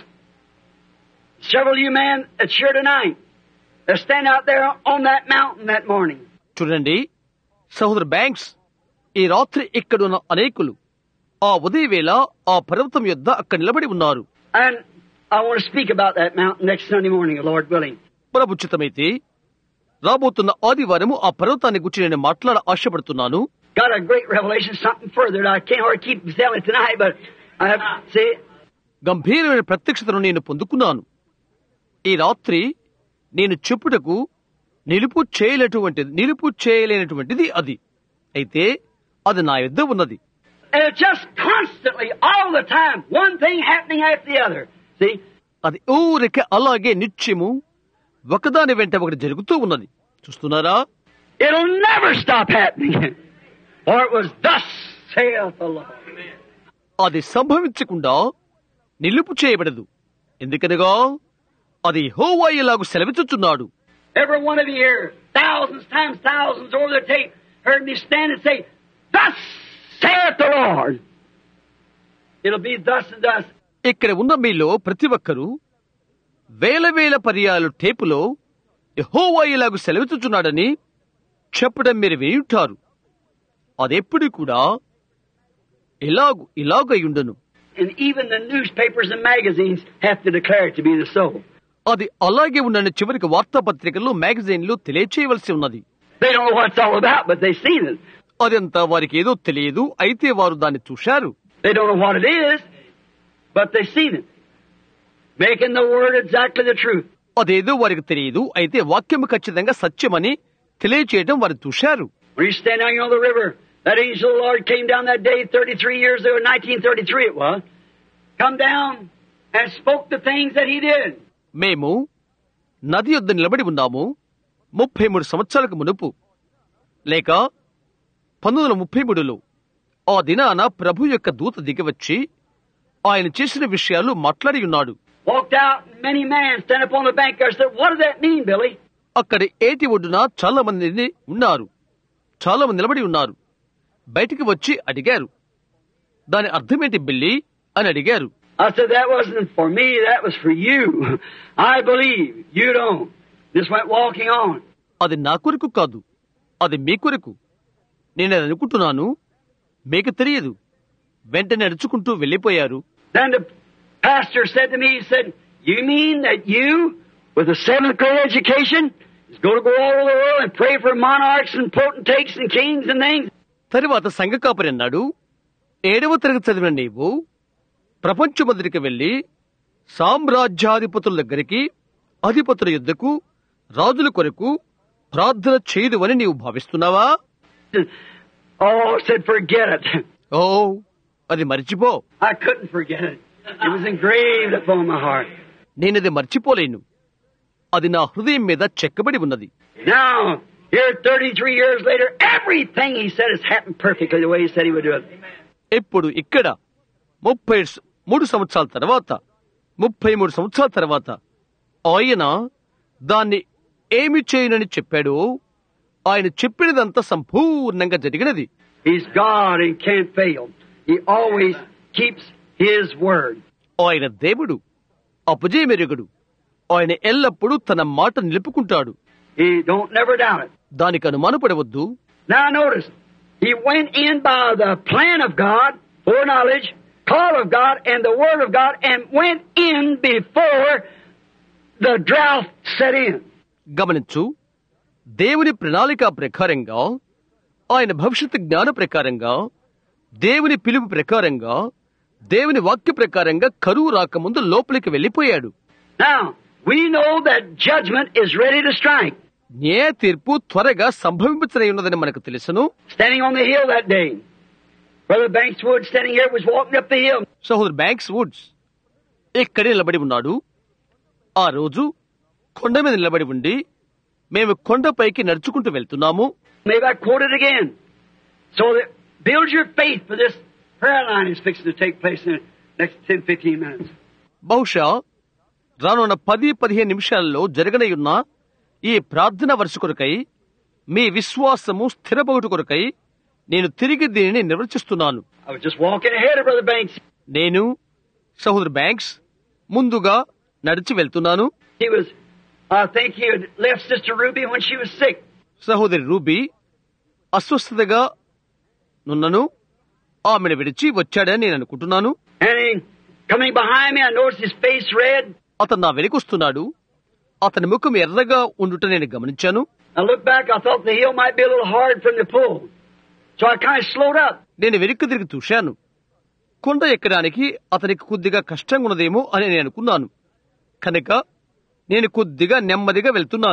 several of you men that's here tonight, they're standing out there on that mountain that morning. చూడండి సహోదర బ్యాంక్స్, ఈ రాత్రి ఇక్కడున్న అనేకులు ఆ ఉదయవేళ ఆ పర్వతం యొద్ద అక్కడ నిలబడి ఉన్నారు. And I want to speak about that mountain next Sunday morning, Lord willing. ప్రభుచితమైతే రాబోతున్న ఆదివారము ఆ పర్వతాన్ని గురించి నేను మాట్లాడ ఆశపడుతున్నాను. Got a great revelation, something further. I can't hardly keep telling it tonight, but I have to say it. గంభీరమైన ప్రత్యక్షతను నేను పొందుకున్నాను. ఈ రాత్రి నేను చెప్పుటకు నిలుపు చేయలేటువంటిది నిలుపు చేయలేనటువంటిది అది. అయితే అది నా యొద్ద ఉన్నది. And it's just constantly, all the time, one thing happening after the other. See? అది ఊరికే అలాగే నిత్యము ఒకదాని వెంట ఒకటి జరుగుతూ ఉన్నది. చూస్తున్నారా? It'll never stop happening. For it was thus saith the Lord. అది సంభవించకుండా నిలుపు చేయబడదు. ఎందుకనగా అది యెహోవా ఇలాగు సెలవిచ్చుచున్నాడు. Every one of you here, thousands times thousands over the tape, heard me stand and say, thus saith the Lord. It'll be thus and thus. ఇక్కడ ఉన్న మీలో ప్రతి ఒక్కరూ వేల వేల పర్యాలు టేపులో యెహోవా ఇలాగు సెలవిచ్చుచున్నాడని చెప్పడం మీరు వింటారు. అదెప్పుడు కూడా ఇలాగు ఇలాగయుండును. And even the newspapers and magazines have to declare it to be the so. అది అలాగే ఉండని చివరికి వార్తాపత్రికలు మ్యాగజైన్లు తెలియచేయవలసి ఉన్నది. They don't know what it's all about, but they've seen it. అదంతా వారికి ఏదో తెలియదు, అయితే వారు దాన్ని చూశారు. They don't know what it is, but they've seen it. Making the word exactly the truth. అదేదో వారికి తెలియదు, అయితే వాక్యము ఖచ్చితంగా సత్యమని తెలియచేయడం వారు చూశారు. When you stand out here on the river, that angel of the Lord came down that day thirty-three years ago, nineteen thirty-three it was, come down and spoke the things that he did. మేము నది యొద్ద నిలబడి ఉన్నాము ముప్పై మూడు సంవత్సరాలకు మునుపు, లేక పంతొమ్మిది వందల ముప్పై మూడులో ఆ దినాన ప్రభు యొక్క దూత దిగివచ్చి ఆయన చేసిన విషయాలు మాట్లాడి ఉన్నాడు. Walked out, many men stand up on the bank there. Said, "What does that mean, Billy?" అక్కడ ఏటి ఒడ్డున చాలా మంది ఉన్నారు, చాలా మంది నిలబడి ఉన్నారు. బయటికి వచ్చి అడిగారు, దాని అర్థమేంటి బిల్లి అని అడిగారు. I said, "That wasn't for me. That was for you. I believe you don't." Just went walking on. అది నా కొరకు కాదు, అది మీ కొరకు. నేను అది అనుకుంటున్నాను, మీకు తెలియదు. వెంటనే నడుచుకుంటూ వెళ్లిపోయారు. Then the pastor said to me, he said, "You mean that you, with a seventh grade education, is going to go all over the world and pray for monarchs and potentates and kings and things?" తరువాత సంఘ కాపరి అన్నాడు, ఏడవ తరగతి చదివిన నీవు ప్రపంచమంతటికి వెళ్లి సామ్రాజ్యాధిపతుల దగ్గరికి, అధిపతుల యుద్ధకు, రాజుల కొరకు ప్రార్థన చేయదువని నీవు భావిస్తున్నావా? Oh, I said, "Forget it." ఓ, అది మర్చిపో. I couldn't forget it. It was engraved upon my heart. నేనది మర్చిపోలేను, అది నా హృదయం మీద చెక్కబడి ఉన్నది. Now, here thirty-three years later, everything he said has happened perfectly the way he said he would do it. ఇప్పుడు ఇక్కడ ముప్పై మూడు సంవత్సరాల తర్వాత ముప్పై మూడు సంవత్సరాల తర్వాత ఆయన దాన్ని ఏమి చేయనని చెప్పాడో ఆయన చెప్పినదంతా సంపూర్ణంగా జరిగినది. He's God and can't fail. He always keeps his word. ఆయన దేవుడు, అపజయమెరుగడు. ఆయన ఎల్లప్పుడూ తన మాట నిలుపుకుంటాడు. He don't never doubt it. దానికి అనుమానపడవద్దు. Now notice, he went in by the plan of God, foreknowledge, call of God, and the word of God, and went in before the drought set in. గమనించు, దేవుని ప్రణాళిక ప్రకారంగా, ఆయన భవిష్యత్తు జ్ఞాన ప్రకారంగా, దేవుని పిలుపు ప్రకారంగా, దేవుని వాక్య ప్రకారంగా కరువు రాకముందు లోపలికి వెళ్లిపోయాడు. Now, we know that judgment is ready to strike. న్యాయ తీర్పు త్వరగా సంభవించనై ఉన్నదని మనకు తెలుసును. Standing on the hill that day, Brother Banks Wood standing here was walking up the hill. సహోదరు బ్యాంక్స్ వుడ్స్ ఇక్కడే నిలబడి ఉన్నాడు. ఆ రోజు కొండ మీద నిలబడి ఉండి మేము కొండపైకి నడుచుకుంటూ వెళ్తున్నాము. Maybe I quote it again. So that build your faith for this prayer line is fixing to take place in the next ten to fifteen minutes. బహుశా రానున్న పది పదిహేను నిమిషాల్లో జరగనయున్న ఈ ప్రార్థన వరుస కొరకై, మీ విశ్వాసము స్థిరపగుట కొరకై నేను తిరిగి దీనిని నిర్వచిస్తున్నాను. I was just walking ahead of Brother Banks. నేను సహోదరు బ్యాంక్స్ ముందుగా నడిచి వెళ్తున్నాను. He was, I think he had left Sister Ruby when she was sick. సహోదరి రూబీ అస్వస్థతగా నున్నను ఆమెను విడిచి వచ్చాడని నేను అనుకుంటున్నాను. And he, coming behind me, I noticed his face red. అతను నా వెనుకొస్తున్నాడు. అతని ముఖం ఎర్రగా ఉండుట నేను గమనించాను. I looked back, I thought the hill might be a little hard from the pull. So I kind of slowed up. నేను వెనక్కి తిరిగి చూశాను. కొండ ఎక్కడానికి అతనికి కొద్దిగా కష్టంగా ఉన్నదేమో అని నేను అనుకున్నాను. కనుక నేను కొద్దిగా నెమ్మదిగా వెళ్తున్నాను.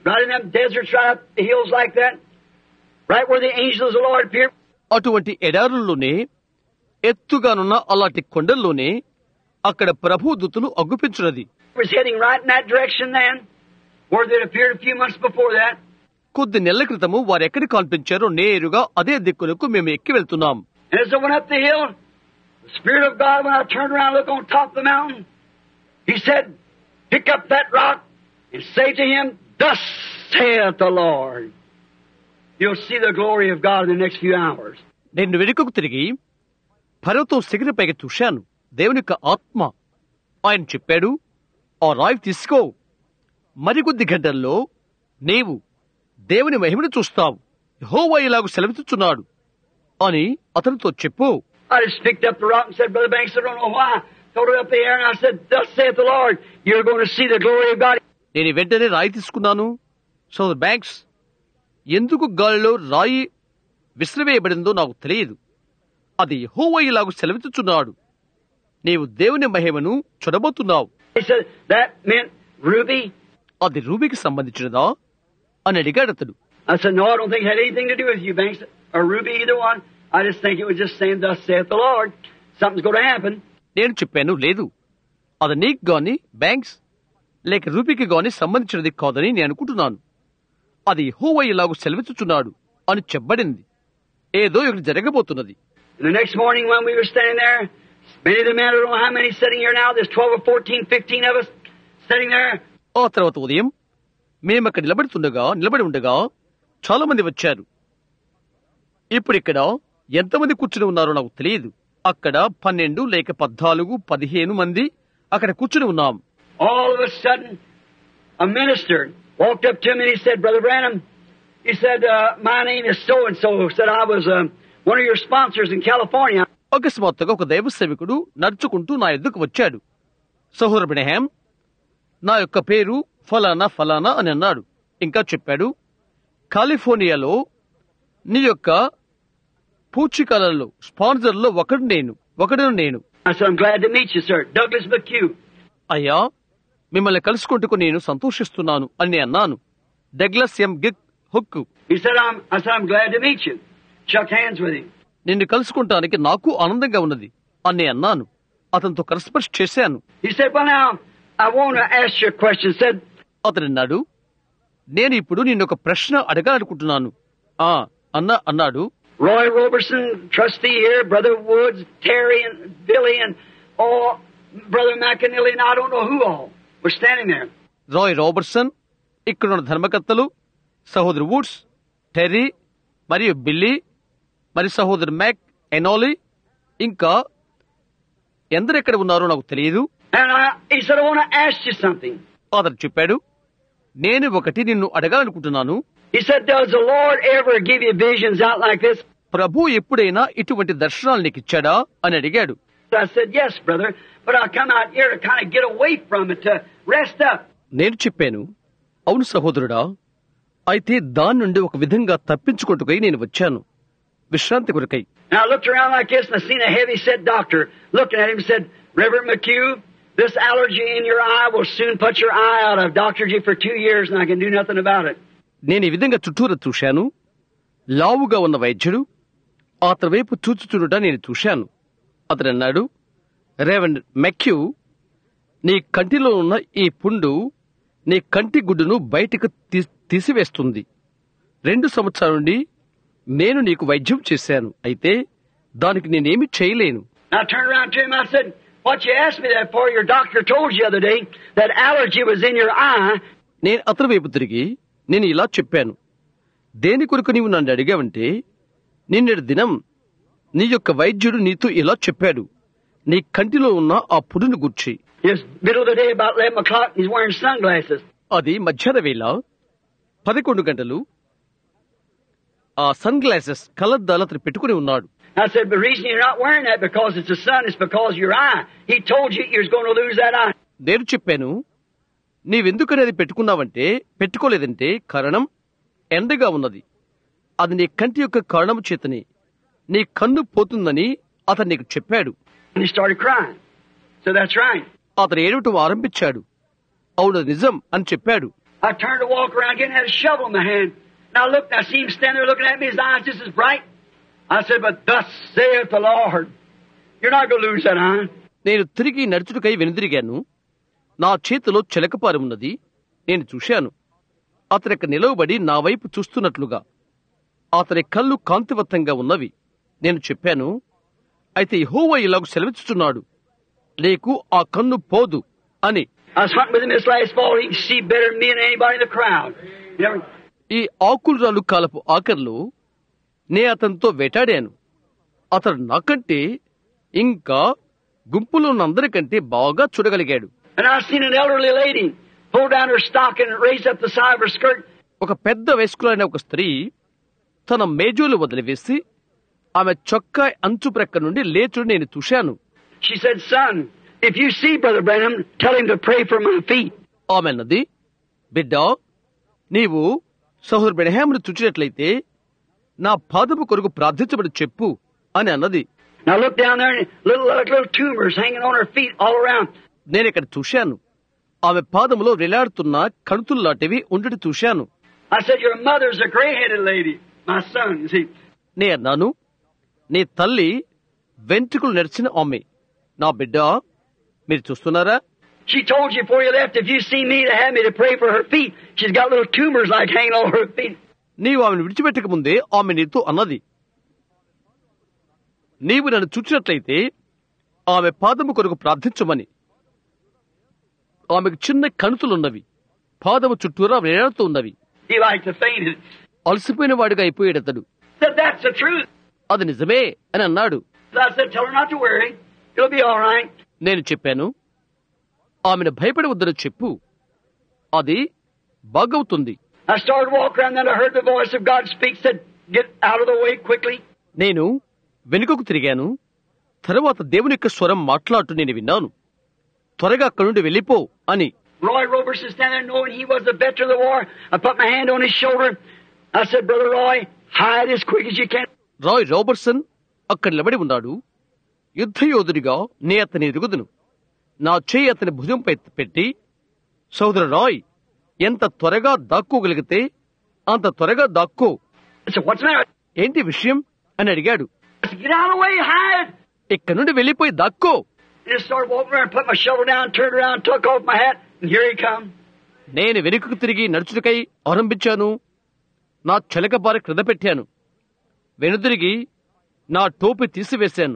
right in them deserts, right up the hills like that, right where the angels of the Lord appeared. అటువంటి ఎడారుల్లోనే ఎత్తుగానున్న అలాంటి కొండల్లోనే అక్కడ ప్రభు దూతలు అగుపించున్నది. Was heading right in that direction then, where they appeared a few months before that. కొద్ది నెలల క్రితము వారు ఎక్కడికి కనిపించారో నేరుగా అదే దిక్కులకు మేము ఎక్కి వెళ్తున్నాం. And as I went up the hill, the Spirit of God, when I turned around and looked on top of the mountain, He said, pick up that rock and say to him, thus saith the Lord. You'll see the glory of God in the next few hours. నేను వెనుకకు తిరిగి పర్వతం శిఖరపైకి చూశాను. దేవుని యొక్క ఆత్మ ఆయన చెప్పాడు, ఆ రాయి తీసుకో, మరికొద్ది గంటల్లో నీవు దేవుని మహిమను చూస్తావు, యెహోవా ఇలాగు సెలవిస్తున్నాడు అని అతనితో చెప్పు. I just picked up the rock and said, Brother Banks, I don't know why. Throw it up the air and I said, thus saith the Lord, you're going to see the glory of God. నేను వెంటనే రాయి తీసుకున్నాను. సోదర్ banks, ఎందుకు గాలిలో రాయి విసిరివేయబడిందో నాకు తెలియదు. అది యెహోవా ఇలాగు సెలవిస్తున్నాడు, నీవు దేవుని మహిమను చూడబోతున్నావు. He said, that meant ruby. అది రూబీకి సంబంధించినదా అని అడిగాడు అతడు. I said, no, I don't think it had anything to do with you, Banks, or ruby, either one. I just think it was just saying, thus saith the Lord. Something's going to happen. నేను చెప్పాను, లేదు, అది నీకు గాని banks లేక రూపీకి గాని సంబంధించినది కాదని నేను అనుకుంటున్నాను. అది యెహోవా ఇలాగు సెలవిస్తున్నాడు అని చెప్పబడింది. ఏదో ఒకటి జరగబోతున్నది. And the next morning when we were standing there, many of the men, I don't know how many sitting here now, there's twelve or fourteen, fifteen of us sitting there. ఆ తర్వాత ఉదయం మేము అక్కడ నిలబడుతుండగా నిలబడి ఉండగా చాలా మంది వచ్చారు. ఇప్పుడు ఇక్కడ ఎంతమంది కూర్చుని ఉన్నారో నాకు తెలియదు. అక్కడ పన్నెండు లేక పద్నాలుగు పదిహేను మంది అక్కడ కూర్చుని ఉన్నాం. All of a sudden, a minister walked up to me and he said, Brother Branham, he said, uh, my name is so-and-so, said I was uh, one of your sponsors in California. అకస్మాత్తుగా ఒక దైవ సేవకుడు నడుచుకుంటూ నా ఎద్దుకు వచ్చాడు. సహోదర బ్రహ్యాం, నా యొక్క పేరు ఫలానా ఫలానా అని అన్నాడు. ఇంకా చెప్పాడు, కాలిఫోర్నియాలో నీ యొక్క పూచికలలో స్పాన్సర్లో ఒకడు నేను ఒకడు నేను I said, I'm glad to meet you, sir. Douglas McHugh. అయ్యా, మిమ్మల్ని కలుసుకుంటూ నేను సంతోషిస్తున్నాను అని అన్నాను. డగ్లస్ ఎం గిక్ హుక్. He said, I'm, I said, I'm glad to meet you. Shook hands with him. నిన్ను కలుసుకుంటానికి నాకు ఆనందంగా ఉన్నది అని అన్నాను. అతనితో కరస్పర్శ చేశాను. He said, well, now, I want to ask you a question. He said, అతను అన్నాడు, నేను ఇప్పుడు నిన్ను ఒక ప్రశ్న అడగాలనుకుంటున్నాను. ఆ అన్న అన్నాడు. Roy Robertson, trustee here, Brother Woods, Terry and Billy and all, Brother McAnally, and I don't know who all were standing there. Roy Robertson, ఇక్కడున్న ధర్మకర్తలు, సహోదరు వుడ్స్, టెర్రీ మరియు బిల్లీ, మరి సహోదరు మ్యాక్ ఎనాలీ, ఇంకా ఎందరెక్కడ ఉన్నారో నాకు తెలియదు. And I, he said, I want to ask you something. అతను చెప్పాడు, నేను ఒకటి నిన్ను అడగాలనుకుంటున్నాను. He said, does the Lord ever give you visions out like this? ప్రభు ఎప్పుడైనా ఇటువంటి దర్శనాలు నీకు ఇచ్చాడా అని అడిగాడు. I said, yes, brother, but I come out here to kind of get away from it, to rest up. నేను చెప్పాను, అవును సహోదరుడా, అయితే దాని నుండి ఒక విధంగా తప్పించుకుంటుకై నేను వచ్చాను, విశ్రాంతి కొరకై. And I looked around like this and I seen a heavy-set doctor looking at him and said, Reverend McHugh, this allergy in your eye will soon put your eye out. I've doctored you for two years and I can do nothing about it. నేను ఈ విధంగా చుట్టూరా చూశాను. లావుగా ఉన్న వైద్యుడు అతని వైపు చూచుచుడుట నేను చూశాను. అతను అన్నాడు, రెవరెండ్ మెక్యూ, నీ కంటిలో ఉన్న ఈ పుండు నీ కంటి గుడ్డును బయటకు తీసివేస్తుంది. రెండు సంవత్సరాల నుండి నేను నీకు వైద్యం చేశాను, అయితే దానికి నేనేమి చేయలేను. I turned around to him and I said, what you asked me that for, your doctor told you the other day that allergy was in your eye. నేను అతని వైపు తిరిగి నేను ఇలా చెప్పాను, దేని కొరకు నీవు నన్ను అడిగావంటే, నిన్నటి దినం నీ యొక్క వైద్యుడు నీతో ఇలా చెప్పాడు, నీ కంటిలో ఉన్న ఆ పుడును గుర్చి. అది మధ్యాహ్న వేళ పదకొండు గంటలు ఆ సన్ గ్లాసెస్ కళ్ళద్దాలు అతను పెట్టుకుని ఉన్నాడు. I said, the reason you're not wearing that because it's the sun, it's because your eye. He told you you was going to lose that eye. నేను చెప్పాను, నీవెందుకని అది పెట్టుకున్నావంటే, పెట్టుకోలేదంటే కారణం ఎండగా ఉన్నది, అది నీ కంటి యొక్క కారణం చేతని నీ కన్ను పోతుందని అతను నీకు చెప్పాడు. And he started crying. So that's right. అతను ఏడవటం ఆరంభించాడు. అవును నిజం అని చెప్పాడు. I turned to walk around again and had a shovel in my hand. And I looked, and I see him standing there looking at me, his eyes just as bright. I said, but thus saith the Lord, you're not going to lose that eye. నేను తిరిగి నడుచుటకై వెనుదిరిగాను. నా చేతిలో చిలకపారి ఉన్నది. నేను చూశాను. అతనికి నిలవబడి నా వైపు చూస్తున్నట్లుగా. అతని కళ్ళు కాంతివంతంగా ఉన్నవి. నేను చెప్పాను, అయితే యెహోవా ఇలాగ సెలవిస్తున్నాడు, నీకు ఆ కన్ను పోదు అని. ఈ ఆకురాలు కాలపు ఆఖర్లో నే అతనితో వేటాడాను. అతడు నాకంటే ఇంకా గుంపులో ఉన్నందరికంటే బాగా చూడగలిగాడు. ఒక పెద్ద వయస్కులైన ఒక స్త్రీ తన మేజోలు వదిలివేసి ఆమె చొక్కా అంచు ప్రక్క నుండి లేచుడు నేను చూశాను. ఆమె అన్నది, బిడ్డ, నీవు సహోదరు బ్రహ్మాను చూచినట్లయితే నా పాదము కొరకు ప్రార్థించబడి చెప్పు అని అన్నది. నేను ఇక్కడ చూశాను, ఆమె పాదములో వేలాడుతున్న కణుతుల్లాంటివి ఉండటి చూశాను. నే అన్నాను, నీ తల్లి వెంట్రుకలు నెరిచిన ఆమె. నా బిడ్డ, మీరు చూస్తున్నారా? She told you before you left, if you see me to have me to pray for her feet, she's got little tumors like hanging over her feet. నీవు ఆమెను విడిచిపెట్టక ముందే ఆమె నీతో అన్నది, నీవు నన్ను చూచినట్లయితే ఆమె పాదము కొరకు ప్రార్థించమని. ఆమెకు చిన్న కణుతులున్నవి, పాదము చుట్టూరా వేలాడుతూ ఉన్నవి. He like to faint it. అలసిపోయిన వాడిగా అయిపోయాడు అతడు. Said that's the truth. అది నిజమే అని అన్నాడు. I said, tell her not to worry. It'll be all right. నేను చెప్పాను, ఆమెను భయపడి వద్దని చెప్పు, అది బాగవుతుంది. I started walking around, then I heard the voice of God speak, said, get out of the way quickly. నేను వెనుకకు తిరిగాను. తరువాత దేవుని యొక్క స్వరం మాట్లాడుతూ నేను విన్నాను, త్వరగా అక్కడి నుండి వెళ్ళిపో అని. Roy Robertson standing there knowing he was the veteran of the war. I put my hand on his shoulder. I said, Brother Roy, hide as quick as you can. Roy Robertson అక్కడ నిలబడి ఉన్నాడు. యుద్ధయోధుడిగా నే అతని ఎదుగుదును. నా చేయి అతని భుజంపై పెట్టి, సోదరు రాయ్, ఎంత త్వరగా దాక్కోగలిగితే అంత త్వరగా దాక్కో. ఏంటి విషయం అని అడిగాడు. ఇక్కడ నుండి వెళ్ళిపోయి దాక్కో. నేను వెనుకకు తిరిగి నడుచుటకై ఆరంభించాను. నా చెలకబారి క్రింద పెట్టాను. వెనుదిరిగి నా టోపీ తీసివేశాను.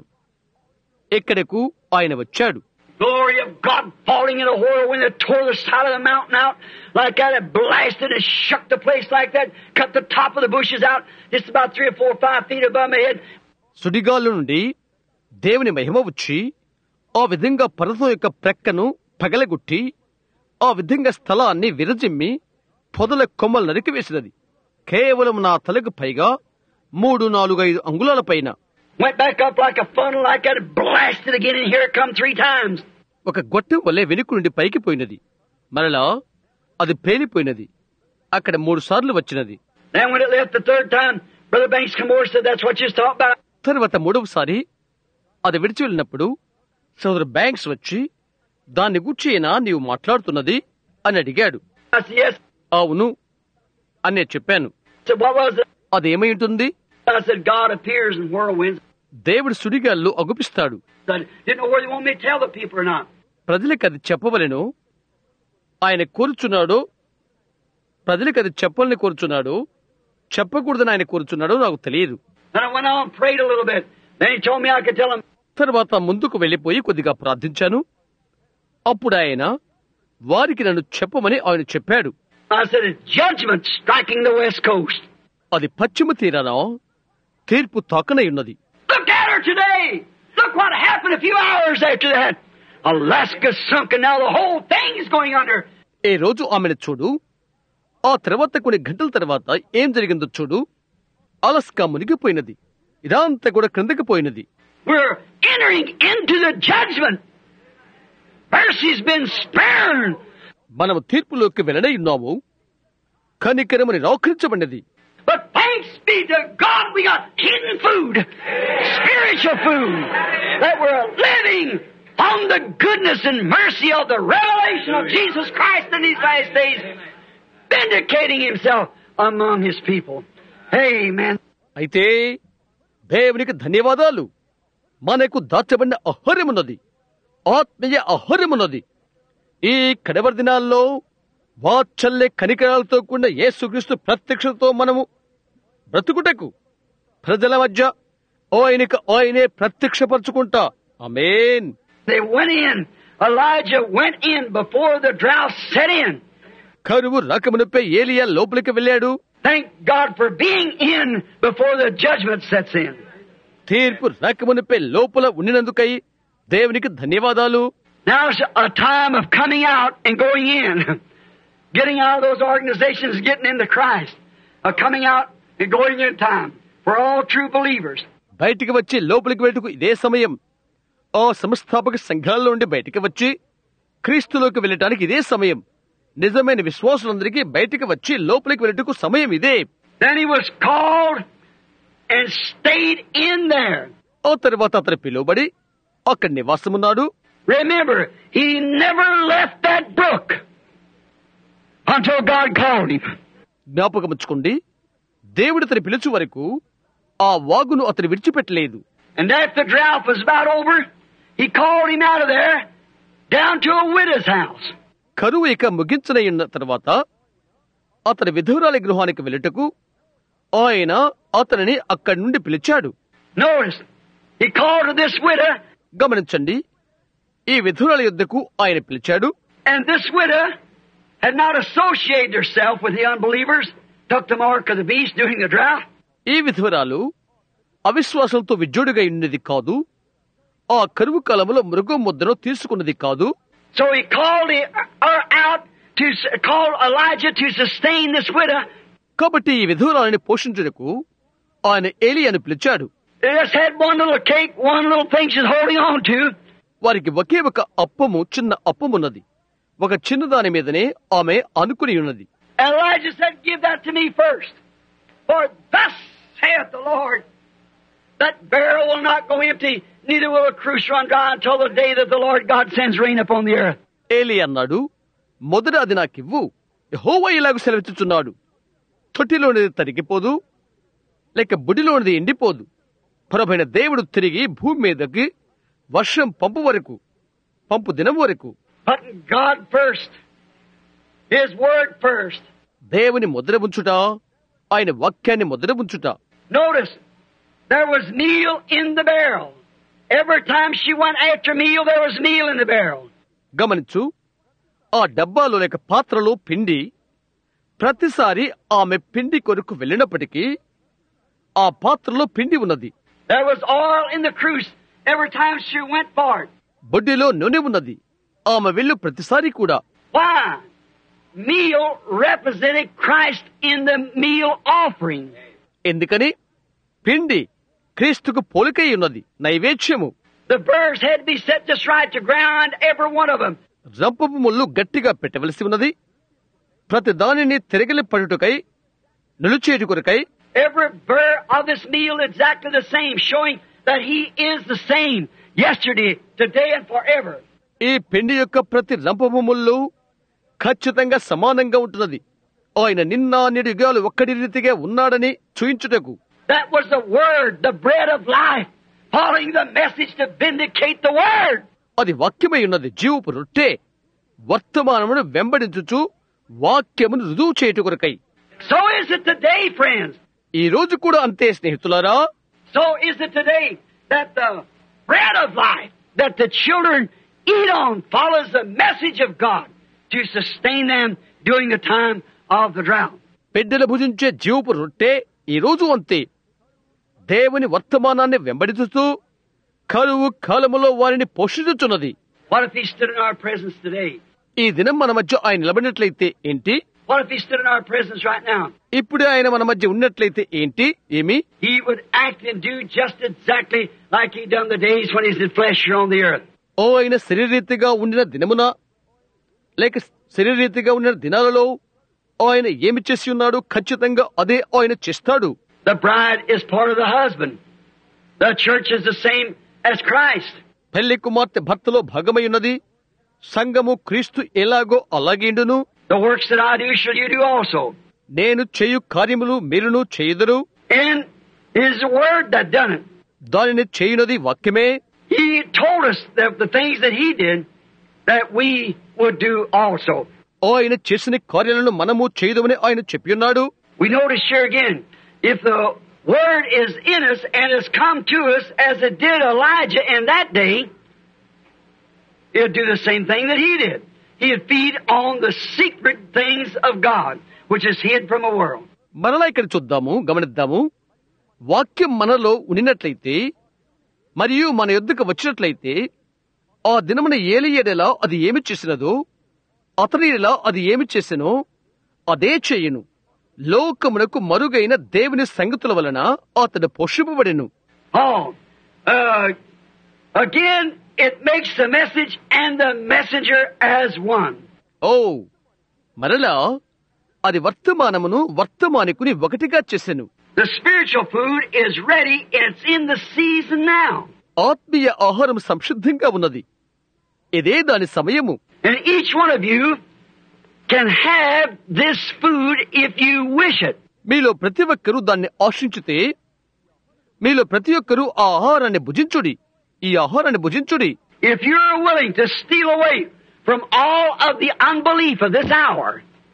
ఇక్కడకు ఆయన వచ్చాడు. Glory of God falling in a whirlwind that tore the side of the mountain out like that. It blasted and shook the place like that. Cut the top of the bushes out just about three or four or five feet above my head. సుడిగాలు నుండి దేవుని మహిమ వచ్చి ఆ విధంగా పర్వతం యొక్క ప్రక్కను పగలగొట్టి ఆ విధంగా స్థలాన్ని విరజిమ్మి పొదల కొమ్మలు నరికివేసినది. కేవలం నా తలకు పైగా మూడు నాలుగు ఐదు అంగుళాల పైన. Went back up like a funnel like that, blasted again, and here it come three times. ఒక గొట్టం వలె వెనుక నుండి పైకి పోయినది. మరలా అది పేలిపోయినది. అక్కడ మూడు సార్లు వచ్చినది. Then when it left the third time, Brother Banks come over and said, that's what you was talking about. తర్వాత మూడవసారి అది విడిచి వెళ్ళినప్పుడు సోదరు బ్యాంక్స్ వచ్చి, దాన్ని గుర్చినా నీవు మాట్లాడుతున్నది అని అడిగాడు. I said, yes. అవును అని నేను చెప్పాను. So what was it? అదేమై ఉంటుంది? I said, God appears in whirlwinds. దేవుడు సుడిగాల్లో అగుపిస్తాడు. I didn't know whether you want me to tell the people or not. ప్రజలకు అది చెప్పవలెను ఆయన కోరుచున్నాడో, ప్రజలకు అది చెప్పాలని కోరుచున్నాడో, చెప్పకూడదని ఆయన కోరుచున్నాడో నాకు తెలియదు. And I went on and prayed a little bit. Then he told me I could tell him. తర్వాత ముందుకు వెళ్లిపోయి కొద్దిగా ప్రార్థించాను. అప్పుడు ఆయన వారికి నన్ను చెప్పమని ఆయన చెప్పాడు. I said, it's judgment striking the west coast. అది పశ్చిమ తీరాన తీర్పు తాకనై ఉన్నది. Look at her today. Look what happened a few hours after that. Alaska sunk and now the whole thing is going under. ఏ రోజు ఆమెను చూడు, ఆ తర్వాత కొన్ని గంటల తర్వాత ఏం జరిగిందో చూడు. అలస్కా మునిగిపోయినది, ఇదంతా కూడా క్రిందకి పోయినది. We're entering into the judgment. Mercy's been spared. మనము తీర్పులోకి వెళ్ళనే ఉన్నాము. కనికరమని రాకరించబడినది. But thanks be to God, we got hidden food, spiritual food, that we're living on the goodness and mercy of the revelation of Jesus Christ in these last days. vindicating himself among his people. Amen. అయితే దేవునికి ధన్యవాదాలు. మనకు దాచబడిన ఆహారమున్నది, ఆత్మీయ ఆహారమున్నది. ఈ కడవరి దినాల్లో వాత్సల్య కనికరాలతో కూడిన యేసుక్రీస్తు ప్రత్యక్షతతో మనము బ్రతుకుటకు ప్రజల మధ్య ఆయనకు ఆయనే ప్రత్యక్షపరచుకుంటా. ఆమేన్. They went in. Elijah went in before the drought set in. కరువు రాకమునుపై ఏలియా లోపలికి వెళ్ళాడు. Thank God for being in before the judgment sets in. తీర్పు రాకమునుపై లోపల ఉండినందుకై దేవునికి ధన్యవాదాలు. Now's a time of coming out and going in. Getting out of those organizations, getting into Christ. A coming out and going in time for all true believers. బయటికి వచ్చి లోపలికి వెళ్ళటకు ఇదే సమయం. ఆ సంస్థాపక సంఘాల్లో నుండి బయటికి వచ్చి క్రీస్తులోకి వెళ్ళటానికి ఇదే సమయం. నిజమైన విశ్వాసులందరికీ బయటికి వచ్చి లోపలికి వెళ్ళటకు సమయం ఇదే. Then he was called and stayed in there. ఆ తర్వాత అతను పిలువబడి అక్కడ నివాసమున్నాడు. Remember, he never left that brook until God called him. జ్ఞాపకముచ్చుకోండి, దేవుడు అతని పిలుచు వరకు ఆ వాగును అతను విడిచిపెట్టలేదు. And after the drought was about over, he called him out of there down to a widow's house. కరువు ఇక ముగించనయ్యున్న తర్వాత అతని విధురాలి గృహానికి వెళ్ళటకు ఆయన అతనిని అక్కడి నుండి పిలిచాడు. Notice, he called to this widow. గమనించండి, ఈ విధురాలి యొద్దకు ఆయన పిలిచాడు. And this widow had not associated herself with the unbelievers, took the mark of the beast during the drought. ఈ విధురాలు అవిశ్వాసంతో విజ్జోడుగా ఉన్నది కాదు, ఆ కరువు కాలంలో మృగం ముద్దను తీసుకున్నది కాదు. So he called her out to call Elijah to sustain this widow. కాబట్టి ఈ విధురాలని పోషించుటకు ఆయన ఏలియాను పిలిచాడు. They just had one little cake, one little thing she's holding on to. వారికి ఒకే ఒక అప్పము, చిన్న అప్పమున్నది. ఒక చిన్న దాని మీదనే ఆమె అనుకుని ఉన్నది. And Elijah said, "Give that to me first. For thus saith the Lord, that barrel will not go empty, neither will a cruse run dry until the day that the Lord God sends rain upon the earth." ఏలి అన్నాడు, మొదట అది నాకివ్వు. యెహోవా ఇలాగ సెలవిచ్చుచున్నాడు, తొట్టిలోనిది తరిగిపోదు, లేక బుడిలోనిది ఎండిపోదు. ప్రభువైన దేవుడు తిరిగి భూమి మీదకి వర్షం పంపు వరకు, పంపు దినం వరకు. But God first, His word first. దేవుని ముద్ర ఉంచుట, ఆయన వాక్యాన్ని Mudra ఉంచుట. Notice, there was meal in the barrel. Every time she went after meal, there was meal in the barrel. గమనించు, ఆ డబ్బాలో లేక పాత్రలో పిండి, ప్రతిసారి ఆమె పిండి కొరకు వెళ్ళినప్పటికీ ఆ పాత్రలో పిండి ఉన్నది. There was oil in the cruse every time she went forward. బొడ్డిలో నూనె ఉన్నది, ఆమె వెళ్ళు ప్రతిసారి కూడా. Why? Meal represented Christ in the meal offering. ఎందుకని? పిండి క్రీస్తుకు పోలికై ఉన్నది, నైవేద్యము. The burrs had to be set just right to ground, every one of them. రంపపు ముళ్ళు గట్టిగా పెట్టవలసి ఉన్నది, ప్రతి దానిని తిరగలి పడుటకై, నిలుచేటి కొరకై. Every burr of this meal exactly the same, showing that He is the same yesterday, today, and forever. ఈ పిండి యొక్క ప్రతి రంపపు ముళ్ళు ఖచ్చితంగా సమానంగా ఉంటున్నది. ఆయన నిన్న నేడు యుగాలు ఒక్కడి రీతిగా ఉన్నాడని చూయించుటకు. That was the word, the bread of life, following the message to vindicate the word. అది వాక్యమై ఉన్నది, జీవపు రొట్టె, వర్తమానమును వెంబడించుచు వాక్యమును రుజువు చేయుట కొరకై. So is it today, friends. ఈ రోజు కూడా అంతే స్నేహితులారా. So is it today that the bread of life that the children eat on follows the message of God to sustain them during the time of the drought. బిడ్డలు భుజించే జీవపు రొట్టె ఈ రోజు అంతే దేవుని వర్తమానాన్ని వెంబడించుతూ కరువు కాలములో వారిని పోషించుచున్నది. What if He stood in our presence today? ఈ దినం మన మధ్య ఆయన నిలబడినట్లయితే ఏంటి? What if He stood in our presence right now? ఇప్పుడే ఆయన మన మధ్య ఉన్నట్లయితే ఏంటి? ఏమి? He would act and do just exactly like He done the days when He's in flesh here on the earth. ఓ ఆయన శరీరీతిగా ఉండిన దినమున లేక శరీరీతిగా ఉండిన దినాలలో ఆయన ఏమి చేసి ఉన్నాడు? ఖచ్చితంగా అదే ఆయన చేస్తాడు. The bride is part of the husband. The church is the same as Christ. పెళ్లి కుమార్తె భర్తలో భాగమై ఉన్నది. సంఘము క్రీస్తు ఎలాగో అలాగేండును. The works that I do shall you do also. నేను చేయు కార్యములు మీరును చేయుదురు. And it is the word that done it. దానిని చేయునది వాక్యమే. He told us that the things that he did, that we would do also. ఆయన చేసిన కార్యాలను మనము చేయదమని ఆయన చెప్పియున్నాడు. We notice here again, if the word is in us and has come to us as it did Elijah in that day, he'll do the same thing that he did. He'd feed on the secret things of God, which is hid from the world. మరలా ఇక్కడ చూద్దాము, గమనిద్దాము. వాక్యం మనలో ఉండినట్లయితే మరియు మన యొద్దకు వచ్చినట్లయితే ఆ దినమున ఏలియడెలా అది ఏమి చేసినదో అతనిలా అది ఏమి చేసెనో అదే చేయును. లోకమునకు మరుగైన దేవుని సంగతుల వలన అతడు పోషింపబడెను. Oh, uh, again, it makes the message and the messenger as one. ఓ మరలా అది వర్తమానమును వర్తమానికుని ఒకటిగా చేసెను. The spiritual food is ready. It's in the season now. ఆత్మీయ ఆహారం సంసిద్ధంగా ఉన్నది. ఇదే దాని సమయము. And each one of you can have this food if you wish it. మీలో ప్రతి ఒక్కరూ దాన్ని ఆశించితే మీలో ప్రతి ఒక్కరూ ఆ ఆహారాన్ని భుజించుడి. ఈ ఆహారాన్ని భుజించుడి. If you're willing to steal away from all of the unbelief of this hour,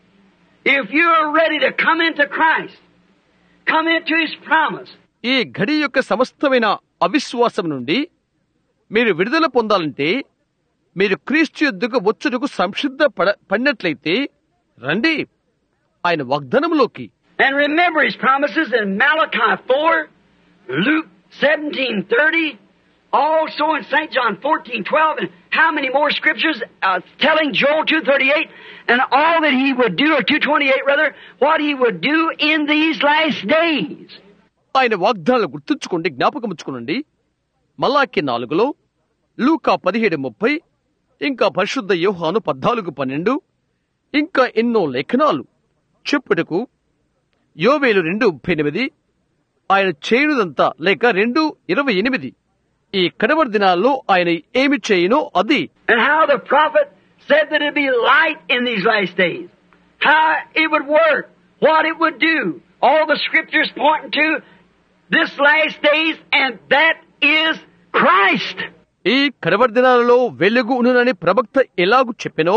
if you're ready to come into Christ, come into His promise. ఈ ఘడి యొక్క సమస్తమైన అవిశ్వాసం నుండి మీరు విడుదల పొందాలంటే మీరు క్రీస్తు యొద్దకు వచ్చుటకు సంసిద్ధ పడినట్లయితే రండి ఆయన వాగ్దానములోకి. And remember His promises in Malachi four, Luke seventeen thirty, also in Saint John fourteen twelve, and how many more scriptures uh, telling Joel two thirty-eight and all that He would do, or two twenty-eight rather, what He would do in these last days. ఆయన వాగ్దానాలు గుర్తుంచుకోండి, జ్ఞాపకముచ్చుకోనండి. మలాకి నాలుగులో, లూకా పదిహేడు ముప్పై, ఇంకా పరిశుద్ధ యోహాను పద్నాలుగు పన్నెండు, ఇంకా ఎన్నో లేఖనాలు చెప్పుటకు యోవేలు రెండు ముప్పై ఎనిమిది, ఆయన చేయునదంతా లేక రెండు ఇరవై ఎనిమిది, ఈ కడవరి దినాల్లో ఆయన ఏమి చేయునో అది. And how the prophet said that it'd be light in these last days, how it would work, what it would do, all the scriptures pointing to this last days, and that is Christ. ఈ కడవరి దినాలలో వెలుగు ఉండునని ప్రవక్త ఎలాగు చెప్పెనో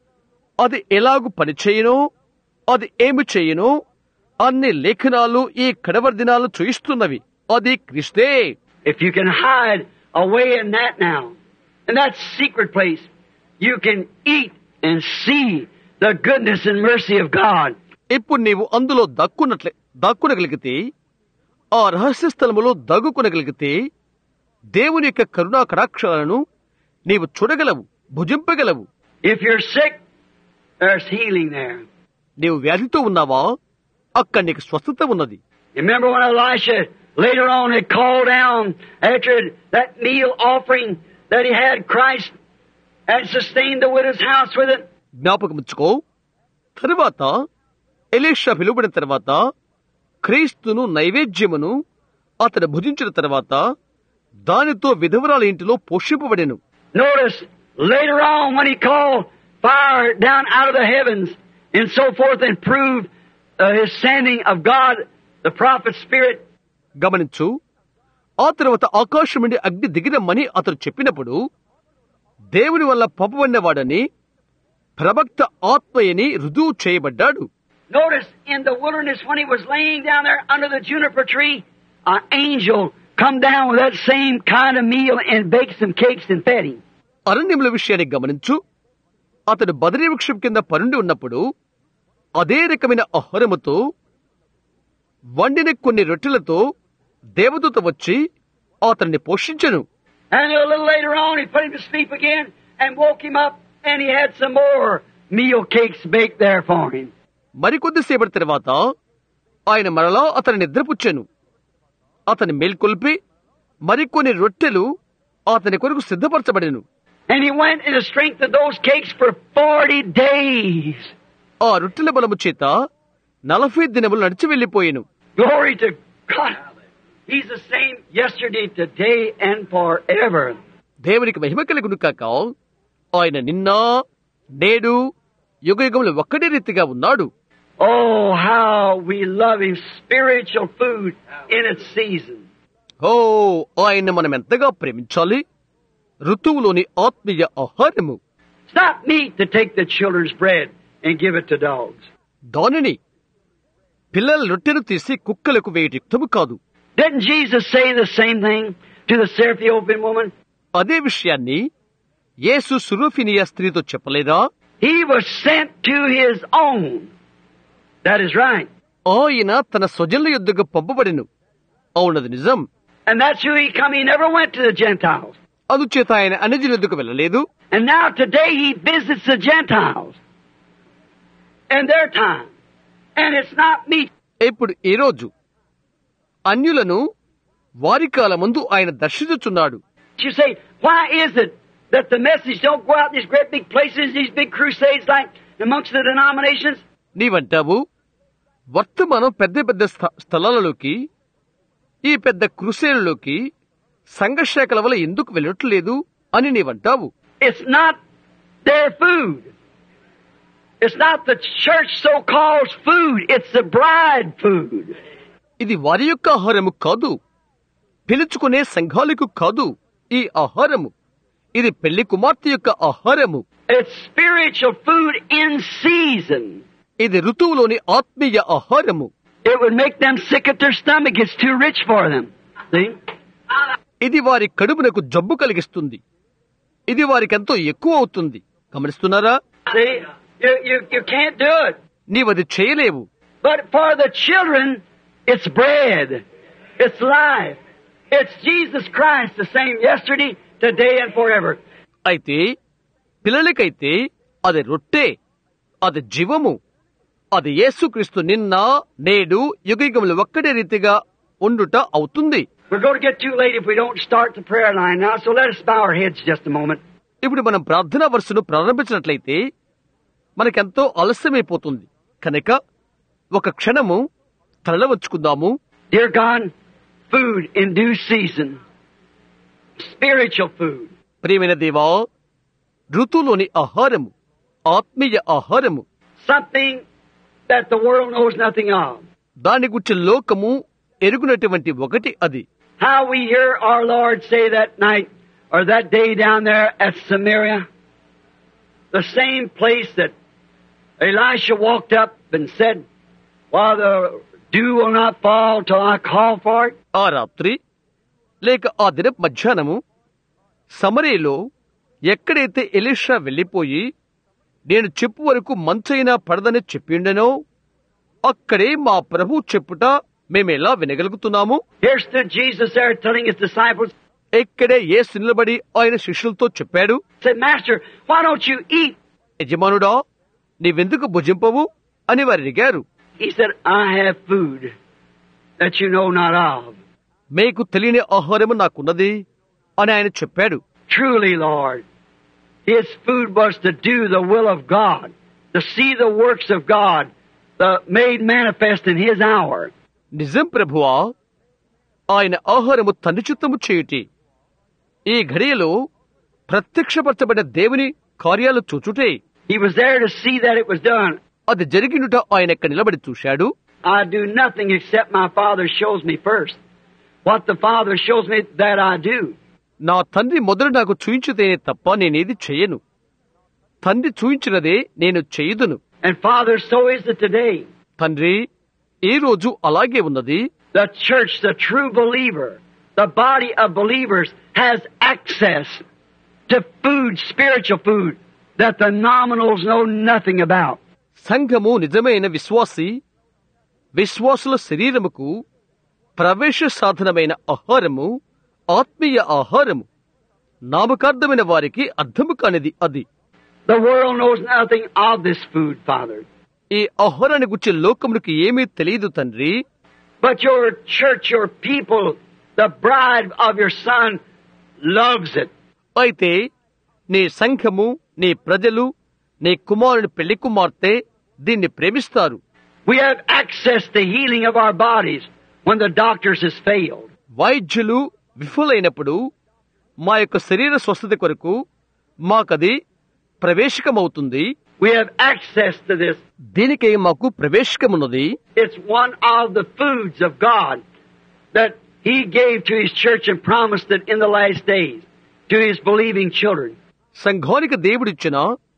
అది ఎలాగు పనిచేయనో అది ఏమి చేయనో అన్ని లేఖనాలు ఈ కడవరి దినాలు చూయిస్తున్నవి. అది క్రీస్తే. If you can hide away in that now, in that secret place, you can eat and see the goodness and mercy of God. ఇప్పుడు నీవు అందులో దక్కున్నట్లే దక్కునగలిగితే, ఆ రహస్య స్థలములో దగ్గుకొనగలిగితే దేవుని యొక్క కరుణా కటాక్షాలను నీవు చూడగలవు, భుజింపగలవు. If you're sick, there's healing there. నీవు వ్యాధితో ఉన్నావా, అక్కడ నీకు స్వస్థత ఉన్నది. Remember when Elisha later on had called down after that meal offering that he had Christ and sustained the widow's house with it? జ్ఞాపకముచ్చుకో. తరువాత ఎలీషా పిలువబడిన తర్వాత క్రీస్తును నైవేద్యమును అతడు భుజించిన తర్వాత దానితో విధవరాల ఇంటిలో పోషింపబడెను. Notice later on when he called fire down out of the heavens and so forth and proved uh, his sending of God, the prophet's spirit. గమనించు, ఆ తర్వాత ఆకాశం నుండి అగ్ని దిగిరమ్మని అతడు చెప్పినప్పుడు దేవుని వల్ల పంపబడినవాడని ప్రవక్త ఆత్మయని రుజువు చేయబడ్డాడు. Notice in the wilderness when he was laying down there under the juniper tree, an angel come down with that same kind of meal and baked some cakes and fed him. అరణ్యముల విషయాన్ని గమనించు. అతడు బదరీ వృక్షం కింద పరుండి ఉన్నప్పుడు అదే రకమైన ఆహారముతో వండిన కొన్ని రొట్టెలతో దేవదూత వచ్చి అతన్ని పోషించెను. And a little later on he put him to sleep again and woke him up and he had some more meal cakes baked there for him. మరికొద్దిసేపటి తర్వాత ఆయన మరలా అతని నిద్రపుచ్చెను. అతని మేల్కొల్పి మరికొన్ని రొట్టెలు అతని కొరకు సిద్ధపరచబడెను. And he went in the strength of those cakes for forty days. ఆ రొట్టెల బలము చేత నలభై దినములు నడిచి వెళ్లిపోయెను. Glory to God. He's the same yesterday, today and forever. దేవునికి మహిమ కలుగును కాక. ఆయన నిన్న నేడు యుగయుగములు ఒక్కడే రీతిగా ఉన్నాడు. Oh, how we love Him, spiritual food in its season. ఓ ఆయన మనం ఎంతగా ప్రేమించాలి. ఋతువులోని ఆత్మీయ ఆహారము. It's not meat to take the children's bread and give it to dogs. దానిని పిల్లల రొట్టెను తీసి కుక్కలకు వేయట యుక్తము కాదు. Didn't Jesus say the same thing to the Syrophoenician woman? అదే విషయాన్ని యేసు సురోఫినియా స్త్రీతో చెప్పలేదా? He was sent to His own. That is right. ఆయన తన స్వజనుల యొద్దకు పంపబడెను. అవునది నిజం. And that's who He come. He never went to the Gentiles. అందుచేత ఆయన అన్యజనుల యొద్దకు వెళ్ళలేదు. And now today He visits the Gentiles in their time. And it's not meat. ఇప్పుడు ఈ రోజు అన్యులను వారి కాలమందు ఆయన దర్శించుచున్నాడు. You say, why is it that the message don't go out in these great big places, these big crusades like amongst the denominations? నీవంటావు వర్తమానం పెద్ద పెద్ద స్థ- స్థలాలలోకి ఈ పెద్ద కృషేలలోకి సంఘశాఖల వల్ల ఎందుకు వెళ్ళట్లేదు అని నీవంటావు. It's not their food. It's not the church so-called food. It's the bride food. ఇది వారి యొక్క ఆహారము కాదు, పిలుచుకునే సంఘాలకు కాదు ఈ ఆహారము. ఇది పెళ్లి కుమార్తె యొక్క ఆహారము. It's spiritual food in season. ఇది ఋతువులోని ఆత్మీయ ఆహారము. It would make them sick at their stomach. It's too rich for them. See? ఇది వారి కడుపునకు జబ్బు కలిగిస్తుంది. ఇది వారికి ఎంతో ఎక్కువ అవుతుంది. గమనిస్తున్నారా? See? You, you, you can't do it. నీవది చేయలేవు. But for the children, it's bread. It's life. It's Jesus Christ, the same yesterday, today, and forever. అయితే పిల్లలకైతే అది రొట్టె, అది జీవము, అది యేసుక్రీస్తు నిన్న నేడు యుగయుగములు ఒక్కడే రీతిగా ఉండుట అవుతుంది. We're going to get too late if we don't start the prayer line now, so let us bow our heads just a moment. ఇప్పుడు మనం ప్రార్థనా వరుసను ప్రారంభించినట్లయితే మనకెంతో ఆలస్యమైపోతుంది. కనుక ఒక క్షణము తల వంచుకుందాము. Dear God, food in due season. Spiritual food. ప్రియమైన దేవా, ఋతువులోని ఆహారము, ఆత్మీయ ఆహారము, Something that the world knows nothing of. దాని గురించి లోకము ఎరుగునటువంటి ఒకటి అది. How we hear our Lord say that night or that day down there at Samaria, the same place that Elisha walked up and said, "While the dew will not fall till I call for it." ఆ రాత్రి లేక ఆ దిన మధ్యాహ్నము సమరేలో ఎక్కడైతే Elisha వెళ్లిపోయి నేను చెప్పు వరకు మంచైనా పడదని చెప్పిండెనో అక్కడే మా ప్రభు చెప్పుట మేమెలా వినగలుగుతున్నాము. Here stood Jesus there telling His disciples, ఎక్కడే యేసు నిలబడి ఆయన శిష్యులతో చెప్పాడు, said, "Master, why don't you eat?" యజమానుడా నీవెందుకు భుజింపవు అని వారు అడిగారు. He said, "I have food that you know not of." మీకు తెలియని ఆహారము నాకున్నది అని ఆయన చెప్పాడు. Truly, Lord, His food was to do the will of God, to see the works of God, the made manifest in His hour. నిజం ప్రభువా, ఆయన ఆహారము తండ్రి చిత్తము చేయుటి, ఈ ఘడియలో ప్రత్యక్షపరచబడిన దేవుని కార్యాలు చూచుటే. He was there to see that it was done. అది జరిగినుట ఆయన ఎక్కడ నిలబడి చూశాడు. I do nothing except my Father shows me first. What the Father shows me, that I do. నా తండ్రి మొదలు నాకు చూయించితేనే తప్ప నేనేది చెయ్యను. తండ్రి చూయించినదే నేను చెయ్యుదును. And Father, so is it today. తండ్రి, ఈ రోజు అలాగే ఉన్నది. The church, the true believer, the body of believers has access to food, spiritual food, that the nominals know nothing about. సంఘము నిజమైన విశ్వాసి విశ్వాసుల శరీరముకు ప్రవేశ సాధనమైన ఆహారము, ఆత్మీయ ఆహారము, నామకార్థమైన వారికి అర్థము కానిది అది. The world knows nothing of this food, Father. ఈ ఆహారాన్ని గురించి లోకమునికి ఏమీ తెలియదు తండ్రి. But your church, your people, the bride of your Son loves it. అయితే నీ సంఘము, నీ ప్రజలు, నీ కుమారుని పెళ్లి కుమార్తె దీన్ని ప్రేమిస్తారు. We have access to healing of our bodies when the doctors has failed. వైద్యులు విఫలైనప్పుడు మా యొక్క శరీర స్వస్థత కొరకు మాకది ప్రవేశకమవుతుంది. We have access to this. దీనికై మాకు ప్రవేశకమున్నది. It's one of the foods of God that He gave to His church and promised it in the last days to His believing children. సంఘానికి దేవుడిచ్చిన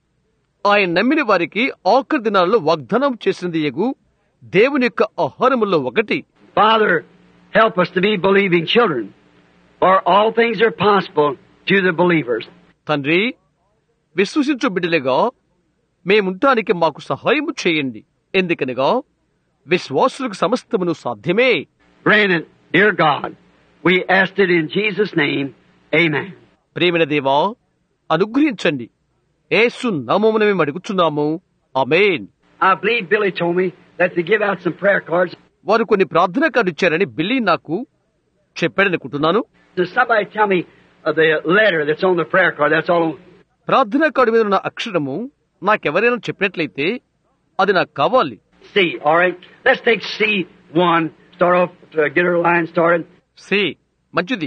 ఆయన నమ్మిన వారికి ఆఖరి దినాల్లో వాగ్దానం చేసినది యగు దేవుని యొక్క ఆహారములో ఒకటి. Father, help us to be believing children, for all things are possible to the believers. తండ్రి, విశ్వసించు బిడ్డలుగా మేముంటానికి మాకు సహాయము చేయండి. ఎందుకనగా విశ్వాసులకు సమస్తమును సాధ్యమే. Grant it, dear God. We asked it in Jesus' name. Amen. ప్రేమైన దేవా, అనుగ్రహించండి. యేసు నామమున మేము అడుగుచున్నాము. ఆమేన్. I believe Billy told me that to give out some prayer cards. వారు కొన్ని ప్రార్థనా కార్డు ఇచ్చారని బిల్లీ నాకు చెప్పాడనుకుంటున్నాను. Does somebody tell me uh, the letter that's on the prayer card? That's all. ప్రార్థనా కార్డు మీద ఉన్న అక్షరము నాకెవరైనా చెప్పినట్లయితే అది నాకు కావాలి. C. All right. Let's take C one. Start off to get our line started. C. మంచిది.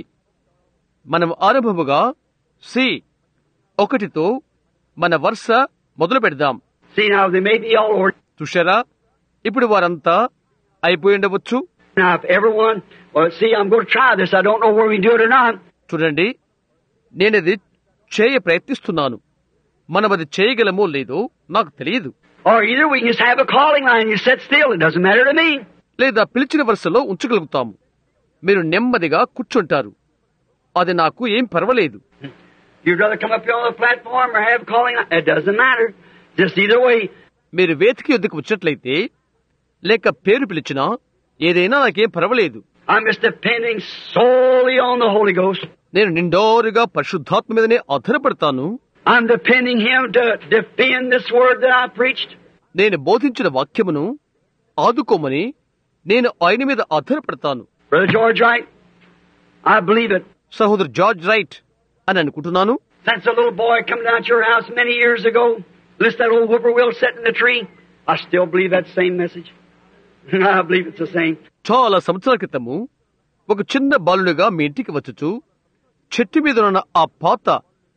మనం ఆరంభముగా సి ఒకటితో మన వరుస మొదలు పెడదాం. See, now they may be all over. చూశారా, ఇప్పుడు వారంతా అయిపోయి ఉండవచ్చు. Now, if everyone, well, see, I'm going to try this. I don't know whether we do it or not. చూడండి, నేనది చేయ ప్రయత్నిస్తున్నాను. మనం అది చేయగలమో లేదో నాకు తెలియదు. Or either we can just have a calling line. You sit still. It doesn't matter to me. లేదా పిలిచిన వరుసలో ఉంచగలుగుతాము. మీరు నెమ్మదిగా కూర్చుంటారు. అది నాకు ఏం పర్వాలేదు. You'd rather come up here on the platform or have a calling line? It doesn't matter. Just either way. మీరు వేదిక యొద్దకు వచ్చినట్లయితే లేక పేరు పిలిచినా ఏదైనా నాకేం పర్వాలేదు. I'm just depending solely on the Holy Ghost. నేను నిండారుగా పరిశుద్ధాత్మ మీదనే ఆధారపడతాను. I'm depending Him to defend this word that I preached. నేను బోధించిన వాక్యమును ఆదుకోమని నేను ఆయన మీద ఆధారపడతాను. Brother George Wright, I believe it. సహోదరు జార్జ్ రైట్ అని అనుకుంటున్నాను. Since a little boy come down to your house many years ago, listen to that old whippoorwill sitting in the tree, I still believe that same message. I believe it's the same. చాలా సంవత్సరాల క్రితము ఒక చిన్న బాలుడిగా మీ ఇంటికి వచ్చుచు చెట్టు మీద ఉన్న ఆ పాత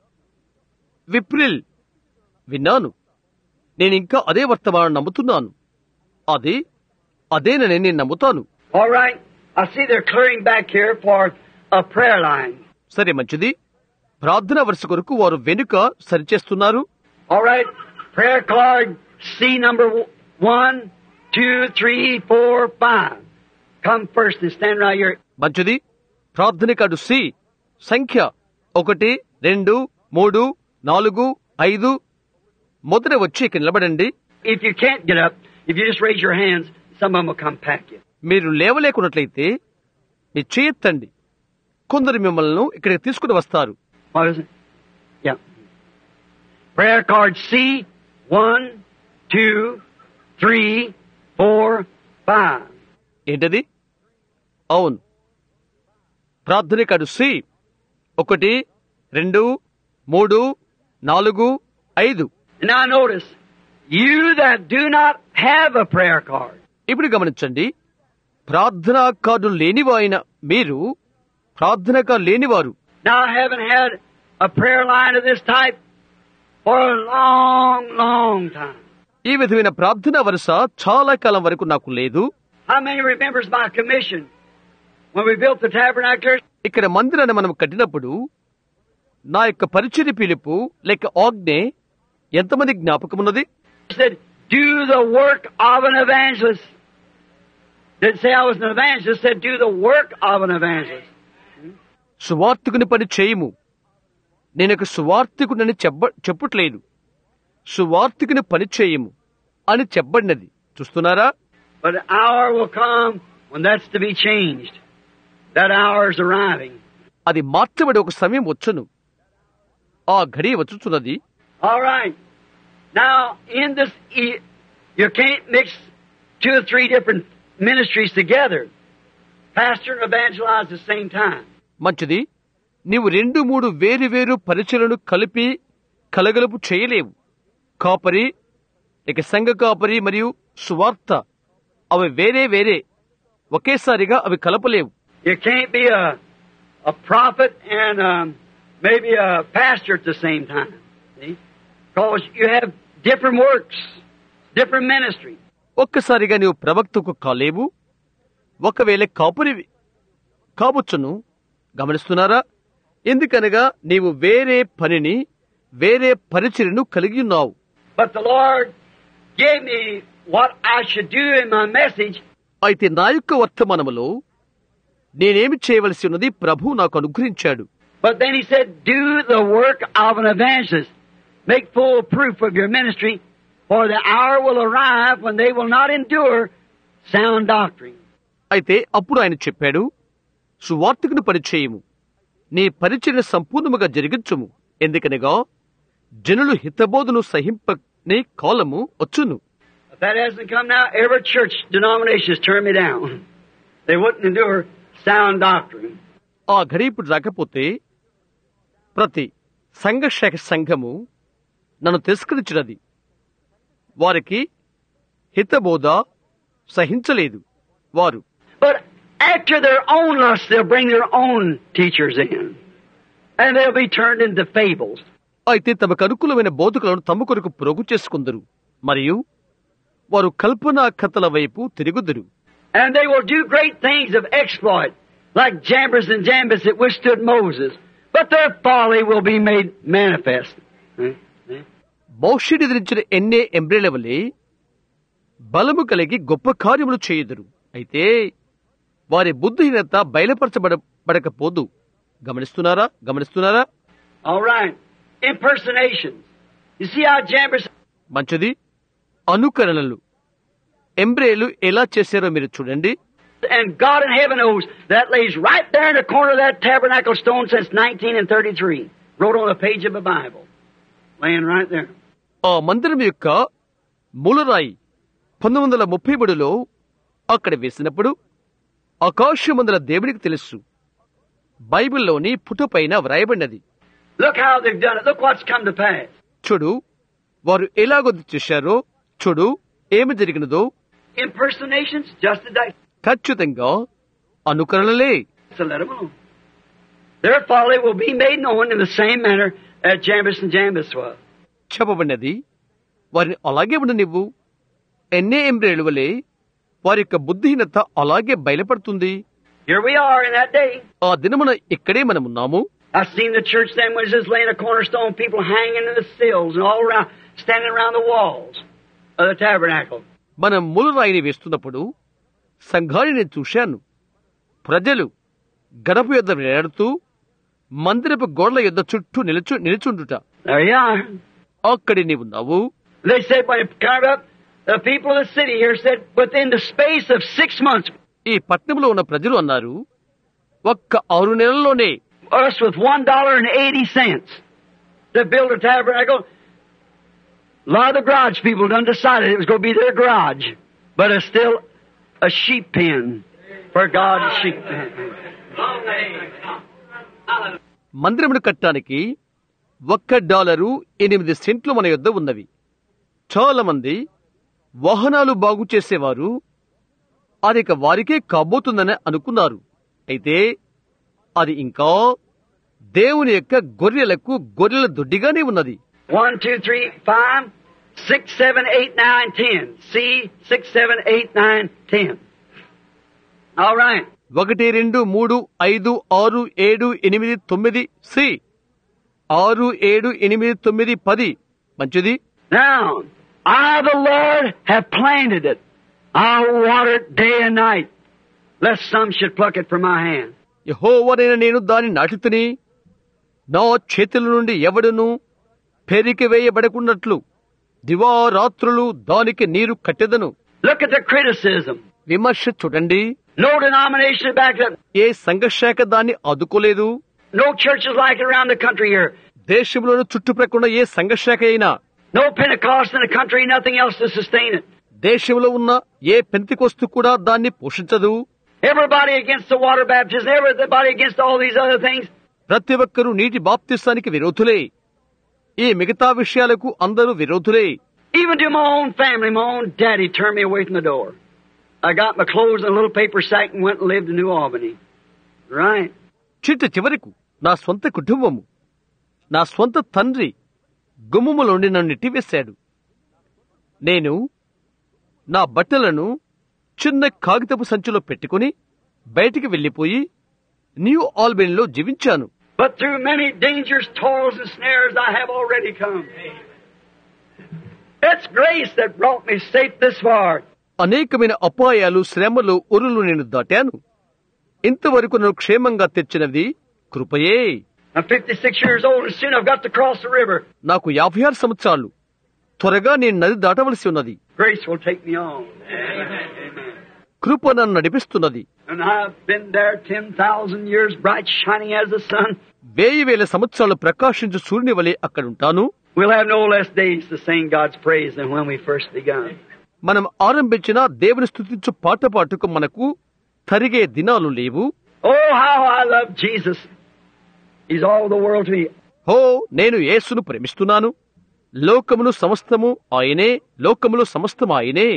విప్రిల్ విన్నాను. నేను ఇంకా అదే వర్తమానం నమ్ముతున్నాను. అది అదేనని నేను నమ్ముతాను. All right. I see they're clearing back here for a prayer line. సరే, మంచిది. ప్రార్థన వరుస కొరకు వారు వెనుక సరిచేస్తున్నారు. All right. Prayer card C number one, two, three, four, five. Come first and stand right here. మంచిది. ప్రార్థన కార్డు సి సంఖ్య ఒకటి, రెండు, మూడు, నాలుగు, ఐదు. మొదట వచ్చి ఇక్కడ నిలబడండి. If you can't get up, if you just raise your hands, some of them will come pack you. మీరు లేవలేకున్నట్లయితే మీ చేయెత్తండి. కొందరు మిమ్మల్ని ఇక్కడికి తీసుకుని వస్తారు. What is it? Yeah. Prayer card C, one, two, three, four, five. ఏంటది? అవును, ప్రార్థన కార్డు సి ఒకటి, రెండు, మూడు, నాలుగు, ఐదు. Now notice, you that do not have a prayer card. ఇప్పుడు గమనించండి, ప్రార్థనా కార్డు లేనివాయిన మీరు, ప్రార్థన కార్డు లేనివారు. Now I haven't had a prayer line of this type for a long, long time. ఈ విధమైన ప్రార్థనా వరుస చాలా కాలం వరకు నాకు లేదు. How many remembers my commission when we built the tabernacle? ఇక్కడ మందిరాన్ని మనం కట్టినప్పుడు నా యొక్క పరిచర్య పిలుపు లేక ఆజ్ఞే ఎంతమంది జ్ఞాపకమున్నది? He said, do the work of an evangelist. Didn't say I was an evangelist, said do the work of an evangelist. సువార్తికుని పని చేయము. నేను ఒక సువార్తికుడని చెప్ప చెప్పట్లేదు. సువార్తికుని పని చేయము అని చెప్పబడినది. చూస్తున్నారా? But an hour will come when that's to be changed. That hour is arriving. అది మార్చబడి ఒక సమయం వచ్చును. ఆ ఘడి వచ్చుచున్నది. All right. Now, in this, you can't mix two or three different ministries together. Pastor and evangelize at the same time. మంచిది. నీవు రెండు మూడు వేరు వేరు పరిచయలను కలిపి కలగలుపు చేయలేవు. కాపరి, ఇక సంఘ కాపరి మరియు సువార్త అవి వేరే వేరే. ఒకేసారిగా అవి కలపలేవు. You can't be a, a prophet and um, maybe a pastor at the same time. See? Because you have different works, different ministry. ఒక్కసారిగా నీవు ప్రవక్తకు కాలేవు, ఒకవేళ కాపురి కావచ్చును. గమనిస్తున్నారా? ఎందుకనగా నీవు వేరే పనిని, వేరే పరిచర్యను కలిగి ఉన్నావు. But the Lord gave me what I should do in my message. అయితే నా యొక్క వర్తమానములో నేనేమి చేయవలసి ఉన్నది ప్రభు నాకు అనుగ్రహించాడు. But then he said, do the work of an evangelist. Make full proof of your ministry, for the hour will arrive when they will not endure sound doctrine. అయితే అప్పుడు ఆయన చెప్పాడు, సువార్తికుని పరిచయము, నీ పరిచర్య సంపూర్ణముగా జరిగించుము. ఎందుకనగా జనులు హితబోధను సహింపని కాలము వచ్చును. If that hasn't come now, every church denomination has turned me down. They wouldn't endure sound doctrine. ఆ ఘడి ఇప్పుడు రాకపోతే ప్రతి సంఘశాఖ సంఘము నన్ను తిరస్కరించినది. వారికి హితబోధ సహించలేదు. వారు But after their own lust, they'll bring their own teachers in. And they'll be turned into fables. అయితే తమకు అనుకూలమైన బోధకులను తమ కొరకు ప్రోగు చేసుకుందరు, మరియు వారు కల్పనా కథల వైపు తిరుగుదురు. And they will do great things of exploit, like Jambres and Jambres that withstood Moses. But their folly will be made manifest. మోషేని ధరించిన ఎన్నే ఎంబ్రేల వలె బలము కలిగి గొప్ప కార్యములు చేయుదురు. అయితే వారి బుద్ధిహీనత బయలుపరచబడకపోదు. గమనిస్తున్నారా? గమనిస్తున్నారా? All right. Impersonations. You see how Jambres... మంచిది. అనుకరణలు ఎంబ్రేలు ఎలా చేశారో మీరు చూడండి. And God in heaven knows that lays right there in the corner of that tabernacle stone since nineteen thirty-three. Wrote on a page of the Bible. Laying right there. ఆ మందిరం యొక్క మూలరాయి పంతొమ్మిది వందల ముప్పై మూడులో అక్కడ వేసినప్పుడు ఆకాశమందుల దేవునికి తెలుసు, బైబిల్లోని పుటపైన వ్రాయబడినది. Look how they've done it. Look what's come to pass. చూడు వారు ఎలాగో చేశారో, చూడు ఏమి జరిగినదో. Impersonations, just as I... ఖచ్చితంగా అనుకరణలే. So let them alone. Their folly will be made known in the same manner as Jambres and Jambres was. చెప్పబడినది, వారిని అలాగే ఉండనివ్వు. ఎన్నే ఎంబ్రేలు వలె వారి యొక్క బుద్ధిహీనత అలాగే బయలుపడుతుంది. Here we are in that day. ఆ దినమున ఇక్కడే మనమున్నాము. I've seen the church then was just laying a cornerstone, people hanging in the sills and all around, standing around the walls of the tabernacle. మనం మూలరాయిని వేస్తున్నప్పుడు సంఘాన్ని చూశాను. ప్రజలు గడప యొద్ద వేలాడుతూ మందిరపు గోడల యొద్ద చుట్టూ నిలుచు నిలుచుండుట. There you are. అక్కడి నీవు ఉన్నావు. They said when it came up, the people of the city here said within the space of six months. ఈ పట్టణంలో ఉన్న ప్రజలు అన్నారు, ఒక్క ఆరు నెలల్లోనే Us with one dollar and eighty cents to build a tabernacle. A lot of the garage people done decided it was going to be their garage, but it's still a sheep pen for God's sheep. మందిరమును కట్టడానికి ఒక్క dollar ఎనిమిది సెంట్లు మన యొద్ద ఉన్నవి. చాలా మంది వాహనాలు బాగు చేసేవారు అది ఇక వారికే కాబోతుందని అనుకున్నారు. అయితే అది ఇంకా దేవుని యొక్క గొర్రెలకు గొర్రెల దొడ్డిగానే ఉన్నది. One, two, three, five, six, seven, eight, nine, ten. See, six, seven, eight, nine, ten. All right. ఒకటి రెండు మూడు ఐదు ఆరు ఏడు ఎనిమిది తొమ్మిది సి ఆరు ఏడు ఎనిమిది తొమ్మిది పది. మంచిది. Now, I, the Lord, have planted it. I'll water it day and night, lest some should pluck it from my hand. యెహోవానైన నేను దాని నాటుతుని, నా చేతుల నుండి ఎవడును పెరికి వేయబడకున్నట్లు దివారాత్రులు దానికి నీరు కట్టెదను. Look at the criticism. విమర్శ చూడండి. No denomination backed up. ఏ సంఘశాఖ దాన్ని ఆదుకోలేదు. No churches like it around the country here. దేశంలోని చుట్టుప్రక్కల ఏ సంఘశాఖ అయినా, No Pentecost in the country, nothing else to sustain it. దేశంలో ఉన్న ఏ పెంతెకొస్తు కూడా దాన్ని పోషించదు. Everybody against the water baptism, everybody against all these other things. ప్రతి ఒక్కరూ నీటి బాప్తిస్తానికి విరోధులే. ఈ మిగతా విషయాలకు అందరూ విరోధులే. Even to my own family, my own daddy turned me away from the door. I got my clothes in a little paper sack and went and lived in New Albany. Right. చిట్ట చివరకు నా స్వంత కుటుంబము, నా స్వంత తండ్రి గుమ్మములోండి నన్ను నెట్టివేశాడు. నేను నా బట్టలను చిన్న కాగితపు సంచిలో పెట్టుకుని బయటికి వెళ్లిపోయి న్యూ ఆల్బనీలో జీవించాను. But through many dangers, toils, and snares I have already come. It's grace that brought me safe this far. అనేకమైన అపాయాలు, శ్రమలు, ఉరులు నేను దాటాను. ఇంతవరకు నన్ను క్షేమంగా తెచ్చినది కృపయే. I'm fifty-six years old and soon I've got to cross the river. నాకు యాభై ఆరు సంవత్సరాలు. త్వరగా నేను నది దాటవలసి ఉన్నది. Grace will take me on. కృప నన్ను నడిపిస్తున్నది. And I've been there ten thousand years, bright shining as the sun. వేయి వేల సంవత్సరాలు ప్రకాశించు సూర్యుని వలె అక్కడుంటాను. We'll have no less days to sing God's praise than when we first begun. మనం ఆరంభించిన దేవుని స్తుతించు పాట పాటుకు మనకు తరిగే దినాలు లేవు. Oh, how I love Jesus. He's all the world to me. హో, నేను యేసును ప్రేమిస్తున్నాను. లోకమును సమస్తము ఆయనే, లోకములో సమస్తము ఆయనే.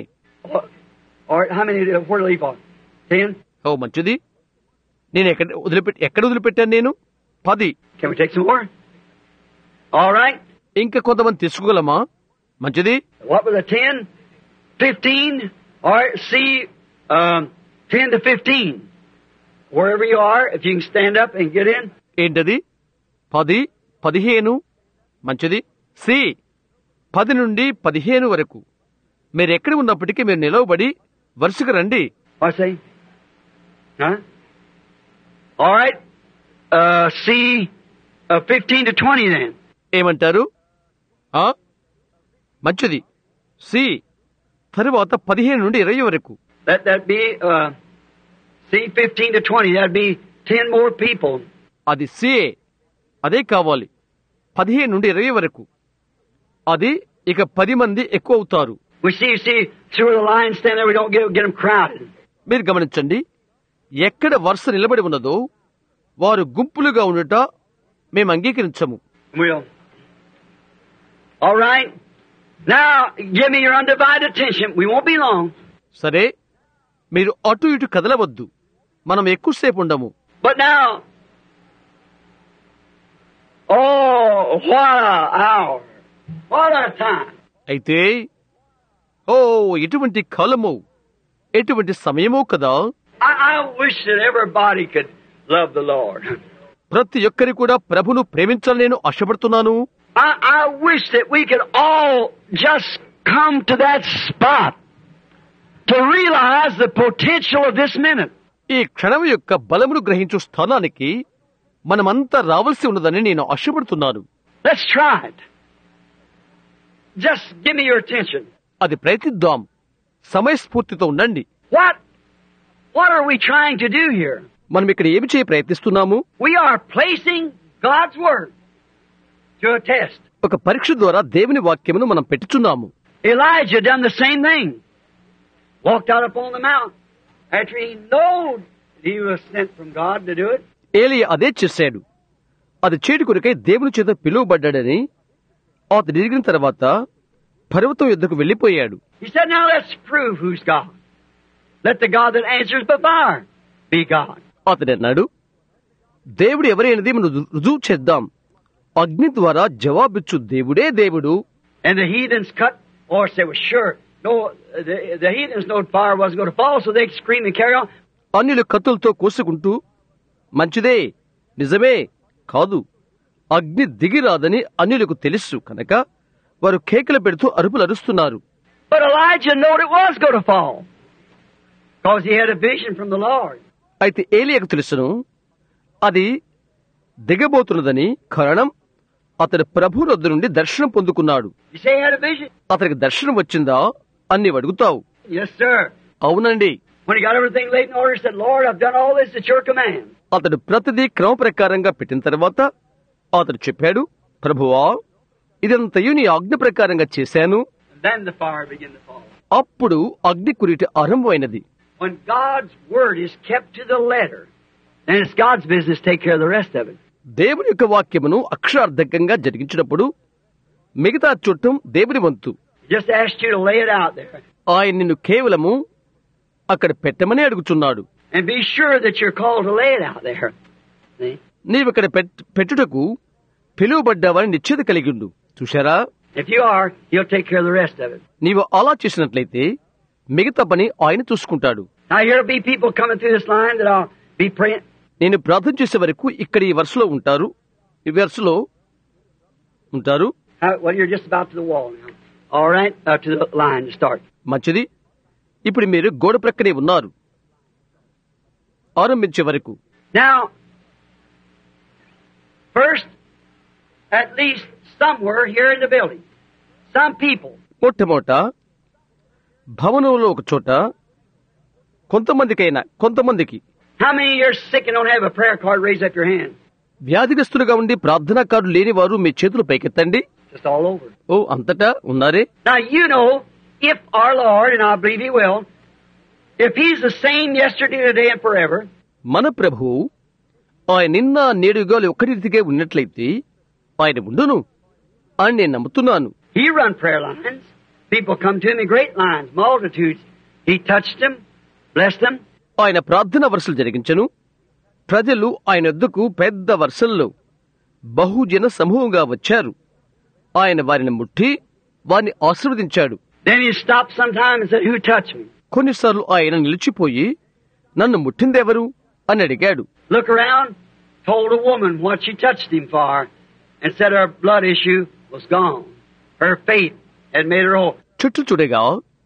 Or how many? Where to leave on? Ten. ఓ మంచిది. నేను ఎక్కడ వదిలిపెట్టి ఎక్కడ వదిలిపెట్టాను నేను? పది. Can we take some more? All right. ఇంకా కొంతమంది తీసుకోగలమా? మంచిది. What was the ten? Fifteen. All right. See, um, ten to fifteen. Wherever you are, if you can stand up and get in. ఏంటది? పది, పదిహేను. మంచిది. సి పది నుండి పదిహేను వరకు మీరు ఎక్కడ ఉన్నప్పటికీ మీరు నిలవబడి వరుసగా రండి. I say. Huh? All right. Uh, see, uh, fifteen to twenty then. ఏమంటారు? ఆ మంచిది. సి తరువాత పదిహేను నుండి ఇరవై వరకు. That that be uh, see fifteen to twenty. That'd be ten more people. అది సి అదే కావాలి. పదిహేను నుండి ఇరవై వరకు. అది ఇక పది మంది ఎక్కువ అవుతారు. We see, see, see where the lions stand there. We don't get get them crowded. మీరు గమనించండి, ఎక్కడ వరుస నిలబడి ఉన్నదో వారు గుంపులుగా ఉండుట మేము అంగీకరించము. We'll. All right. Now, give me your undivided attention. We won't be long. సరే, మీరు అటు ఇటు కదలవద్దు. మనం ఎక్కువసేపు ఉండము. But now, oh, what an hour! What a time! అయితే ఓ ఎటువంటి కాలము, ఎటువంటి సమయమో కదా. I, I wish that everybody could love the Lord. ప్రతి ఒక్కరి కూడా ప్రభును ప్రేమించాలని నేను ఆశపడుతున్నాను. I, I wish that we could all just come to that spot to realize the potential of this minute. ఈ క్షణం యొక్క బలమును గ్రహించు స్థానానికి మనమంతా రావాల్సి ఉన్నదని నేను ఆశపడుతున్నాను. Let's try it. Just give me your attention. అది ప్రయత్నిద్దాం. సమయస్ఫూర్తితో ఉండండి. What? What are we trying to do here? మనం ఇక్కడ ఏమి చేయ ప్రయత్నిస్తున్నాము? We are placing God's Word to a test. ఒక పరీక్ష ద్వారా దేవుని వాక్యమును మనం పెట్టుచున్నాము. Elijah done the same thing. Walked out upon the mount after he knowed he was sent from God to do it. ఏలియా అదే చేశాడు. అది చేటు కొరకై దేవుని చేత పిలువబడ్డాడని అతడు ఎరిగిన తర్వాత పర్వతం యుద్ధకు వెళ్లిపోయాడు. He said, now let's prove who's God. Let the God that answers by fire be God. అతడు అన్నాడు, దేవుడు ఎవరైనది మనం రుజువు చేద్దాం. అగ్ని ద్వారా జవాబిచ్చు దేవుడే దేవుడు. And the heathens cut or say, well, sure. No, the, the heathens knowed fire wasn't going to fall, so they scream and carry on. అన్యులు కత్తులతో కోసుకుంటూ, మంచిదే, నిజమే, కాదు, అగ్ని దిగిరాదని అన్యులకు తెలుసు కనుక వారు కేకలు పెడుతూ అరుపులు అరుస్తున్నారు. But Elijah knowed it was going to fall because he had a vision from the Lord. అయితే ఏలియాకు తెలుసును అది దిగబోతున్నదని. కారణం అతడు ప్రభు వద్ద నుండి దర్శనం పొందుకున్నాడు. You say he had a vision? అతనికి దర్శనం వచ్చిందా అని అడుగుతావు. Yes, sir. అవునండి. When he got everything laid in order, he said, Lord, I've done all this at your command. అతడు ప్రతిదీ క్రమ ప్రకారంగా పెట్టిన తర్వాత అతడు చెప్పాడు, ప్రభువా, ఇదంతయు నీ ఆజ్ఞ ప్రకారంగా చేశాను. And then the fire began to fall. అప్పుడు అగ్ని కురిటి ఆరంభమైనది. When God's word is kept to the letter, then it's God's business to take care of the rest of it. దేవుని యొక్క వాక్యమును అక్షరార్థకంగా జరిగించినప్పుడు మిగతా చుట్టం దేవుని వంతు. Just asked you to lay it out there. ఆయన నిన్ను కేవలము అక్కడ పెట్టమని అడుగుచున్నాడు. And be sure that you're called to lay it out there. See? నీవిక్కడ పెట్టుటకు పిలువబడ్డావని నిశ్చయిత కలిగిండు. చూశారా? If you are, He'll take care of the rest of it. నీవు అలా చేసినట్లయితే మిగతా పని ఆయన చూసుకుంటాడు. Now here'll be people coming through this line that I'll be praying. నేను ప్రార్థన చేసే వరకు ఇక్కడ ఈ వరుసలో ఉంటారు, ఈ వరుసలో ఉంటారు. Uh, well, you're just about to the wall now. All right, uh, to the line to start. మంచిది. ఇప్పుడు మీరు గోడ ప్రక్కనే ఉన్నారు ఆరంభించే వరకు. Now, first, at least somewhere here in the building, some people. మొట్టమొదట భవనంలో ఒక చోట కొంతమందికైనా కొంతమందికి. How many of you are sick and don't have a prayer card? Raise up your hand. వ్యాధిగ్రస్తులుగా ఉండి ప్రార్థనా కార్డు లేని వారు మీ చేతులు పైకెత్తండి. Just all over. ఓ అంతటా ఉన్నారే. Now you know, if our Lord, and I believe He will, if He's the same yesterday, today, and forever. మన ప్రభువు ఆయన నిన్న నేడుగా ఒక్కటి రీతిగా ఉన్నట్లయితే ఆయన ఉండును అని నేను నమ్ముతున్నాను. He run prayer lines. People come to Him in great lines, multitudes. He touched them, blessed them. ఆయన ప్రార్థన వరుసలు జరిగించను. ప్రజలు ఆయన వద్దకు పెద్ద వరుసల్లో బహుజన సమూహంగా వచ్చారు. ఆయన వారిని ముట్టి వారిని ఆశీర్వదించాడు. Then He stopped sometime and said, "Who touched me?" కొన్నిసార్లు ఆయన నిలిచిపోయి నన్ను ముట్టిందెవరు అని అడిగాడు. Look around, told a woman what she touched Him for, and said her blood issue was gone. Her faith had made her whole. చుట్టూ చూడగా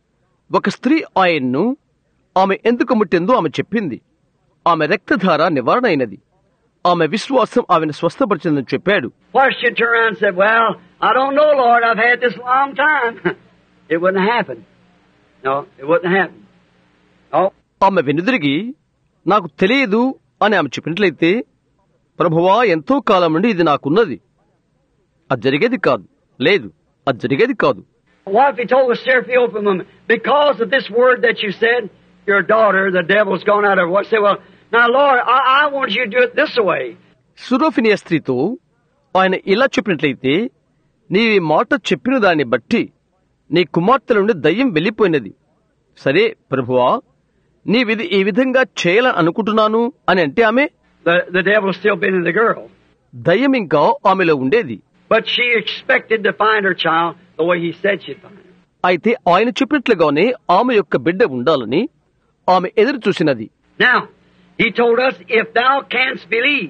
ఒక స్త్రీ ఆయన్ను ఆమె ఎందుకు ముట్టిందో ఆమె చెప్పింది. ఆమె రక్తధార నివారణ అయినది. ఆమె విశ్వాసం ఆమెను స్వస్థపరిచిందని చెప్పాడు. Why she turned around and said, "Well, I don't know, Lord. I've had this long time." It wouldn't happen. No, it wouldn't happen. No. ఆమె వెనుదిరిగి నాకు తెలియదు అని ఆమె చెప్పినట్లయితే, ప్రభువా ఎంతో కాలం నుండి ఇది నాకున్నది, అది జరిగేది కాదు. లేదు, అది జరిగేది కాదు. What if He told the Seraphian woman, "Because of this word that you said, your daughter, the devil's gone out of her." What say? Well, now, Lord, I, I want you to do it this way. సురోఫినియ స్త్రీతో ఆయన ఇలా చెప్పినట్లయితే, నీవి మాట చెప్పిన దాన్ని బట్టి నీ కుమార్తెల నుండి దయ్యం వెళ్లిపోయినది. సరే ప్రభువా, నీవిది ఈ విధంగా చేయాలని అనుకుంటున్నాను అని అంటే ఆమె, The, the devil's still been in the girl. దయ్యం ఇంకా ఆమెలో ఉండేది. But she expected to find her child the way He said she'd find her. అయితే ఆయన చెప్పినట్లుగానే ఆమె యొక్క బిడ్డ ఉండాలని ఆమె ఎదురు చూసినది. Now, He told us, "If thou canst believe,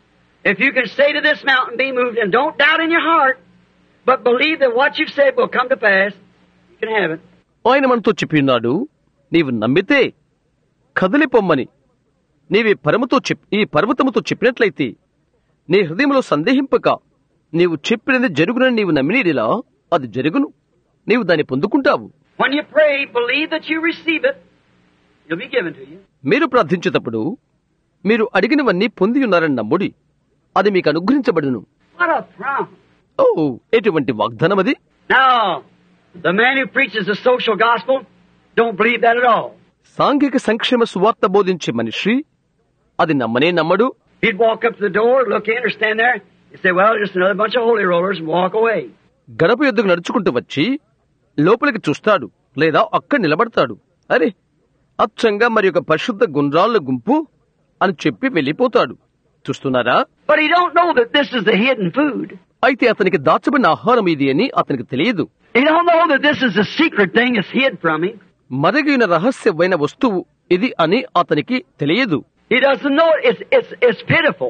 if you can say to this mountain, be moved, and don't doubt in your heart, but believe that what you've said will come to pass, you can have it." ఆయన మనతో చెప్పి ఉన్నాడు, నీవు నమ్మితే కదిలిపొమ్మని. నీవి పరమతో చెప్ ఈ పర్వతముతో చెప్పినట్లయితే నీ హృదయంలో సందేహింపక నీవు చెప్పినది జరుగునని నీవు నమ్మినీడిలా అది జరుగును, నీవు దాన్ని పొందుకుంటావు. When you pray, believe that you receive it, it'll be given to you. మీరు ప్రార్థించేటప్పుడు మీరు అడిగినవన్నీ పొంది ఉన్నారని నమ్ముడి, అది మీకు అనుగ్రహించబడును. What a promise. ఓ ఎటువంటి వాగ్దానం అది. Now, the man who preaches the social gospel don't believe that at all. సాంఘిక సంక్షేమ సువార్త బోధించే మనిషి అది నమ్మనే నమ్మడు. He'd walk up to the door, look in, or stand there, and say, "Well, just another bunch of holy rollers," and walk away. గడప యొద్దకు నడుచుకుంటూ వచ్చి లోపలికి చూస్తాడు, లేదా అక్కడ నిలబడతాడు. అరే, అచ్చంగా మరి ఒక పరిశుద్ధ గుండ్రాళ్ళ గుంపు అని చెప్పి వెళ్లిపోతాడు. చూస్తున్నారా? But he don't know that this is the hidden food. అయితే అతనికి దాచబడిన ఆహారం ఇది అని అతనికి తెలియదు. He don't know that this is a secret thing that's hid from him. మరిగిన రహస్యమైన వస్తువు ఇది అని అతనికి తెలియదు. He doesn't know it. It's, it's, it's pitiful.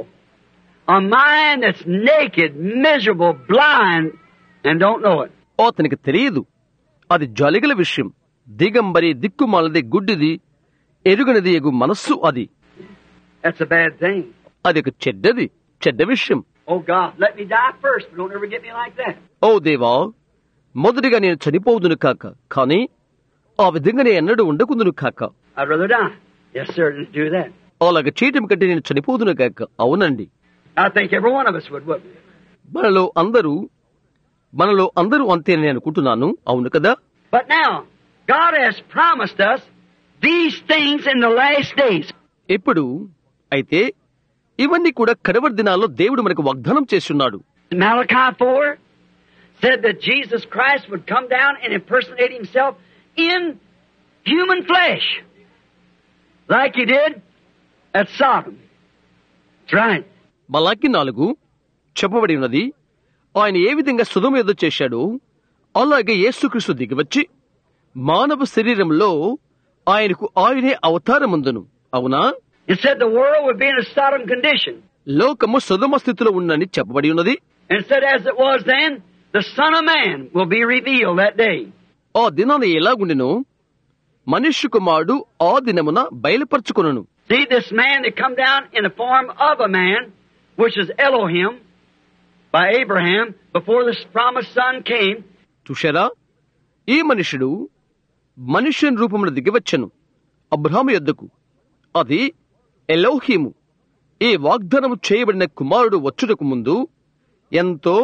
A mind that's naked, miserable, blind, and don't know it. అతనికి తెలియదు. అది జాలిగల విషయం. దిగంబరి, దిక్కుమాలది, గుడ్డిది, ఎరుగనిది ఎగు మనస్సు అది. That's a bad thing. అది ఒక చెడ్డది, చెడ్డ విషయం. Oh God, let me die first, but don't ever get me like that. ఓ దేవా, మొదటిగా నేను చనిపోదును కాక, కానీ ఆ విధంగా నేను ఎన్నడూ ఉండకుందును కాక. I'd rather die. Yes, sir, to do that. అలాగ చేయటం కంటే నేను చనిపోదును కాక. అవునండి. I think every one of us would, wouldn't we? మనలో అందరూ మనలో అందరూ అంతేనని అనుకుంటున్నాను. అవును కదా? But now, God has promised us these things in the last days. ఇప్పుడు అయితే ఇవన్నీ కూడా కడవరి దినాల్లో దేవుడు మనకు వాగ్దానం చేస్తున్నాడు. Malachi four said that Jesus Christ would come down and impersonate Himself in human flesh, like He did at Sodom. That's right. మలాకి నాలుగు చెప్పబడి ఉన్నది, ఆయన ఏ విధంగా సొదొమ యొద్ద చేశాడో అలాగే యేసుక్రీస్తు దిగివచ్చి మానవ శరీరంలో ఆయనకు ఆయనే అవతారముందును. అవునా? It said the world would be in a Sodom condition. లోకము సొదొమ స్థితిలో ఉన్నని చెప్పబడి ఉన్నది. And it said as it was then, the Son of Man will be revealed that day. ఆ దినాన ఎలాగుండెనో మనుష్య కుమారుడు ఆ దినమున బయలుపరచుకొనును. See, this man that come down in the form of a man, which is Elohim, by Abraham, before this promised son came. చూశారా? ఈ మనుషుడు మనుష్యుని రూపమున దిగివచ్చెను అబ్రహాము యొద్దకు. అది ఎలోహిము. ఈ వాగ్దానము చేయబడిన కుమారుడు వచ్చుటకు ముందు ఎంతో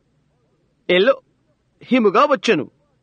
ఎలోహిముగా వచ్చెను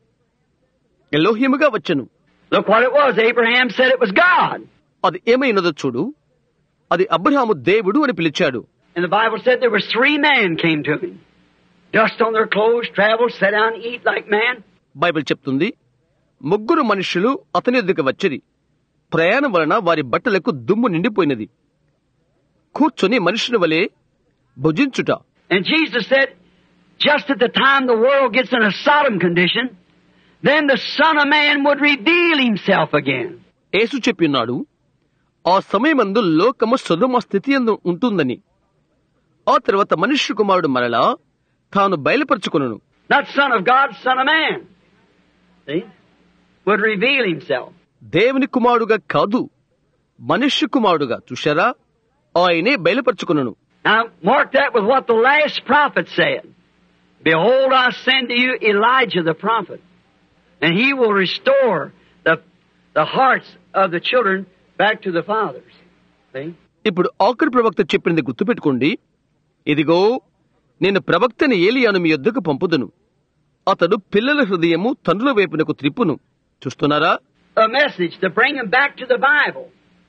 ఎలోహిముగా వచ్చెను Look what it was. Abraham said it was God. అది ఏమైనదో చూడు. అది అబ్రహాము దేవుడు అని పిలిచాడు. And the Bible said there were three men came to him. Dust on their clothes, traveled, sat down, eat like man. Bible చెప్తుంది, ముగ్గురు మనుషులు అతని ఎదుక వచ్చిరి. ప్రయాణం వలన వారి బట్టలకు దుమ్ము నిండిపోయినది. కూర్చొని మనుషుని వలె భుజించుట. And Jesus said, just at the time the world gets in a Sodom condition, then the Son of Man would reveal himself again. యేసు చెప్పినాడు, ఆ సమయమందు లోకము సొదొమ స్థితి యందు ఉంటుందని. ఆ తర్వాత మనుష్య కుమారుడు మరలా తాను బయలుపరచుకొనును. Not Son of God, Son of Man. See? Would reveal himself. దేవుని కుమారుడుగా కాదు, మనుష్య కుమారుడుగా. చూశారా? ఆయనే బయలుపరచుకొనును. Now, mark that with what the last prophet said. Behold, I send to you Elijah the prophet, and he will restore the, the hearts of the children back to the fathers. See? ఇప్పుడు ఆఖరి ప్రవక్త చెప్పింది గుర్తుపెట్టుకోండి. ఇదిగో, నేను ప్రవక్తని ఏలియాను మీ యొద్దకు పంపుదును. అతడు పిల్లల హృదయము తండ్రుల వైపునకు త్రిప్పును. చూస్తున్నారా? A message to bring them back to the Bible.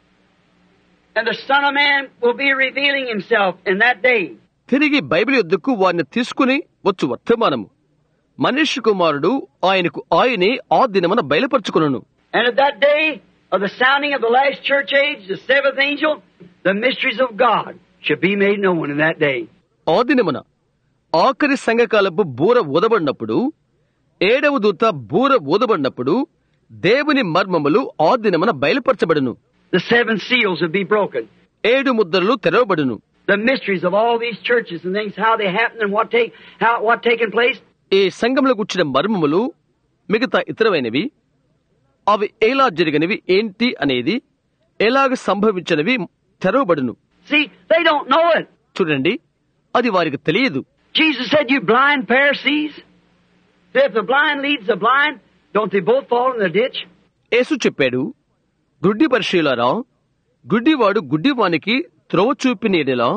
And the Son of Man will be revealing himself in that day. తిరిగి బైబిల్ యొద్దకు వారిని తీసుకుని వచ్చు వర్తమానము. మనుష్య కుమారుడు ఆయనకు ఆయనే ఆ దినమున బయలుపరచుకొనును. And at that day of the sounding of the last church age, the seventh angel, the mysteries of God should be made known in that day. ఆ దినమున ఆఖరి సంఘకాలపు బూర ఊదబడినప్పుడు, ఏడవ దూత బూర ఊదబడినప్పుడు దేవుని మర్మములు ఆ దినమున బయలుపరచబడును. The seven seals would be broken. ఏడు ముద్రలు తెరవబడును. The mysteries of all these churches and things, how they happen and what take, how what taken place. ఈ సంఘంలో కూర్చిన మర్మములు మిగతా ఇతరమైనవి, అవి ఎలా జరిగినవి ఏంటి అనేది, ఎలాగ సంభవించినవి తెరవబడును. See, they don't know it. చూడండి, అది వారికి తెలియదు. Jesus said, you blind Pharisees. If the blind leads the blind, don't they both fall in the ditch? యేసు చెప్పాడు, గుడ్డి పరిశీలారా, గుడ్డివాడు గుడ్డివానికి త్రోవ చూపిన ఎడలా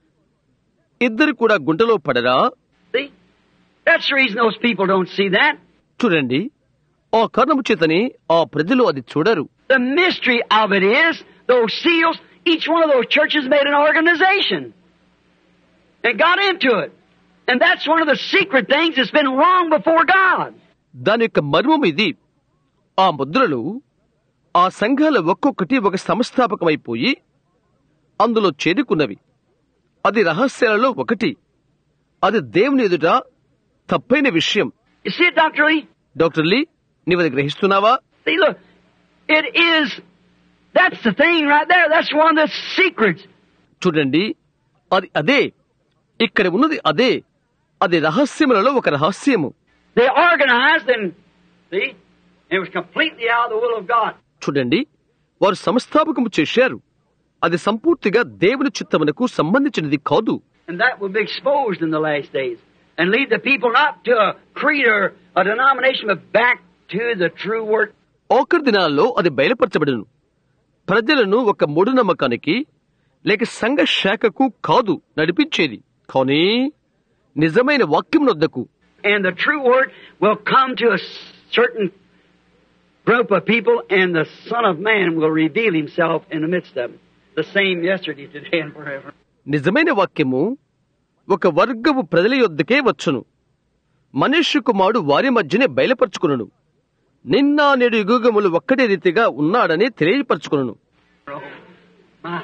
ఇద్దరు కూడా గుంటలో పడరా? See? That's the reason those people don't see that. చూడండి, ఆ కారణము చేతని ఆ ప్రజలు అది చూడరు. The mystery of it is, those seals, each one of those churches made an organization and got into it. And that's one of the secret things that's been wrong before God. దాని యొక్క మర్మం ఇది. ఆ ముద్రలు, ఆ సంఘాలు ఒక్కొక్కటి ఒక సంస్థాపకమైపోయి అందులో చేరుకున్నవి. అది రహస్యాలలో ఒకటి. అది దేవుని ఎదుట తప్పైన విషయం. You see it, Doctor Lee? Doctor Lee, నీవది గ్రహిస్తున్నావా? See, look, it is, that's the thing right there. That's one of the secrets. చూడండి, అది అదే. ఇక్కడ ఉన్నది అదే. అది రహస్యములలో ఒక రహస్యము. They organized and, see, it was completely out of the will of God. చూడండి, వారు సంస్థాపకము చేశారు. అది సంపూర్తిగా దేవుని చిత్తమునకు సంబంధించినది కాదు. And that will be exposed in the last days and lead the people not to a creed or a denomination, but back to the true word. ఆఖరి దినాల్లో అది బయలుపరచబడును. ప్రజలను ఒక మూఢనమ్మకానికి లేక సంఘ శాఖకు కాదు నడిపించేది, కానీ నిజమైన వాక్యం వద్దకు. And the true word will come to a certain group of people, and the Son of Man will reveal himself in the midst of them. The same yesterday, today, and forever. నిజమైన వాక్యము ఒక వర్గము ప్రజల యొద్దకే వచ్చును. మనుష్య కుమారుడు వారి మధ్యనే బయలుపరచుకును. నిన్న నేడు యుగములు ఒక్కటే రీతిగా ఉన్నాడని తెలియపరచుకును. Oh, my.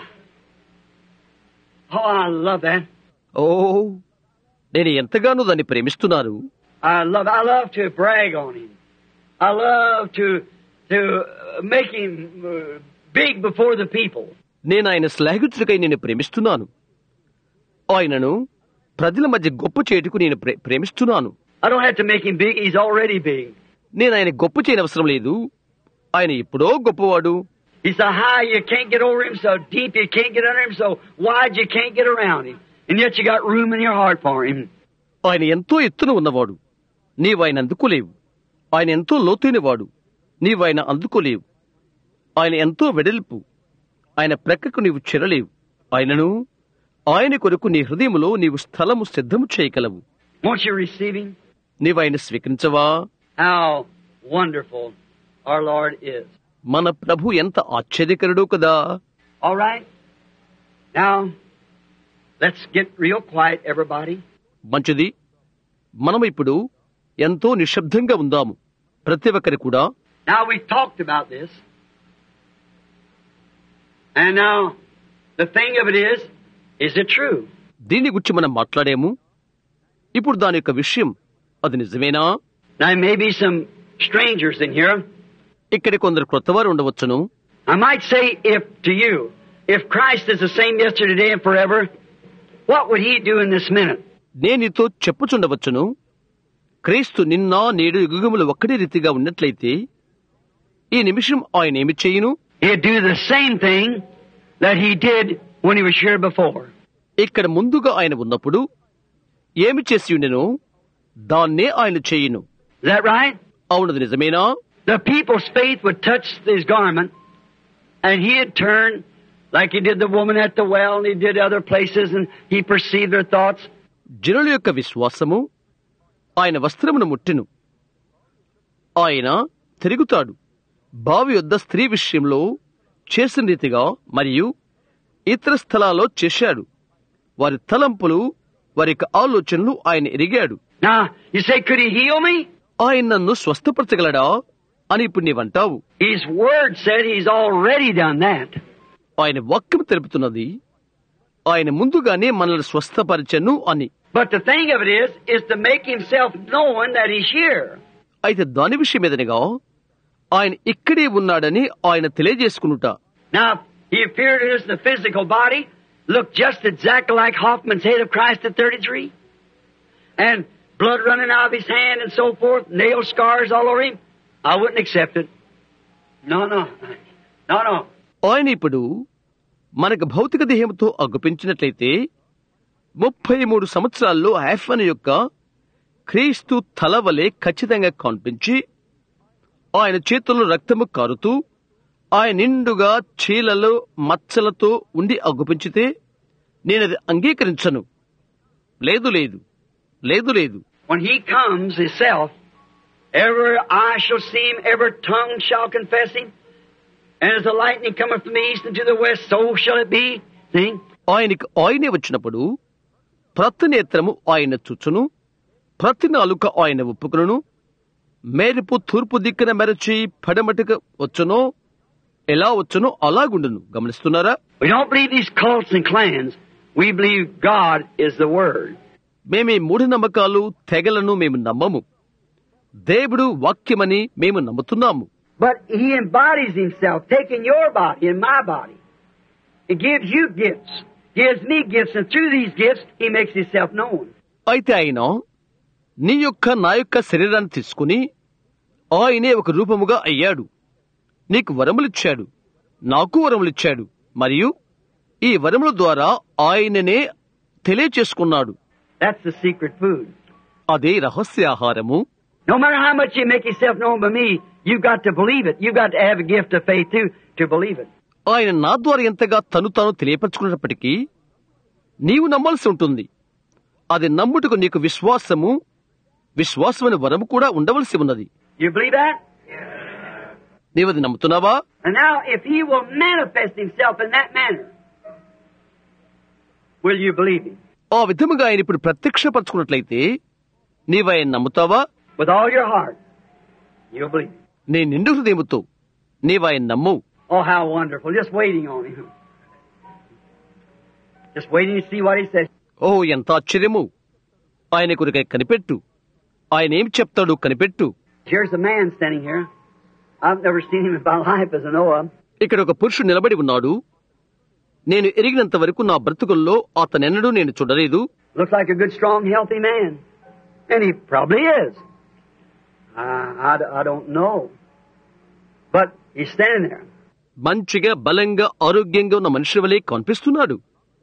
Oh, I love that. ఓ, నేను ఎంతగానో దాన్ని ప్రేమిస్తున్నాను. I love, I love to brag on him. I love to, to make him uh, big before the people. నేను ఆయన శ్లాఘించుటకై నేను ప్రేమిస్తున్నాను. ఆయనను ప్రజల మధ్య గొప్ప చేయుటకు నేను ప్రే- ప్రేమిస్తున్నాను. I don't have to make him big. He's already big. నేను ఆయన గొప్ప చేయనవసరం లేదు. ఆయన ఎప్పుడో గొప్పవాడు. He's so high you can't get over him, so deep you can't get under him, so wide you can't get around him. And yet you got room in your heart for him. ఆయన ఎంతో ఎత్తున ఉన్నవాడు, నీవు ఆయన అందుకోలేవు. ఆయన ఎంతో లోతైనవాడు, నీవు ఆయన అందుకోలేవు. ఆయన ఎంతో వెడల్పు, ఆయన ప్రక్కకు నీవు చెరలేవు. ఆయనను ఆయన కొరకు నీ హృదయములో నీవు స్థలము సిద్ధము చేయగలవు. Won't you receive him? నీవు ఆయన స్వీకరించవా? How wonderful our Lord is. మన ప్రభు ఎంత ఆశ్చర్యకరుడో కదా. All right. Now, let's get real quiet, everybody. మంచిది, మనం ఇప్పుడు ఎంతో నిశ్శబ్దంగా ఉందాము. ప్రతి ఒక్కరి కూడా. Now, we've talked about this. And now, the thing of it is, is it true? దీని గురించి మనం మాట్లాడాము. ఇప్పుడు దాని యొక్క విషయం అది నిజమేనా? Now, there may be some strangers in here. ఇక్కడ కొందరు క్రొత్తవారు ఉండవచ్చును. I might say, if to you, if Christ is the same yesterday, today, and forever, what would he do in this minute? నేను నీతో చెప్పుచుండవచ్చును, క్రీస్తు నిన్న నేడు యుగములు ఒక్కడే రీతిగా ఉన్నట్లయితే ఈ నిమిషం ఆయన ఏమి చేయును? He'd do the same thing that he did when he was here before. ఇక్కడ ముందుగా ఆయన ఉన్నప్పుడు ఏమి చేసి ఉండెనో దాన్నే ఆయన చేయును. Is that right? అవునది నిజమేనా? The people's faith would touch his garment, and he'd turn like he did the woman at the well, and he did other places, and he perceived their thoughts. జనుల యొక్క విశ్వాసము ఆయన వస్త్రమును ముట్టెను. ఆయన తిరుగుతాడు. బావి యొద్ద స్త్రీ విషయంలో చేసిన రీతిగా మరియు ఇతర స్థలాల్లో చేశాడు. వారి తలంపులు, వారి యొక్క ఆలోచనలు ఆయన ఎరిగాడు. Now, you say, could he heal me? ఆయన నన్ను స్వస్థపరచగలడా అని ఇప్పుడు నీవంటావు. His word said he's already done that. ఆయన వాక్యం తెలుపుతున్నది ఆయన ముందుగానే మనల్ని స్వస్థపరచను అని. But the thing of it is, is to make himself known that he's here. అయితే దాని విషయం ఏదనగా ఆయన ఇక్కడే ఉన్నాడని ఆయన తెలియజేసుకునుట. Now, he appeared in us in the physical body, looked just exactly like Hoffman's head of Christ at thirty-three, and blood running out of his hand and so forth, nail scars all over him. I wouldn't accept it. No, no. No, no. ఆయన ఇప్పుడు మనకు భౌతిక దేహంతో అగుపించినట్లయితే ముప్పై మూడు సంవత్సరాల్లో half an యొక్క క్రీస్తు తల వలె ఖచ్చితంగా కనిపించి ఆయన చేతుల్లో రక్తము కారుతూ ఆయన నిండుగా చీలలో మచ్చలతో ఉండి అగుపించితే నేనది అంగీకరించను. లేదు లేదు లేదు లేదు. When he comes himself, every eye shall see him, every tongue shall confess him, and as the lightning cometh from the east and to the west, so shall it be. See? ఆయనకి ఆయనే వచ్చినప్పుడు ప్రతి నేత్రము ఆయన చూచును, ప్రతి నాలుక ఆయన ఒప్పుకును. మెరుపు తూర్పు దిక్కున మెరచి పడమటికి వచ్చునో ఎలా వచ్చునో అలాగుండును. గమనిస్తున్నారా? We don't believe these cults and clans. We believe God is the Word. మేమే మూఢనమ్మకాలు తెగలను మేము నమ్మము. దేవుడు వాక్యమని మేము నమ్ముతున్నాము. But he embodies himself, taking your body and my body. He gives you gifts, gives me gifts, and through these gifts, he makes himself known. అయితే ఆయన నీ యొక్క నా యొక్క శరీరాన్ని తీసుకుని ఆయనే ఒక రూపముగా అయ్యాడు. నీకు వరములిచ్చాడు, నాకు వరములిచ్చాడు. మరియు ఈ వరముల ద్వారా ఆయననే తెలియచేసుకున్నాడు. That's the secret food. అదే రహస్యాహారము. No matter how much you make yourself known by me, you've got to believe it. You've got to have a gift of faith too to believe it. ఆయన నా ద్వారా ఎంతగా తను తాను తెలియపరచుకున్నప్పటికీ నీవు నమ్మాల్సి ఉంటుంది. అది నమ్ముటకు నీకు విశ్వాసము విశ్వాసమైన వరము కూడా ఉండవలసి ఉన్నది. You believe that? నీవది నమ్ముతున్నావా? And now, if he will manifest himself in that manner, will you believe him? ఆ విధముగా ఆయన ఇప్పుడు ప్రత్యక్షపరచుకున్నట్లయితే నీవు ఆయన నమ్ముతావా? With all your heart, you'll believe him. నీ నిండు హృదయముతో నీవు ఆయన నమ్ము. Oh, how wonderful. Just waiting on him. Just waiting to see what he says. ఓ ఎంత ఆశ్చర్యము! ఆయన కొరకై కనిపెట్టు. ఆయన ఏం చెప్తాడు కనిపెట్టు. Here's a man standing here. I've never seen him in my life as I know of. ఇక్కడ ఒక పురుషుడు నిలబడి ఉన్నాడు. నేను ఎరిగినంత వరకు నా బ్రతుకుల్లో అతనెన్నడూ నేను చూడలేదు. Looks like a good, strong, healthy man. And he probably is. Uh, I, I don't know. But he's standing there. మంచిగా బలంగా ఆరోగ్యంగా ఉన్న మనిషి వలె కనిపిస్తున్నాడు.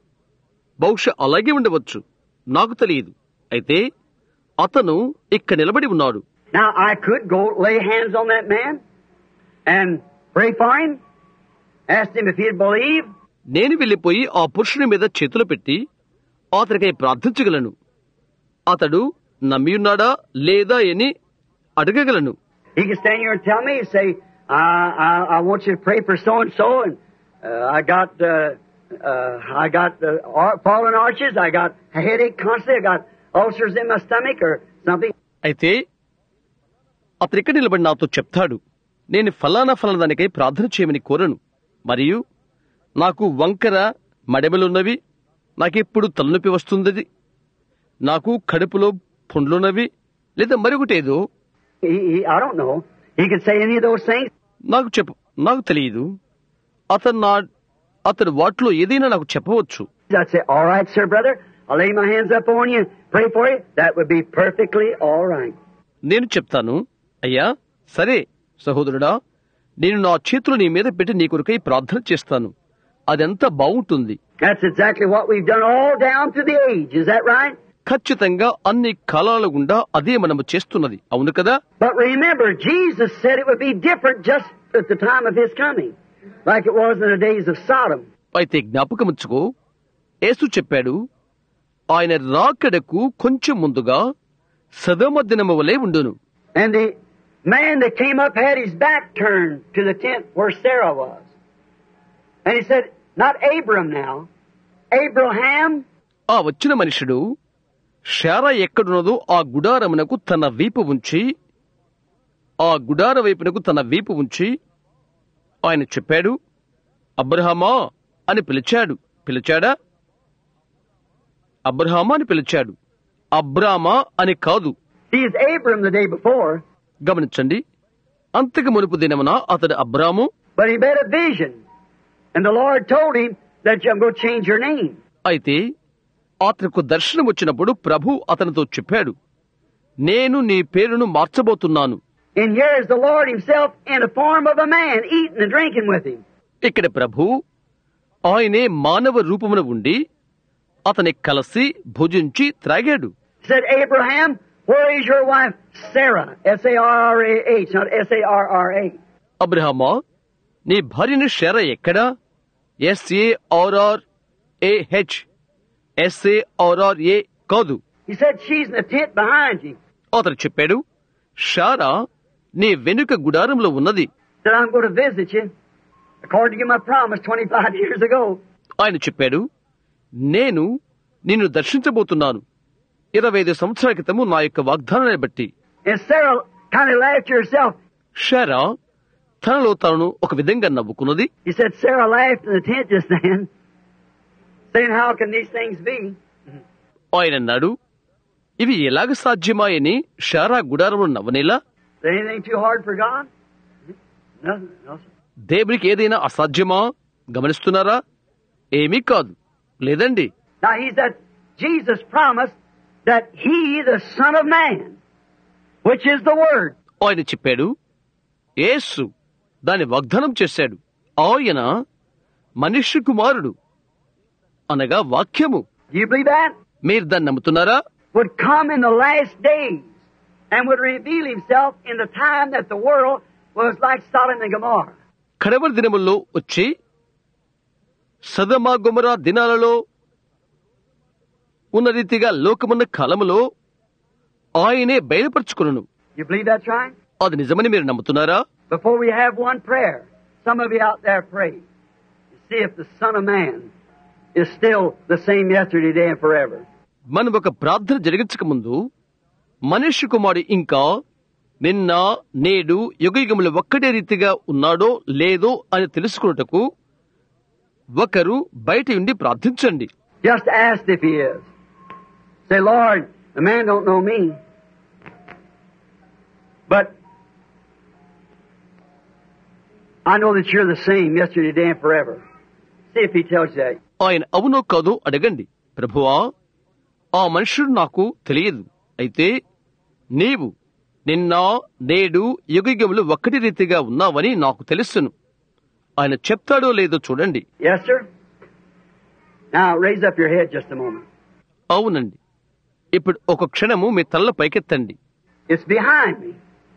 బహుశా అలాగే ఉండవచ్చు, నాకు తెలియదు. అయితే అతను ఇక్కడ నిలబడి ఉన్నాడు. Now I could go lay hands on that man and pray for him. Ask him if he'd believe. నేను వెళ్లిపోయి ఆ పురుషుని మీద చేతులు పెట్టి అతనికై ప్రార్థించగలను. అతడు నమ్మియున్నాడా లేదా అని అడగగలను. He can stand here and tell me, say, I, I, I want you to pray for so and so, and uh, I got, uh, uh, I got uh, ar- fallen arches, I got a headache constantly, I got ulcers in my stomach or something. అయితే అతను ఇక్కడ నిలబడి నాతో చెప్తాడు, నేను ఫలానా ఫలానా దానికై ప్రార్థన చేయమని కోరను, మరియు నాకు వంకర మడెమలున్నవి, నాకెప్పుడు తలనొప్పి వస్తుంది, నాకు కడుపులో పుండ్లున్నవి, లేదా మరొకటేదో. He, he, I don't know. He could say any of those things. నాకు చెప్పు, నాకు తెలియదు. అతను నా అతను వాటిలో ఏదైనా నాకు చెప్పవచ్చు. I'd say, all right, sir, brother, I'll lay my hands up on you and pray for you. That would be perfectly all right. నేను చెప్తాను, అయ్యా సరే సహోదరుడా, నేను నా చేతులు నీ మీద పెట్టి నీ కొరకై ప్రార్థన చేస్తాను, అదంతా బాగుంటుంది. That's exactly what we've done all down through the age. Is that right? ఖచ్చితంగా అన్ని కాలాల గుండా అదే మనము చేస్తున్నది, అవును కదా? But remember, Jesus said it would be different just at the time of his coming, like it was in the days of Sodom. అయితే జ్ఞాపకముచ్చుకో, యేసు చెప్పాడు, ఆయన రాకడకు కొంచెం ముందుగా సదోమ దినము వలె ఉండును. And the man that came up had his back turned to the tent where Sarah was. And he said, not Abram now, Abraham. ఆ వచ్చిన మనుషుడు శారా ఎక్కడున్నదో ఆ గుడారమునకు తన వీపు ఉంచి ఆ గుడార వైపునకు తన వీపు ఉంచి ఆయన చెప్పాడు, అబ్రహామా అని పిలిచాడు. పిలిచాడా? అబ్రహామా అని పిలిచాడు, అబ్రామా అని కాదు. He is Abram the day before. గమనించండి, అంతకు మునుపు దినమున అతడు అబ్రాము. But he had a vision. And the Lord told him that I'm going to change your name. అయితే అతనికి దర్శనం వచ్చినప్పుడు ప్రభు అతనితో చెప్పాడు, నేను నీ పేరును మార్చబోతున్నాను. And here is the Lord himself in the form of a man, eating and drinking with him. ఇక్కడ ప్రభు ఆయనే మానవ రూపమున ఉండి అతని కలిసి భుజించి త్రాగాడు. Said, Abraham, where is your wife Sarah? S A R R A H, not S A R R A. అబ్రహామా, నీ భార్యను శారా ఎక్కడా? S A R R A H, S A R R A కాదు. He said, she's in the tent behind you. అతను చెప్పాడు, శారా నీ వెనుక గుడారంలో ఉన్నది. Said, I'm going to visit you according to my promise twenty-five years ago. ఆయన చెప్పాడు, నేను నిన్ను దర్శించబోతున్నాను ఇరవై ఐదు సంవత్సరాల క్రితము నా యొక్క వాగ్దానాన్ని బట్టి. And Sarah kind of laughed to herself. Sarah తనలో తనను ఒక విధంగా నవ్వుకున్నది. He said, Sarah laughed in the tent just then, saying, how can these things be? ఆయన అన్నాడు, ఇవి ఎలాగ సాధ్యమాయని శారా గుడారంలో నవ్వనేలా? Is there anything too hard for God? Nothing. No, sir. దేవుడికి ఏదైనా అసాధ్యమా? గమనిస్తున్నారా? ఏమీ కాదు, లేదండి. Now he's that Jesus promised that he, the Son of Man, which is the Word. ఆయన చెప్పాడు, యేసు దాని వాగ్దానం చేశాడు, ఆయన మనుష్య కుమారుడు అనగా వాక్యము. Do you believe that? మీరు దాన్ని నమ్ముతున్నారా? Would come in the last days and would reveal himself in the time that the world was like Sodom and Gomorrah. కడవరి దినముల్లో వచ్చి సదమ గొమొర్రా దినాలలో ఉన్న రీతిగా లోకమున్న కాలములో ఆయనే బయలుపరుచుకును. You believe that's right? అది నిజమని మీరు నమ్ముతున్నారా? Before we have one prayer, some of you out there pray. See if the Son of Man is still the same yesterday, today, and forever. మనం ఒక ప్రార్థన జరిగించక ముందు మనుష్య కుమారుడు ఇంకా నిన్న నేడు యుగయుగములు ఒక్కటే రీతిగా ఉన్నాడో లేదో అని తెలుసుకున్నటకు ఒకరు బయట ఉండి ప్రార్థించండి. Just ask if he is. Say, Lord, the man don't know me. But I know that you're the same yesterday, today, and forever. See if he tells you that. ఆయన అవునో కాదో అడగండి. ప్రభువా, ఆ మనుషుడు నాకు తెలియదు, అయితే నీవు నిన్న నేడు యుగయుగములు ఒక్కటి రీతిగా ఉన్నావని నాకు తెలుసును. ఆయన చెప్తాడో లేదో చూడండి. Yes, sir. Now raise up your head just a moment. అవునండి. ఇప్పుడు ఒక క్షణము మీ తల్ల పైకెత్తండి. It's behind me.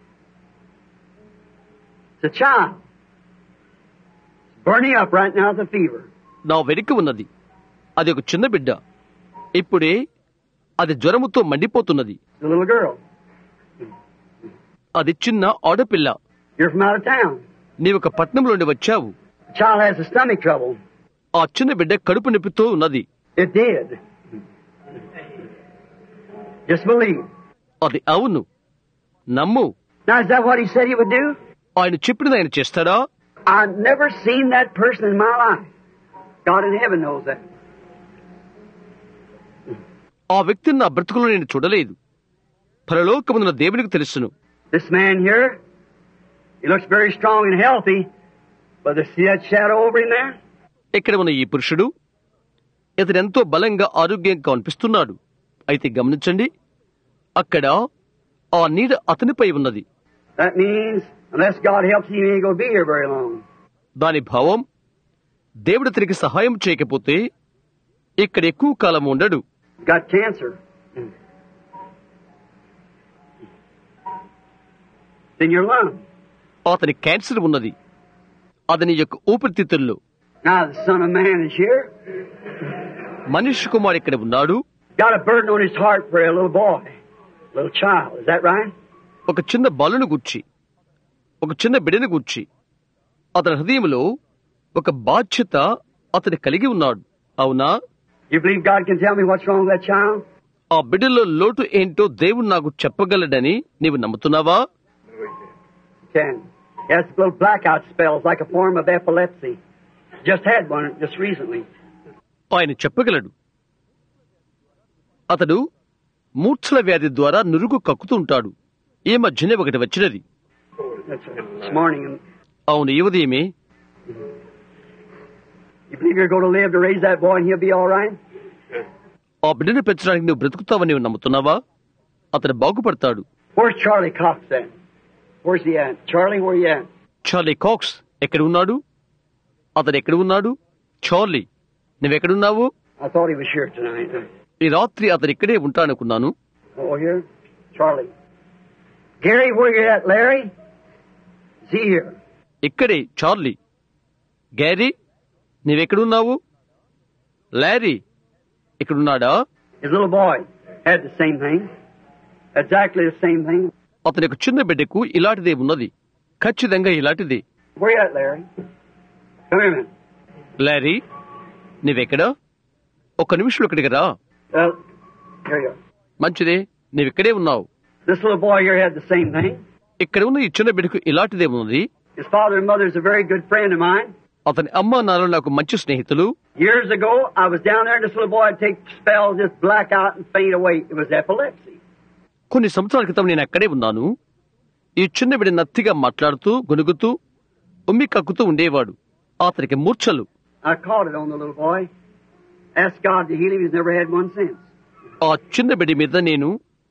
It's a child. It's burning up right now with a fever. నా వెనుక ఉన్నది. అది ఒక చిన్న బిడ్డ. ఇప్పుడే అది జ్వరముతో మండిపోతున్నది. It's a little girl. అది చిన్న ఆడపిల్ల. You're from out of town. నీవొక పట్నంలో నుండి వచ్చావు. The child has a stomach trouble. ఆ చిన్న బిడ్డ కడుపు నొప్పితో ఉన్నది. It did. Just believe. అది అవును, నమ్ము. Now is that what he said he would do? ఆయన చెప్పినది ఆయన చేస్తాడా? I've never seen that person in my life. God in heaven knows that. ఆ వ్యక్తిని నా బ్రతుకులో నేను చూడలేదు. పరలోకమున్న దేవునికి తెలుసును. This man here, he looks very strong and healthy, but you see that shadow over him there? ఇక్కడ ఉన్న ఈ పురుషుడు ఇతను ఎంతో బలంగా ఆరోగ్యంగా కనిపిస్తున్నాడు. అయితే గమనించండి, అక్కడ ఆ నీడ అతనిపై ఉన్నది. That means unless God helps him, he ain't going to be here very long. దాని భావం, దేవుడు అతనికి సహాయం చేయకపోతే ఇక్కడ ఎక్కువ కాలం ఉండడు. Got cancer. It's in your lung. అతని క్యాన్సర్ ఉన్నది. అతని యొక్క ఊపిరితిత్తుల్లో. Now the Son of Man is here. మనిషి కుమారుడు ఇక్కడ ఉన్నాడు. Got a burden on his heart for a little boy, little child. Is that right? ఒక చిన్న బాలును గూర్చి, ఒక చిన్న బిడ్డను గూర్చి అతని హృదయంలో ఒక బాధ్యత అతని కలిగి ఉన్నాడు. అవునా? You believe God can tell me what's wrong with that child? ఆ బిడ్డలో లోటు ఏంటో దేవుడు నాకు చెప్పగలడని నీవు నమ్ముతున్నావా? Can. He has little blackout spells like a form of epilepsy. Just had one just recently. ఆయన చెప్పగలడు. అతడు మూర్ఛల వ్యాధి ద్వారా నురుగు కక్కుతూ ఉంటాడు. ఈ మధ్యనే ఒకటి వచ్చినది. That's right. This morning. అవును, ఈ ఉదయమే. You believe you're going to live to raise that boy and he'll be all right? ఆ బిడ్డను పెంచడానికి నువ్వు బ్రతుకుతావని నీవు నమ్ముతున్నావా? అతడు బాగుపడతాడు. Where's Charlie Cox at? Where's he at? Charlie, where you at? Charlie Cox ఎక్కడ ఉన్నాడు? అతడు ఎక్కడ ఉన్నాడు? చార్లీ, నువ్వెక్కడున్నావు? I thought he was here tonight. ఈ రాత్రి అతడు ఇక్కడే ఉంటాననుకున్నాను. Oh, here? Charlie. Gary, where you at? Larry? Is he here? ఇక్కడే చార్లీ. గ్యారీ, నీవెక్కడున్నావు? లారీ ఇక్కడున్నాడా? His little boy had the same thing. Exactly the same thing. అతని యొక్క చిన్న బిడ్డకు ఇలాంటిదే ఉన్నది. ఖచ్చితంగా ఇలాంటిదే. Where you at, Larry? Come here a minute. Larry, నీవెక్కడా? ఒక్క నిమిషంలో ఇక్కడికి రా. Well, here you are. మంచిదే, నీవిక్కడే ఉన్నావు. This little boy here had the same thing. ఇక్కడ ఉన్న ఈ చిన్న బిడ్డకు ఇలాంటిదే ఉన్నది. His father and mother is a very good friend of mine. అతని అమ్మ నాన్న నాకు మంచి స్నేహితులు. Years ago, I was down there and this little boy would take spells, just black out and faint away. It was epilepsy. కొన్ని సంవత్సరాల క్రితం నేను అక్కడే ఉన్నాను. ఈ చిన్న బిడ్డ నత్తిగా మాట్లాడుతూ గొనుగుతూ ఉమ్మి కక్కుతూ ఉండేవాడు. అతనికి మూర్ఛలు. I caught it on the little boy. Asked God to heal him. He's never had one since. ఆ చిన్న బిడ్డ మీద నేను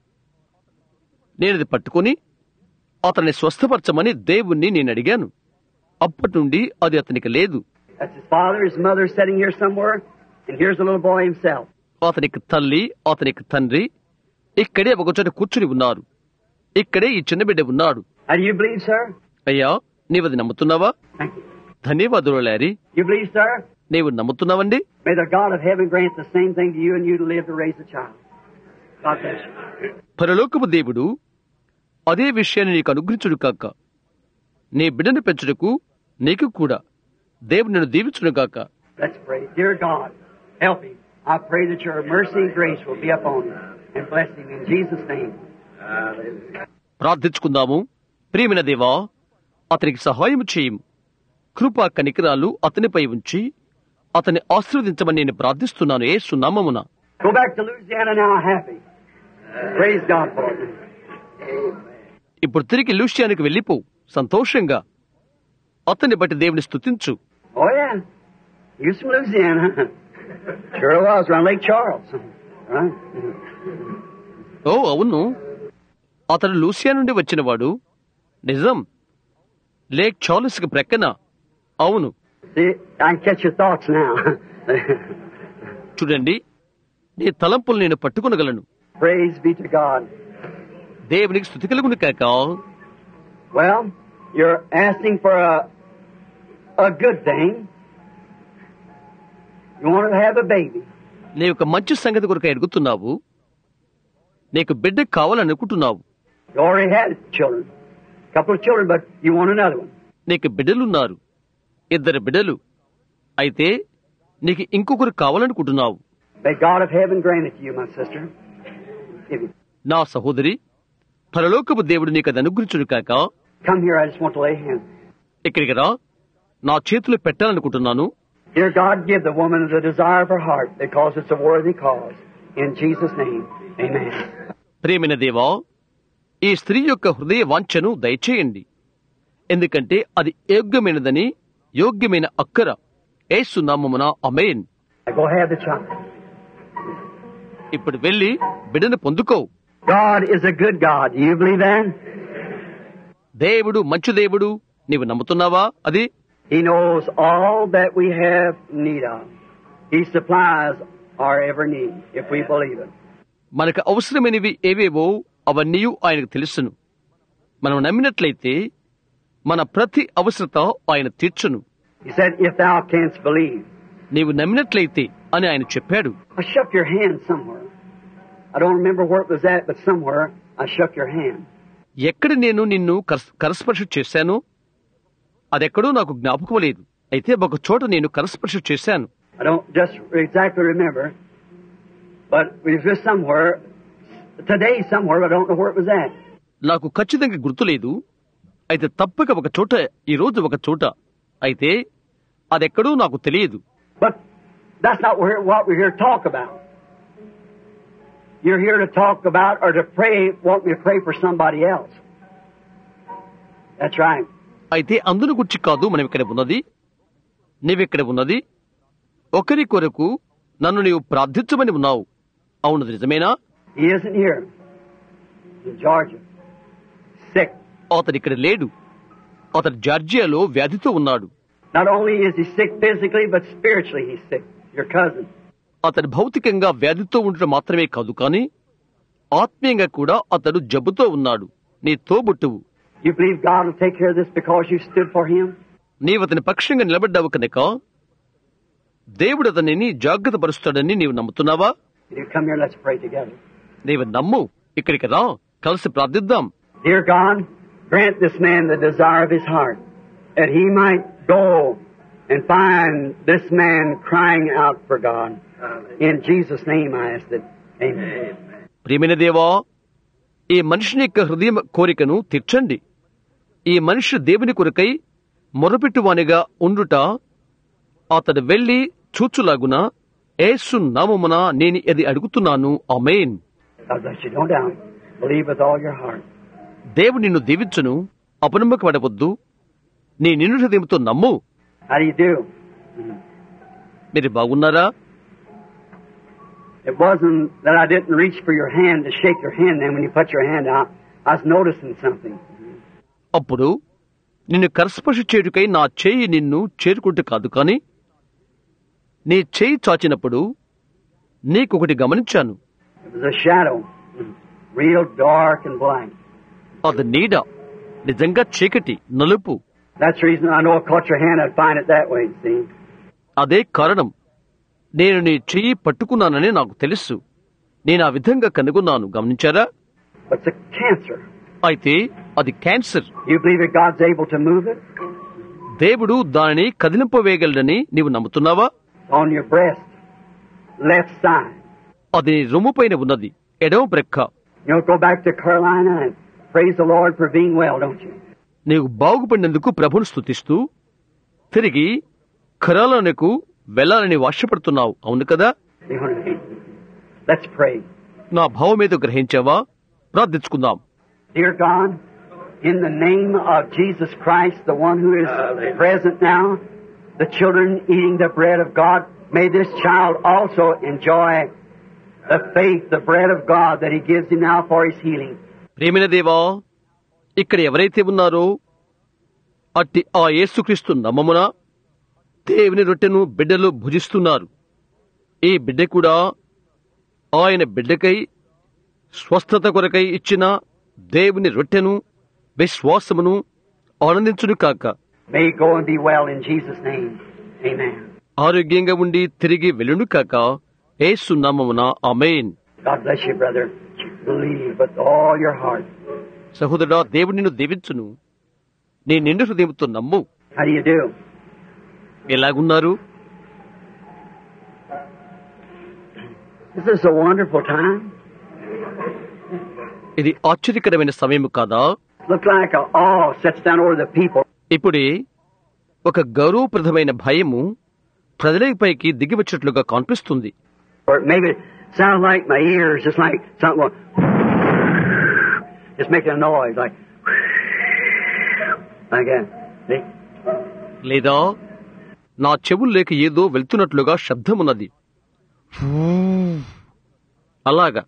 నేనది పట్టుకుని అతన్ని స్వస్థపరచమని దేవుణ్ణి నేను అడిగాను. అప్పటి నుండి అది అతనికి లేదు. That's his father, his mother sitting here somewhere, and here's the little boy himself. అతనికి తల్లి, అతనికి తండ్రి ఇక్కడే ఒకచోట కూర్చుని ఉన్నారు. ఇక్కడే ఈ చిన్న బిడ్డ ఉన్నాడు. How do you believe, sir? అయ్యా, నీవది నమ్ముతున్నావా? Thank you. ధన్యవాదులు లారీ. You believe, sir? నీవు నమ్ముతున్నావండి? May the God of heaven grant the same thing to you and you to live to raise a child. God bless you. పరలోకపు దేవుడు అదే విషయాన్ని నీకు అనుగ్రహించుడు కాక. నీ బిడ్డను పెంచుటకు నీకు కూడా దేవుడు నిన్ను దీవించును గాక. Let's pray. Dear God, help him. I pray that your mercy and grace will be upon him and bless him in Jesus' name. ప్రార్థించుకుందాము. ప్రియమైన దేవా, అతనికి సహాయం చేయము. కృపా కనికరాలు అతనిపై ఉంచి అతన్ని ఆశీర్వదించమని నేను ప్రార్థిస్తున్నాను యేసు నామమున. Go back to Louisiana now happy. Praise God for it. ఇప్పుడు తిరిగి లూసియానికి వెళ్ళిపో, సంతోషంగా అతన్ని బట్టి దేవుని స్తుతించు. Oh, yeah. He was from Louisiana. Sure was, around Lake Charles. Right? ఓ అవును, అతడు లూసియా నుండి వచ్చినవాడు. నిజం, లేక్ చార్లెస్ కి ప్రక్కన. అవును. See, I can catch your thoughts now. చూడండి, నీ తలంపులు నేను పట్టుకొనగలను. Praise be to God. దేవునికి స్తుతి కలుగును కాక. Well, you're asking for a a good thing. You want to have a baby. నీ ఒక మంచి సంగతి కొరకు అడుగుతున్నావు. నీకు బిడ్డ కావాలనుకుంటున్నావు. You already had children, couple of children, but you want another one. నీకు బిడ్డలున్నారు, ఇద్దరు బిడ్డలు. అయితే నీకు ఇంకొకరు కావాలనుకుంటున్నావు. May God of heaven grant it to you, my sister. Give you. నా సహోదరి, పరలోకపు దేవుడు నీకు అది అనుగ్రహించును కాక. Come here, I just want to lay hands. ఇక్కడికి రా, నా చేతులు పెట్టాలనుకుంటున్నాను. Dear God, give the woman the desire of her heart because it's a worthy cause. In Jesus' name, amen. ప్రియమైన దేవా, ఈ స్త్రీ యొక్క హృదయ వాంఛను దయచేయండి, ఎందుకంటే అది యోగ్యమైనదని, యోగ్యమైన అక్కర. యేసు నామమున ఆమేన్. Go have the child. ఇప్పుడు వెళ్ళి బిడ్డను పొందుకో. God is a good God. Do you believe that? దేవుడు మంచి దేవుడు. నీవు నమ్ముతున్నావా? అది He knows all that we have need of. He supplies our every need if we believe it. మనకు అవసరమైనవి ఏవేవో అవన్నీ ఆయనకు తెలుసును. మనం నమ్మినట్లయితే మన ప్రతి అవసరత ఆయన తీర్చును. He said, if thou canst believe. నీవు నమ్మినట్లయితే అని ఆయన చెప్పాడు. I shook your hand somewhere. I don't remember where it was at, but somewhere I shook your hand. ఎక్కడ నేను నిన్ను కరస్- కరస్పర్శ చేశాను అదెక్కడో నాకు జ్ఞాపకం లేదు. అయితే ఒక చోట నేను కరస్పర్శ చేశాను. I don't just exactly remember, but it was just somewhere, today somewhere, but I don't know where it was at. నాకు ఖచ్చితంగా గుర్తులేదు. అయితే తప్పక ఒక చోట, ఈ రోజు ఒక చోట. అయితే అదెక్కడో నాకు తెలియదు. But that's not where, what we're here to talk about. You're here to talk about or to pray, want me to pray for somebody else. That's right. అయితే అందును గురించి కాదు మనం ఇక్కడ ఉన్నది. నీవిక్కడ ఉన్నది ఒకరి కొరకు నన్ను నీవు ప్రార్థించమని ఉన్నావు. అవును, నిజమేనా? He isn't here. In Georgia. Sick. అతడు ఇక్కడ లేడు. అతడు జార్జియాలో వ్యాధితో ఉన్నాడు. Not only is he sick physically, but spiritually he's sick. Your cousin. అతడు భౌతికంగా వ్యాధితో ఉండటం మాత్రమే కాదు, కానీ ఆత్మీయంగా కూడా అతడు జబ్బుతో ఉన్నాడు. నీ తోబుట్టువు. You believe God will take care of this because you stood for him? నీవు అతని పక్షంగా నిలబడ్డావు కనుక దేవుడు అతనిని జాగ్రత్త పరుస్తాడని నీవు నమ్ముతున్నావా? You come here, let's pray together. నీవు నమ్ము, ఇక్కడికి రా, కలిసి ప్రార్థిద్దాం. Dear God, grant this man the desire of his heart, that he might go and find this man crying out for God. In Jesus' name I ask it. Amen. ప్రియమైన దేవా, ఈ మనిషిని యొక్క హృదయ కోరికను తీర్చండి. ఈ మనిషి దేవుని కొరకై మొరపెట్టువానిగా ఉండుట అతడు వెళ్లి చూచులాగున యేసు నామమున నేను ఇది అడుగుతున్నాను. ఆమేన్. God bless you. Don't doubt. Believe with all your heart. దేవుడు నిన్ను దీవించును. అపనమ్మకపడవద్దు. నీ నిన్ను హృదయంతో నమ్ము. How do you do? మీరు బాగున్నారా? It wasn't that I didn't reach for your hand to shake your hand then when you put your hand out. I was noticing something. అప్పుడు నిన్ను కరస్పర్శ చేయుటకై నా చేయి నిన్ను చేరుకుంటూ కాదు, కానీ నీ చేయి చాచినప్పుడు నీకొకటి గమనించాను. It was a shadow. Real dark and black. అది నీడ, నిజంగా చీకటి, నలుపు. That's the reason I know I caught your hand. I'd find it that way, see? అదే కారణం. నేను నీ చెయ్యి పట్టుకున్నానని నాకు తెలుసు. నేను ఆ విధంగా కనుగొన్నాను. గమనించారా? But it's a cancer. అయితే అది cancer. You believe that God's able to move it? దేవుడు దానిని కదిలింపవేయగలడని నీవు నమ్ముతున్నావా? On your breast. Left side. అది రొమ్ముపైన ఉన్నది, ఎడమ ప్రక్క. You know, go back to Carolina and praise the Lord for being well, don't you? నీవు బాగుపడినందుకు ప్రభుని స్తుతిస్తూ తిరిగి ఖరాలకు వెళ్లాలని వాష్యపడుతున్నావు. అవును కదా? You know what I mean? Let's pray. నా భావమేదో గ్రహించావా? ప్రార్థించుకుందాం. Dear God, In the name of Jesus Christ, the one who is present now, the children eating the bread of God, may this child also enjoy the faith, the bread of God that He gives him now for his healing. ప్రేమైన దేవా, ఇక్కడ ఎవరైతే ఉన్నారో అట్టి ఆ యేసుక్రీస్తు నామమున దేవుని రొట్టెను బిడ్డలు భుజిస్తున్నారు. ఈ బిడ్డ కూడా ఆయన బిడ్డకై స్వస్థత కొరకై ఇచ్చిన దేవుని రొట్టెను విశ్వాసమును ఆనందించును కాక. May he go and be well in Jesus' name. Amen. ఆరోగ్యంగా ఉండి తిరిగి వెళ్ళును కాక. యేసు నామమున ఆమేన్. God bless you, brother. Believe with all your heart. సహోదరుడా, దేవుడు నిన్ను దీవించును. నీ నిండు హృదయంతో నమ్ము. How do you do? ఎలాగున్నారు? This is a wonderful time. ఇది ఆశ్చర్యకరమైన సమయం కాదా? Look like a awe sets down over the people. ఇప్పుడే ఒక గౌరవప్రదమైన భయము ప్రజలపైకి దిగివచ్చినట్లుగా కనిపిస్తుంది. Or maybe it sounds like my ears, just like something going, just making a noise, like, like that. See? లేదా నా చెవులు లేక ఏదో వెళ్తున్నట్లుగా శబ్దమున్నది. అలాగా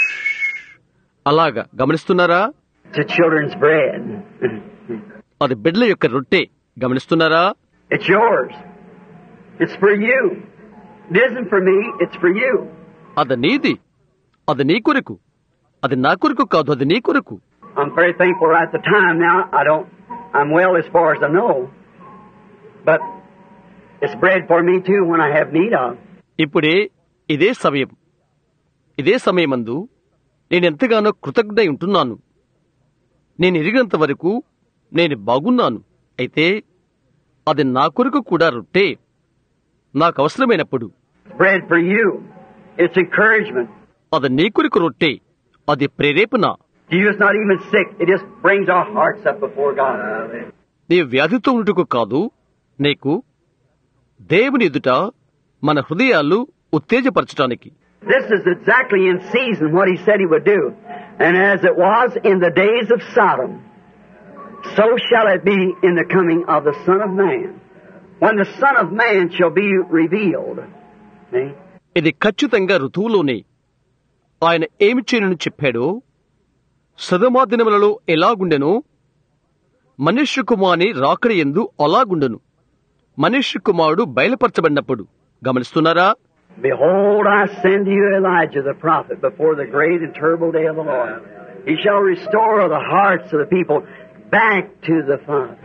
అలాగా గమనిస్తున్నారా? It's a children's bread. అది బిడ్డల యొక్క రొట్టె. గమనిస్తున్నారా? It's yours. It's for you. It isn't for me, it's for you. అది నీది. అది నీ కొరకు. అది నా కొరకు కాదు, అది నీ కొరకు. I'm very thankful right at the time now. I don't, I'm well as far as I know. But it's bread for me too when I have need of. ఇప్పుడే ఇదే సమయం. ఇదే సమయమందు నేను ఎంతగానో కృతజ్ఞై ఉంటున్నాను. నేను ఎరిగినంత వరకు నేను బాగున్నాను. అయితే అది నా కొరకు కూడా రొట్టె. నాకు అవసరమైనప్పుడు. Bread for you. It's encouragement. అది నీ కొరకు రొట్టె. అది ప్రేరేపణ. You is not even sick. It just brings our hearts up before God. నీ వ్యాధితో ఉండుటకు కాదు, నీకు దేవుని ఎదుట మన హృదయాలు ఉత్తేజపరచడానికి. This is exactly in season what He said He would do. And as it was in the days of Sodom, so shall it be in the coming of the Son of Man. When the Son of Man shall be revealed. See? ఇది ఖచ్చితంగా ఋతువులోనే ఆయన ఏమి చేయనని చెప్పాడో, సదమా దినములలో ఎలాగుండెనో మనుష్య కుమారుని రాకడ యందు అలాగుండెను. మనుష్య కుమారుడు బయలుపరచబడినప్పుడు. గమనిస్తున్నారా? Behold, I send you Elijah the prophet before the great and terrible day of the Lord. He shall restore the hearts of the people back to the Father.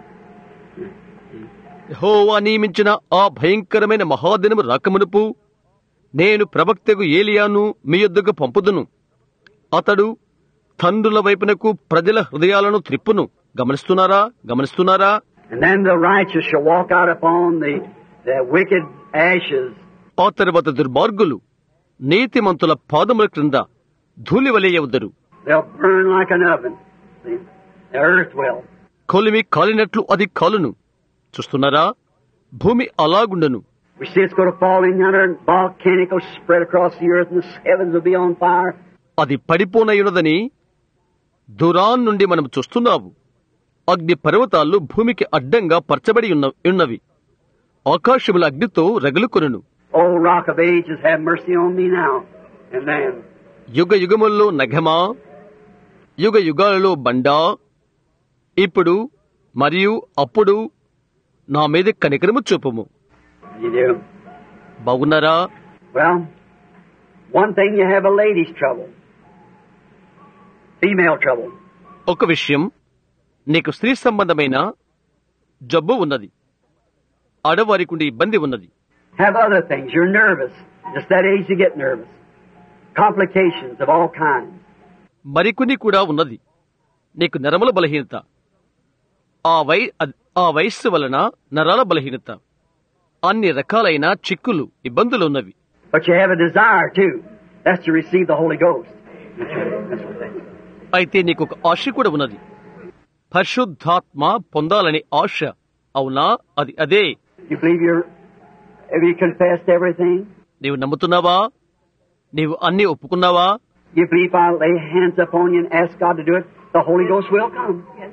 యెహోవా నియమించిన ఆ భయంకరమైన మహాదినము రాకమునుపు నేను ప్రవక్తకు ఏలియాను మీ యొద్దకు పంపుదును. అతడు తండ్రుల వైపునకు ప్రజల హృదయాలను త్రిప్పును. గమనిస్తున్నారా? గమనిస్తున్నారా? And then the righteous shall walk out upon the, the wicked ashes. ఆ తర్వాత దుర్మార్గులు నీతిమంతుల పాదముల క్రింద ధూళివలెయ్యవుదురు. They'll burn like an oven. See? The earth will. కొలిమి కాలినట్లు అది కాలును. చూస్తున్నారా? భూమి అలాగుండను. We see it's going to fall in yonder and volcanical spread across the earth and the heavens will be on fire. అది పడిపోనయున్నదని దూరాన్ నుండి మనం చూస్తున్నాము. అగ్ని పర్వతాలు భూమికి అడ్డంగా పరచబడి ఉన్న ఉన్నవి. ఆకాశముల అగ్నితో రగులుకొనును. Oh, rock of ages, have mercy on me now. And then. యుగ యుగముల్లో నగమా, యుగ యుగాలలో బండా, ఇప్పుడు మరియు అప్పుడు నా మీద కనికరము చూపుము. You do. బాగున్నారా? Well, one thing, you have a lady's trouble. Female trouble. ఒక విషయం, నీకు స్త్రీ సంబంధమైన జబ్బు ఉన్నది. ఆడవారికి ఇబ్బంది ఉన్నది. Have other things. You're nervous. Just that age you get nervous. Complications of all kinds. మరికొన్ని కూడా ఉన్నది. నీకు నరముల బలహీనత. ఆ వై ఆ వయస్సు వలన నరాల బలహీనత. అన్ని రకాలైన చిక్కులు, ఇబ్బందులు ఉన్నవి. But you have a desire too. That's to receive the Holy Ghost. That's what they say. అయితే నీకు ఒక ఆశ కూడా ఉన్నది. పరిశుద్ధాత్మ పొందాలని ఆశ. అవునా? అది అదే. You believe you're, have you confessed everything? నీవు నమ్ముతున్నావా? నీవు అన్ని ఒప్పుకున్నావా? You believe I'll lay hands upon you and ask God to do it, the Holy Ghost will come.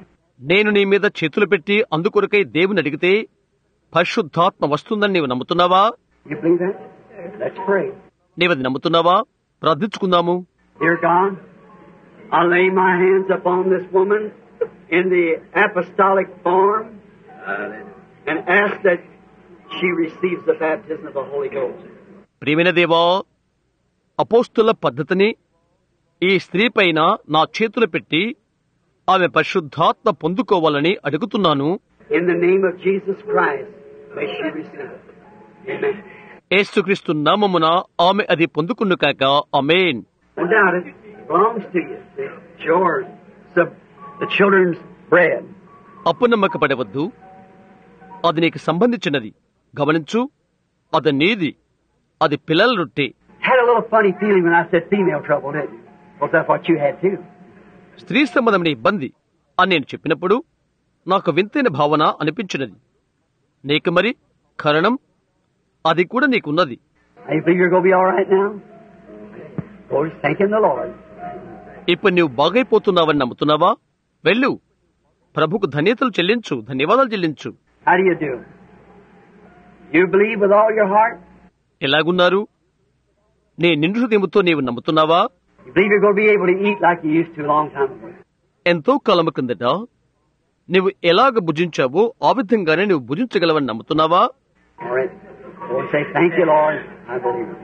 నేను నీ మీద చేతులు పెట్టి అందుకొరకై దేవుని అడిగితే పరిశుద్ధాత్మ వస్తుందని నీవు నమ్ముతున్నావా? You believe that? Let's pray. నీవది నమ్ముతున్నావా? ప్రార్థించుకుందాము. Dear God, I lay my hands upon this woman in the apostolic form and ask that she receives the baptism of the Holy Ghost. ప్రియమైన దేవా, అపోస్తుల పద్ధతిని ఈ స్త్రీ పైన నా చేతులు పెట్టి ఆమె పరిశుద్ధాత్మ పొందుకోవాలని అడుగుతున్నాను. In the name of Jesus Christ, may she receive it. Amen. యేసుక్రీస్తు నామమున ఆమె అది పొందుకును కాక. ఆమేన్. No doubt it belongs to you. It's yours. It's the, the children's bread. అప్పునమ్మకపడవద్దు, అది నీకు సంబంధించినది. గమనించు, అది నీది, అది పిల్లల రొట్టె. Had a little funny feeling when I said female trouble, didn't you? Because that's what you had too. స్త్రీ సంబంధమైన ఇబ్బంది అని నేను చెప్పినప్పుడు నాకు వింతైన భావన అనిపించినది. నీకు మరి కారణం అది కూడా నీకున్నది. I believe you're going to be all right now. Oh, just thanking the Lord. ఇప్పుడు నీవు బాగైపోతున్నావని నమ్ముతున్నావా? వెళ్ళు, ప్రభుకు ధన్యతలు చెల్లించు, ధన్యవాదాలు చెల్లించు. How do you do? You believe with all your heart? ఎలాగున్నారు? నీ నిండు హృదయముతో నీవు నమ్ముతున్నావా? You believe you're going to be able to eat like you used to a long time ago? ఎంతో కాలము కిందట నువ్వు ఎలాగ భుజించావో ఆ విధంగానే నువ్వు భుజించగలవని నమ్ముతున్నావా? All right. Oh, say thank you, Lord. I believe it.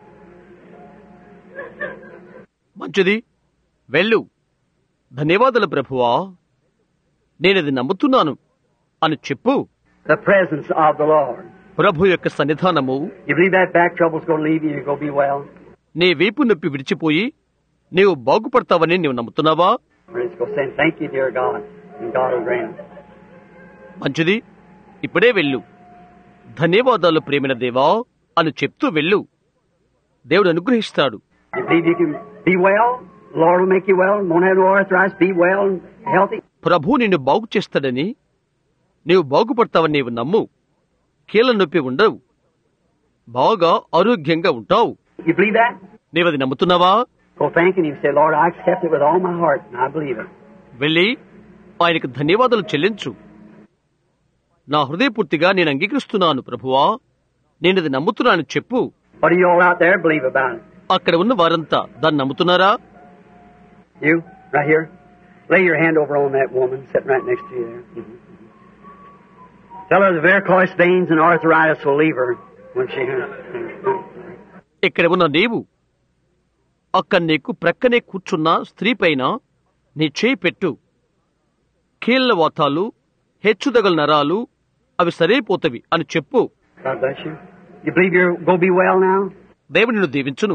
మంచిది, వెళ్ళు. ధన్యవాదాలు ప్రభువా, నేనది నమ్ముతున్నాను అని చెప్పు. The presence of the Lord. ప్రభు యొక్క సన్నిధానము You believe that back trouble's going to leave you and you're going to be well? నీ వీపు నొప్పి విడిచిపోయి నీవు బాగుపడతావని నీవు నమ్ముతున్నావా? Let's go say thank you, dear God, and God will grant it. మంచిది, ఇప్పుడే వెళ్ళు. ధన్యవాదాలు ప్రేమైన దేవా అని చెప్తూ వెళ్ళు. దేవుడు అనుగ్రహిస్తాడు. You believe you can be well? The Lord will make you well. Won't have no arthritis. Be well and healthy. ప్రభు నిన్ను బాగు చేస్తాడని, నీవు బాగుపడతావని నీవు నమ్ము. కీళ్ళ నొప్పి ఉండవు, బాగా ఆరోగ్యంగా ఉంటావు. You believe that? నీవది నమ్ముతున్నావా? Go thanking Him. Say, Lord, I accept it with all my heart, and I believe it. వెళ్ళి ఆయనకు ధన్యవాదాలు చెల్లించు. నా హృదయపూర్తిగా నేను అంగీకరిస్తున్నాను ప్రభువా, నేనది నమ్ముతున్నాను చెప్పు. What do you all out there believe about it? అక్కడ ఉన్న వారంతా దాన్ని నమ్ముతున్నారా? You, right here. Lay your hand over on that woman sitting right next to you there. Mm-hmm. Tell her the varicose veins and arthritis will leave her when she... ఇక్కడ ఉన్న నీవు అక్కడ నీకు ప్రక్కనే కూర్చున్న స్త్రీ పైన నీ చేయి పెట్టు. కీళ్ల వాతాలు, హెచ్చుదగల నరాలు అవి సరైపోతవి అని చెప్పు. God bless you. You believe you're going to be well now? దేవుడు నిన్ను దీవించును.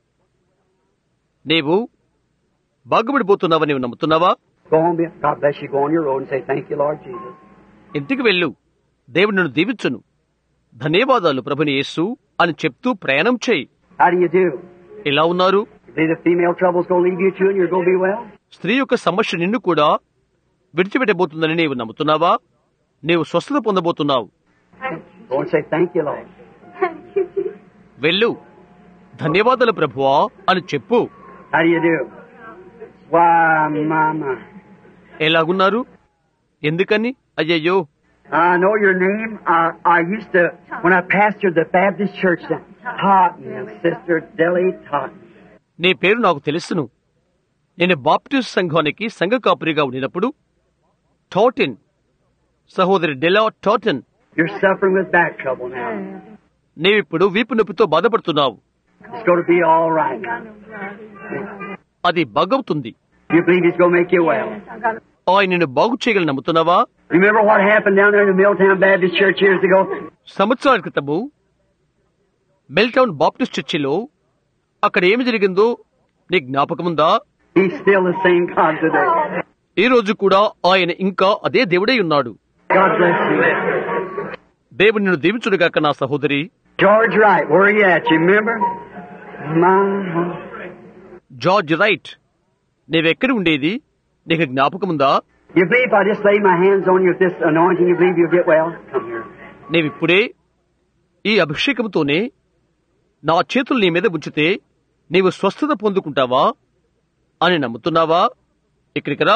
నీవు బాగుపడిపోతున్నావని నీవు నమ్ముతున్నావా? Go home. God bless you. Go on your road and say, thank you, Lord Jesus. ఇంటికి వెళ్ళు. దేవుడు నిన్ను దీవించును. ధన్యవాదాలు ప్రభుని యేసు అని చెప్తూ ప్రయాణం చేయి. How do you do? ఎలా ఉన్నారు? You believe the female trouble's going to leave you too and you're going to be well? స్త్రీ యొక్క సమస్య నిన్ను కూడా విడిచిపెట్టబోతుందని నీవు నమ్ముతున్నావా? నీవు స్వస్థత పొందబోతున్నావు. Go and say, thank you, Lord. వెళ్ళు. ధన్యవాదాలు ప్రభువా అని చెప్పు. How do you do? Why, mama. ఎలాగున్నారు? ఎందుకని? అయ్యయ్యో, I know your name. I, I used to, when I pastored the Baptist church, Totten, Sister Deli Totten. నీ పేరు నాకు తెలుసును. నేను బాప్టిస్ట్ సంఘానికి సంఘ కాపురిగా ఉండినప్పుడు టాటన్, సహోదరి Della Tatton, You're suffering with back trouble now. నీవిప్పుడు వీపు నొప్పితో బాధపడుతున్నావు. It's going to be all right now. అది బాగవుతుంది. You believe He's going to make you well. ఆయన నిన్ను బాగు చేయగల నమ్ముతున్నావా? Remember what happened down there in the Milltown Baptist Church years ago? సంవత్సరాల క్రితము మెల్టౌన్ బాప్టిస్ట్ చర్చిలో అక్కడ ఏమి జరిగిందో నీ జ్ఞాపకముందా? He's still the same God today. ఈ రోజు కూడా ఆయన ఇంకా అదే దేవుడై ఉన్నాడు. God bless you. దేవుడు నిన్ను దీవించుడుగాక నా సహోదరి. George Wright, where are you at? You remember? My... George Wright, నీవెక్కడ ఉండేది? నీకు జ్ఞాపకముందా? You believe if I just lay my hands on you with this anointing, you believe you'll get well? Come here. నీవిప్పుడే ఈ అభిషేకంతోనే నా చేతులు నీ మీద ఉంచితే నీవు స్వస్థత పొందుకుంటావా అని నమ్ముతున్నావా? ఇక్కడికి రా.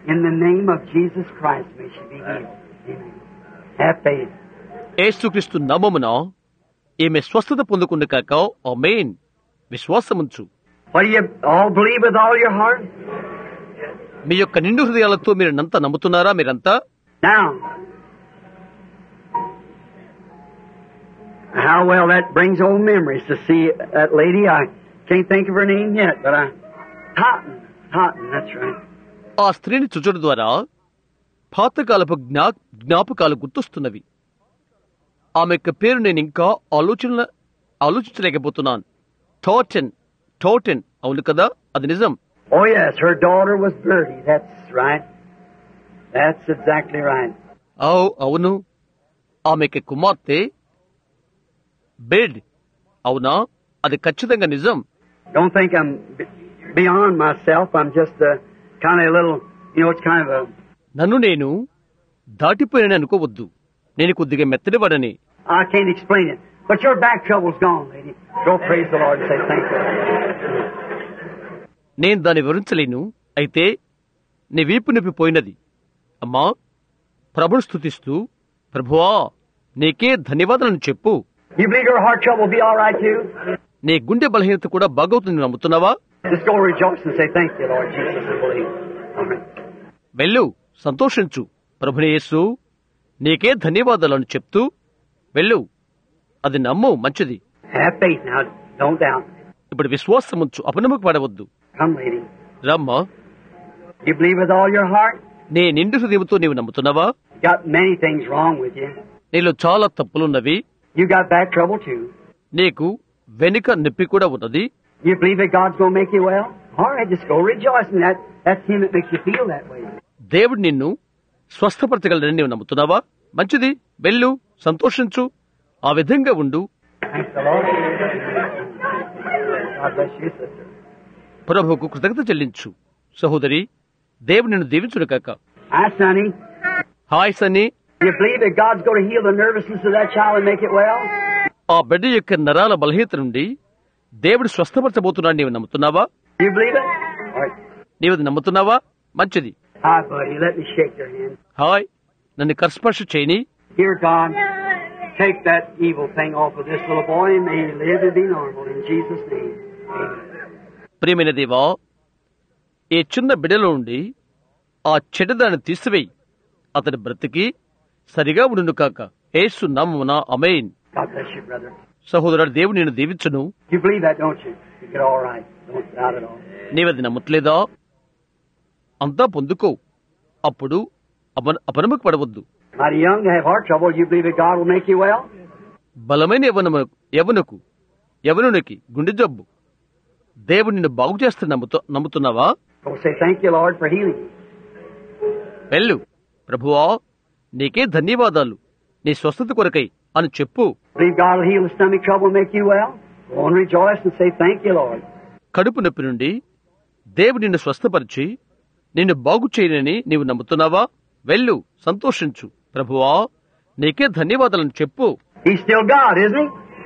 In the name of Jesus Christ, may she be healed. Amen. Have faith. యేసుక్రీస్తు నామమున ఈమె స్వస్థత పొందుకున్న కాక ఆమేన్. విశ్వాసముంచు. What do you all believe with all your heart? మీ యొక్క నిండు హృదయాలతో మీరంతా నమ్ముతున్నారా? మీరంతా Now, how well that brings old memories to see that lady. I can't think of her name yet, but I... Totten. Totten, that's right. ఆ స్త్రీని చూచడం ద్వారా పాతకాలపు జ్ఞా జ్ఞాపకాలు గుర్తొస్తున్నవి. ఆమె యొక్క పేరు నేను ఇంకా ఆలోచన ఆలోచించలేకపోతున్నాను. టోటెన్ టోటెన్ అవును కదా, అది నిజం. Oh yes, her daughter was Bertie. That's right. That's exactly right. అవు అవును, ఆమెకి కుమార్తె బెడ్. అవునా, అది ఖచ్చితంగా నిజం. Don't think I'm beyond myself. I'm just a kind of a little, you know, it's kind of a... నన్ను నేను దాటిపోయానని అనుకోవద్దు. నేను కొద్దిగా మెత్తడివాడని. I can't explain it. But your back trouble's gone, lady. Go praise the Lord and say thank you. నేను దాన్ని వివరించలేను. అయితే నీ వీపు నొప్పి పోయినది. అమ్మా, ప్రభుని స్తుతిస్తూ ప్రభువా నీకే ధన్యవాదాలను చెప్పు. You believe your heart trouble will be all right too? నీ గుండె బలహీనత కూడా బాగవుతుంది నమ్ముతున్నావా? Just go rejoice and say thank you, Lord Jesus, and believe. Amen. వెళ్ళు, సంతోషించు. ప్రభుని యేసు నీకే ధన్యవాదాలను చెప్తూ వెళ్ళు. అది నమ్ము, మంచిది. Have faith now. Don't doubt. ఇప్పుడు విశ్వాసముంచు, అపనమ్మకు పడవద్దు. Come, lady. రమ్మా. You believe with all your heart? నీ నిండు హృదయంతో నీవు నమ్ముతున్నావా? Got many things wrong with you. నీలో చాలా తప్పులున్నవి. You got back trouble too. నీకు వెనుక నొప్పి కూడా ఉన్నది. You believe that God's going to make you well? All right, just go rejoice in that. That's Him that makes you feel that way. దేవుడు నిన్ను స్వస్థపరచగలడని నీవు నమ్ముతున్నావా? మంచిది, వెళ్ళు, సంతోషించు, ఆ విధంగా ఉండు. Thank the Lord. God bless you, sister. ప్రభువుకు కృతజ్ఞత చెల్లించు సహోదరి. దేవుడు నిన్ను దీవించును కాక. Hi, Sonny. Hi Sonny. You believe that God's going to heal the nervousness of that child and make it well? ఆ బిడ్డ యొక్క నరాల బలహీనత నుండి దేవుడు స్వస్థపరచబోతున్నాడు. నీవు నమ్ముతున్నావా? You believe it? All right. నీవు నమ్ముతున్నావా? మంచిది. Hi, buddy. Let me shake your hand. Hi, నన్ను కర్స్పర్శ చేయని. Dear God, take that evil thing off of this little boy and may he live and be normal in Jesus' name. Amen. ప్రియమైన దేవా, ఈ చిన్న బిడ్డలో నుండి ఆ చెడ్డదాన్ని తీసివేయి. అతని బ్రతికి సరిగా ఉండును కాక. యేసు నామమున ఆమేన్. God bless you, brother. సహోదరుడు, దేవుడు నిన్ను దీవించును. You believe that, don't you? You get all right. Don't doubt it all. నీవది నమ్మట్లేదా? అంతా పొందుకో. అప్పుడు అపన అపనమ్మకు పడవద్దు. Mighty young to have heart trouble. You believe that God will make you well? బలమైన యవనము యవనకు యవనునికి గుండె జబ్బు దేవుడు నిన్ను బాగు చేస్తే నమ్ముతూ నమ్ముతున్నావా? Go say thank you, Lord, for healing. వెళ్ళు, ప్రభువా నీకే ధన్యవాదాలు నీ స్వస్థత కొరకై అని చెప్పు. Believe God will heal the stomach trouble and make you well? Go and rejoice and say thank you, Lord. కడుపు నొప్పి నుండి దేవుడు నిన్ను స్వస్థపరిచి నిన్ను బాగు చేయనని నీవు నమ్ముతున్నావా? వెళ్ళు, సంతోషించు. ప్రభువా నీకే ధన్యవాదాలను చెప్పు. He's still God, isn't He?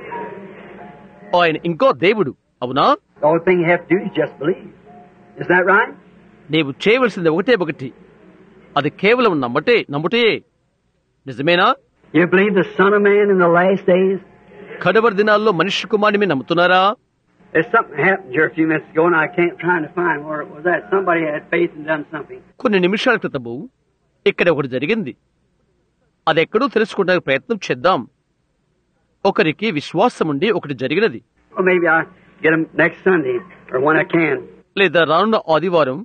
ఆయన ఇంకో దేవుడు, అవునా? The only thing you have to do is just believe. Isn't that right? నీవు చేయవలసింది ఒకటే ఒకటి, అది కేవలం నమ్మటే నమ్ముటే. నిజమేనా? You believe the Son of Man in the last days? కడవరి దినాల్లో మనిషి కుమారుని నమ్ముతున్నారా? There's something happened here a few minutes ago, and I can't trying to find where it was at. Somebody had faith and done something. కొన్ని నిమిషాల క్రితము ఇక్కడ ఒకటి జరిగింది. అది ఎక్కడో తెలుసుకోవడానికి ప్రయత్నం చేద్దాం. ఒకరికి విశ్వాసం ఉండి ఒకటి జరిగినది. Well, maybe I get them next Sunday or when I can. లేదా రానున్న ఆదివారం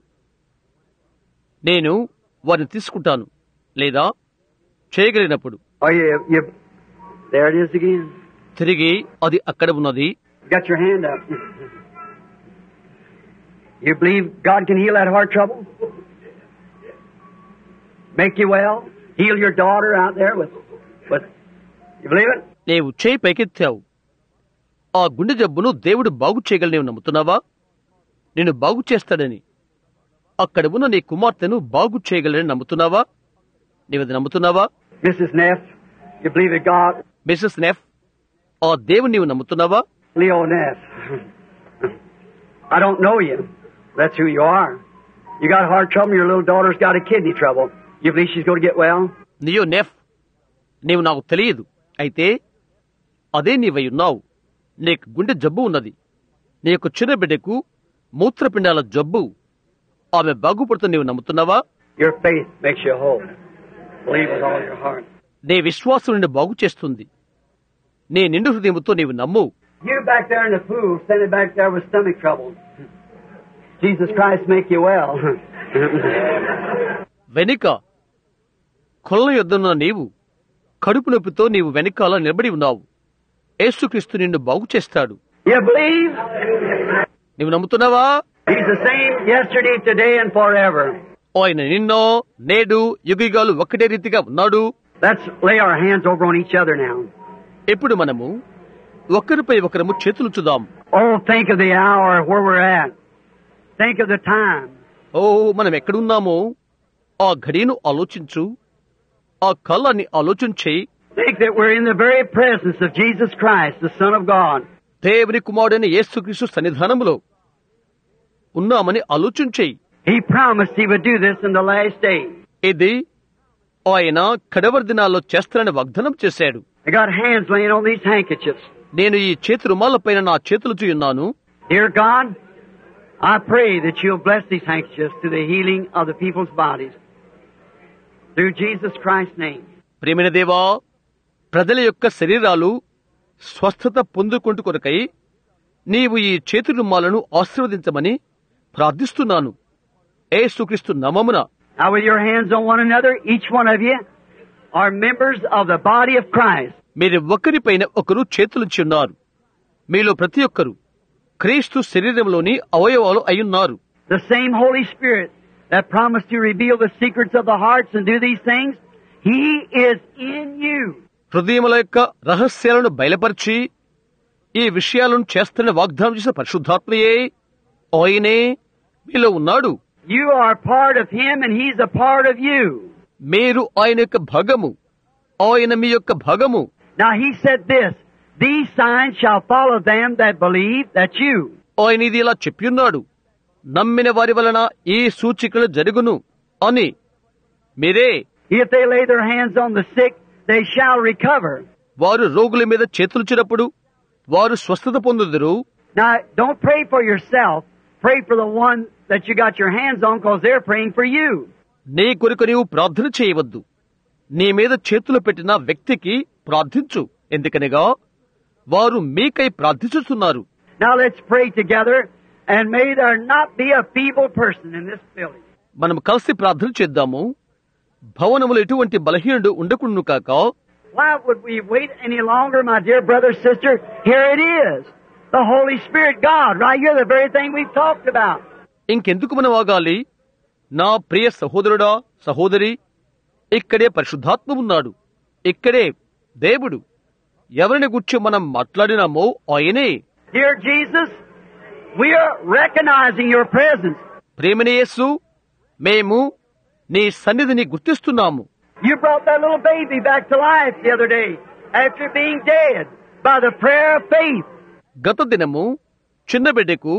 నేను వారిని తీసుకుంటాను, లేదా చేయగలిగినప్పుడు. Oh, you, you, there it is again. తిరిగి అది అక్కడ ఉన్నది. Got your hand up. You believe God can heal that heart trouble? Make you well? Heal your daughter out there with, with, you believe it? నీవు చేయి పైకెత్తావు. ఆ గుండె జబ్బును దేవుడు బాగు చేయగల నీవు నమ్ముతున్నావా? నేను బాగు చేస్తాడని, అక్కడ ఉన్న నీ కుమార్తెను బాగు చేయగలని నమ్ముతున్నావా? నీవది నమ్ముతున్నావా? Missus Neff, you believe that God... Mrs Neff, ఆ దేవుని నీవు నమ్ముతున్నావా? Leo Neff. I don't know you. That's who you are. You got heart trouble, your little daughter's got a kidney trouble. You believe she's going to get well? నీయో నెఫ్, నీవు నాకు తెలియదు. అయితే అదే నీవై ఉన్నావు. నీకు గుండె జబ్బు ఉన్నది. నీ యొక్క చిన్న బిడ్డకు మూత్రపిండాల జబ్బు. ఆమె బాగుపడుతుంది. నీవు నమ్ముతున్నావా? Your faith makes you whole. Believe with all your heart. నీ విశ్వాసం నిన్ను బాగు చేస్తుంది. నీ నిండు హృదయముతో నీవు నమ్ము. You back there in the pool, standing back there with stomach trouble. Jesus Christ make you well. వెనుక కొల్ల యొద్దనున్న నీవు కడుపు నొప్పితో నీవు వెనకాల నిలబడి ఉన్నావు. యేసుక్రీస్తు నిన్ను బాగు చేస్తాడు. You believe? నీవు నమ్ముతున్నావా? He's the same yesterday, today, and forever. ఆయన నిన్నో నేడు యుగాలు ఒక్కటే రీతిగా ఉన్నాడు. Let's lay our hands over on each other now. ఇప్పుడు మనము ఒకరిపై ఒకరము చేతులు చూద్దాం. Oh, think of the hour where we're at. Think of the time. ఓ, మనం ఎక్కడున్నామో ఆ ఘడియను ఆలోచించు. ఆ కాలాన్ని ఆలోచించి Think that we're in the very presence of Jesus Christ, the Son of God. దేవుని కుమారుడైన యేసుక్రీస్తు సన్నిధానములో ఉన్నామని ఆలోచించేయి. He promised He would do this in the last days. ఇది ఆయన కడవరి దినాల్లో చేస్తానని వాగ్దానం చేశాడు. I got hands laying on these handkerchiefs. నేను ఈ చేతి రుమాలపైన నా చేతులు చూయున్నాను. Dear God, I pray that You'll bless these handkerchiefs to the healing of the people's bodies. Through Jesus Christ's name. ప్రేమైన దేవా, ప్రజల యొక్క శరీరాలు స్వస్థత పొందుకుంటూ కొరకై నీవు ఈ చేతి రుమాలను ఆశీర్వదించమని ప్రార్థిస్తున్నాను. యేసుక్రీస్తు నామమున. Now with your hands on one another, each one of you are members of the body of Christ. మీరు ఒకరిపైన ఒకరు చేతులుంచి ఉన్నారు. మీలో ప్రతి ఒక్కరు క్రీస్తు శరీరంలోని అవయవాలు అయ్యున్నారు. The same Holy Spirit that promised to reveal the secrets of the hearts and do these things, He is in you. హృదయముల యొక్క రహస్యాలను బయలుపరిచి ఈ విషయాలను చేస్తున్న వాగ్దానం చేసిన పరిశుద్ధాత్మయే ఆయనే మీలో ఉన్నాడు. You are part of Him and He's a part of you. మీరు ఆయన యొక్క భాగము, ఆయన మీ యొక్క భాగము. Now He said this, these signs shall follow them that believe, that's you. ఆయన ఇది ఇలా చెప్పియున్నాడు, నమ్మిన వారి వలన ఈ సూచికలు జరుగును అని. మీరే. If they lay their hands on the sick, they shall recover. వారు రోగుల మీద చేతులుచినప్పుడు వారు స్వస్థత పొందుదురు. Now don't pray for yourself, pray for the one that you got your hands on, because they're praying for you. నీ కొరకు నీవు ప్రార్థన చేయవద్దు. నీ మీద చేతులు పెట్టిన వ్యక్తికి ప్రార్థించు, ఎందుకనగా వారు మీకై ప్రార్థిస్తున్నారు. Now let's pray together, and may there not be a feeble person in this building. మనం కలిసి ప్రార్థన చేద్దాము. భవనములు ఎటువంటి బలహీనుడు ఉండకుండును కాక. Why would we wait any longer, my dear brother, sister? Here it is. The Holy Spirit, God, right here, the very thing we've talked about. ఇంకెందుకు మనం ఆగాలి? నా ప్రియ సహోదరుడా, సహోదరి, ఇక్కడే పరిశుద్ధాత్మ ఉన్నాడు. ఇక్కడే దేవుడు. ఎవరిని గురించి మనం మాట్లాడినామో ఆయనే. Dear Jesus, we are recognizing your presence. ప్రేమని యేసు, మేము నీ సన్నిధిని గుర్తిస్తున్నాము. You brought that little baby back to life the other day after being dead by the prayer of faith. గత దినము చిన్న బిడ్డకు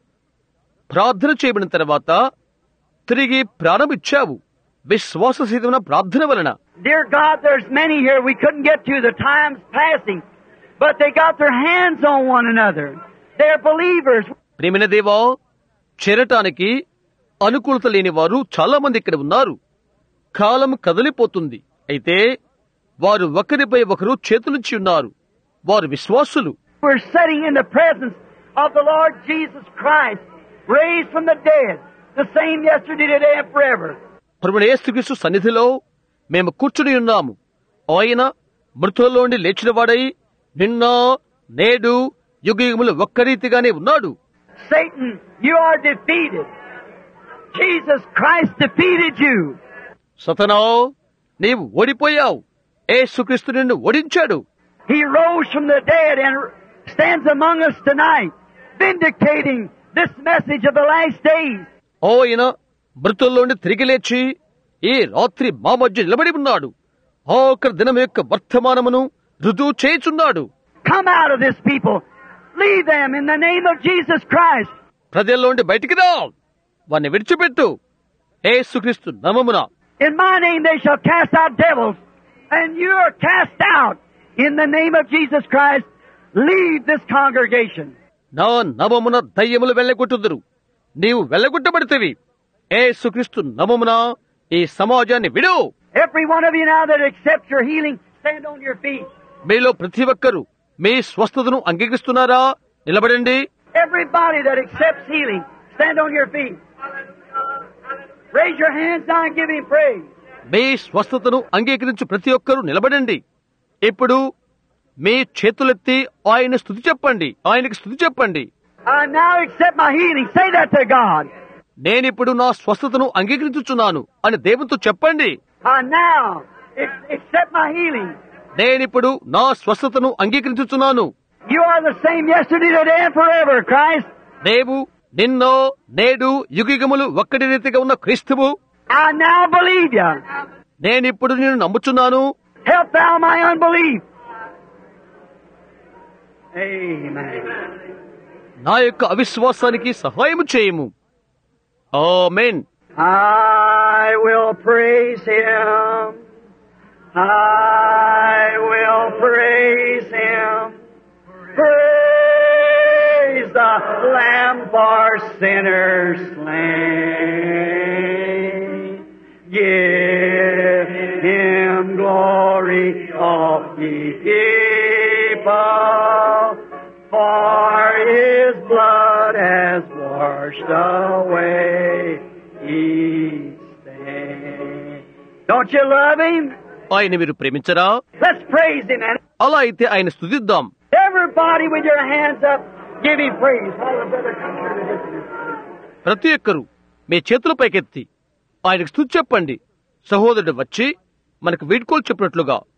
ప్రార్థన చేయబడిన తర్వాత తిరిగి ప్రారంభించావు విశ్వాససహితమైన ప్రార్థన వలన. Dear God, there's many here we couldn't get to, the time's passing, but they got their hands on one another. They're believers. ప్రేమైన దేవా, చేరటానికి అనుకూలత లేని వారు చాలా మంది ఇక్కడ ఉన్నారు. కాలం కదిలిపోతుంది. అయితే వారు ఒకరిపై ఒకరు చేతులుంచి ఉన్నారు. వారు విశ్వాసులు. We're sitting in the presence of the Lord Jesus Christ, raised from the dead, the same yesterday, today, and forever. ప్రభువైన యేసుక్రీస్తు సన్నిధిలో మేము కూర్చుని ఉన్నాము. ఆయన మృతులలోండి లేచినవాడై నిన్న నేడు యుగయుగములు ఒక్కరీతిగానే ఉన్నాడు. Satan, you are defeated. Jesus Christ defeated you. సతనా, నీవు ఓడిపోయావు. యేసుక్రీస్తు నిన్ను ఓడించాడు. He rose from the dead and stands among us tonight, vindicating this message of the last days. ఆయన మృతుల్లోండి తిరిగి లేచి ఈ రాత్రి మా మధ్య నిలబడి ఉన్నాడు. ఆఖరి దినం యొక్క వర్తమానమును రుజువు చేయుచున్నాడు. Come out of this people. Leave them in the name of Jesus Christ. ప్రజల్లోండి బయటికి రా. వారిని విడిచిపెట్టు. యేసుక్రీస్తు నామమున. In my name they shall cast out devils, and you are cast out in the name of Jesus Christ. Leave this congregation. నా నామమున దయ్యములు వెళ్ళగొట్టుదురు, నీవు వెళ్ళగొట్టబడితివి. యేసుక్రీస్తు నామమున ఈ సమాజాన్ని విడు. Every one of you now that accepts your healing, stand on your feet. మీలో ప్రతి ఒక్కరు మీ స్వస్థతను అంగీకరిస్తున్నారా? నిలబడండి. Everybody that accepts healing, stand on your feet. Raise your hands now and give Him praise. మీ స్వస్థతను అంగీకరించు ప్రతి ఒక్కరూ నిలబడండి. ఇప్పుడు మీ చేతులెత్తి ఆయన స్తుతి చెప్పండి, ఆయనకి స్తుతి చెప్పండి. I now accept my healing. Say that to God. నేనిప్పుడు నా స్వస్థతను అంగీకరించుచున్నాను అని దేవునితో చెప్పండి. I now accept my healing. నేనిప్పుడు నా స్వస్థతను అంగీకరించుచున్నాను. You are the same yesterday, today, and forever, Christ. దేవు నిన్నో నేడు యుగయుగములు ఒక్కటి రీతిగా ఉన్న క్రీస్తువు. I now believe you. నేనిప్పుడు నేను నమ్ముచున్నాను. Help thou my unbelief. Amen. నా యొక్క అవిశ్వాసానికి సహాయము చేయము. ఆమేన్. I will praise Him. I will praise Him. Praise the Lamb for sinners slain. Give Him glory, all ye people, for His blood has washed away each stain. Don't you love Him? ఆయన మీరు ప్రేమించరా? Let's praise Him. And అలా అయితే ఆయన స్తుతిద్దాం. everybody with your hands up, give Him praise. All the brother comes here to listen. ప్రతి ఒక్కరు మీ చేతుల పైకెత్తి ఆయనకు స్తుతి చెప్పండి. సహోదరుడు వచ్చి మనకు వీడ్కోలు చెప్పినట్లుగా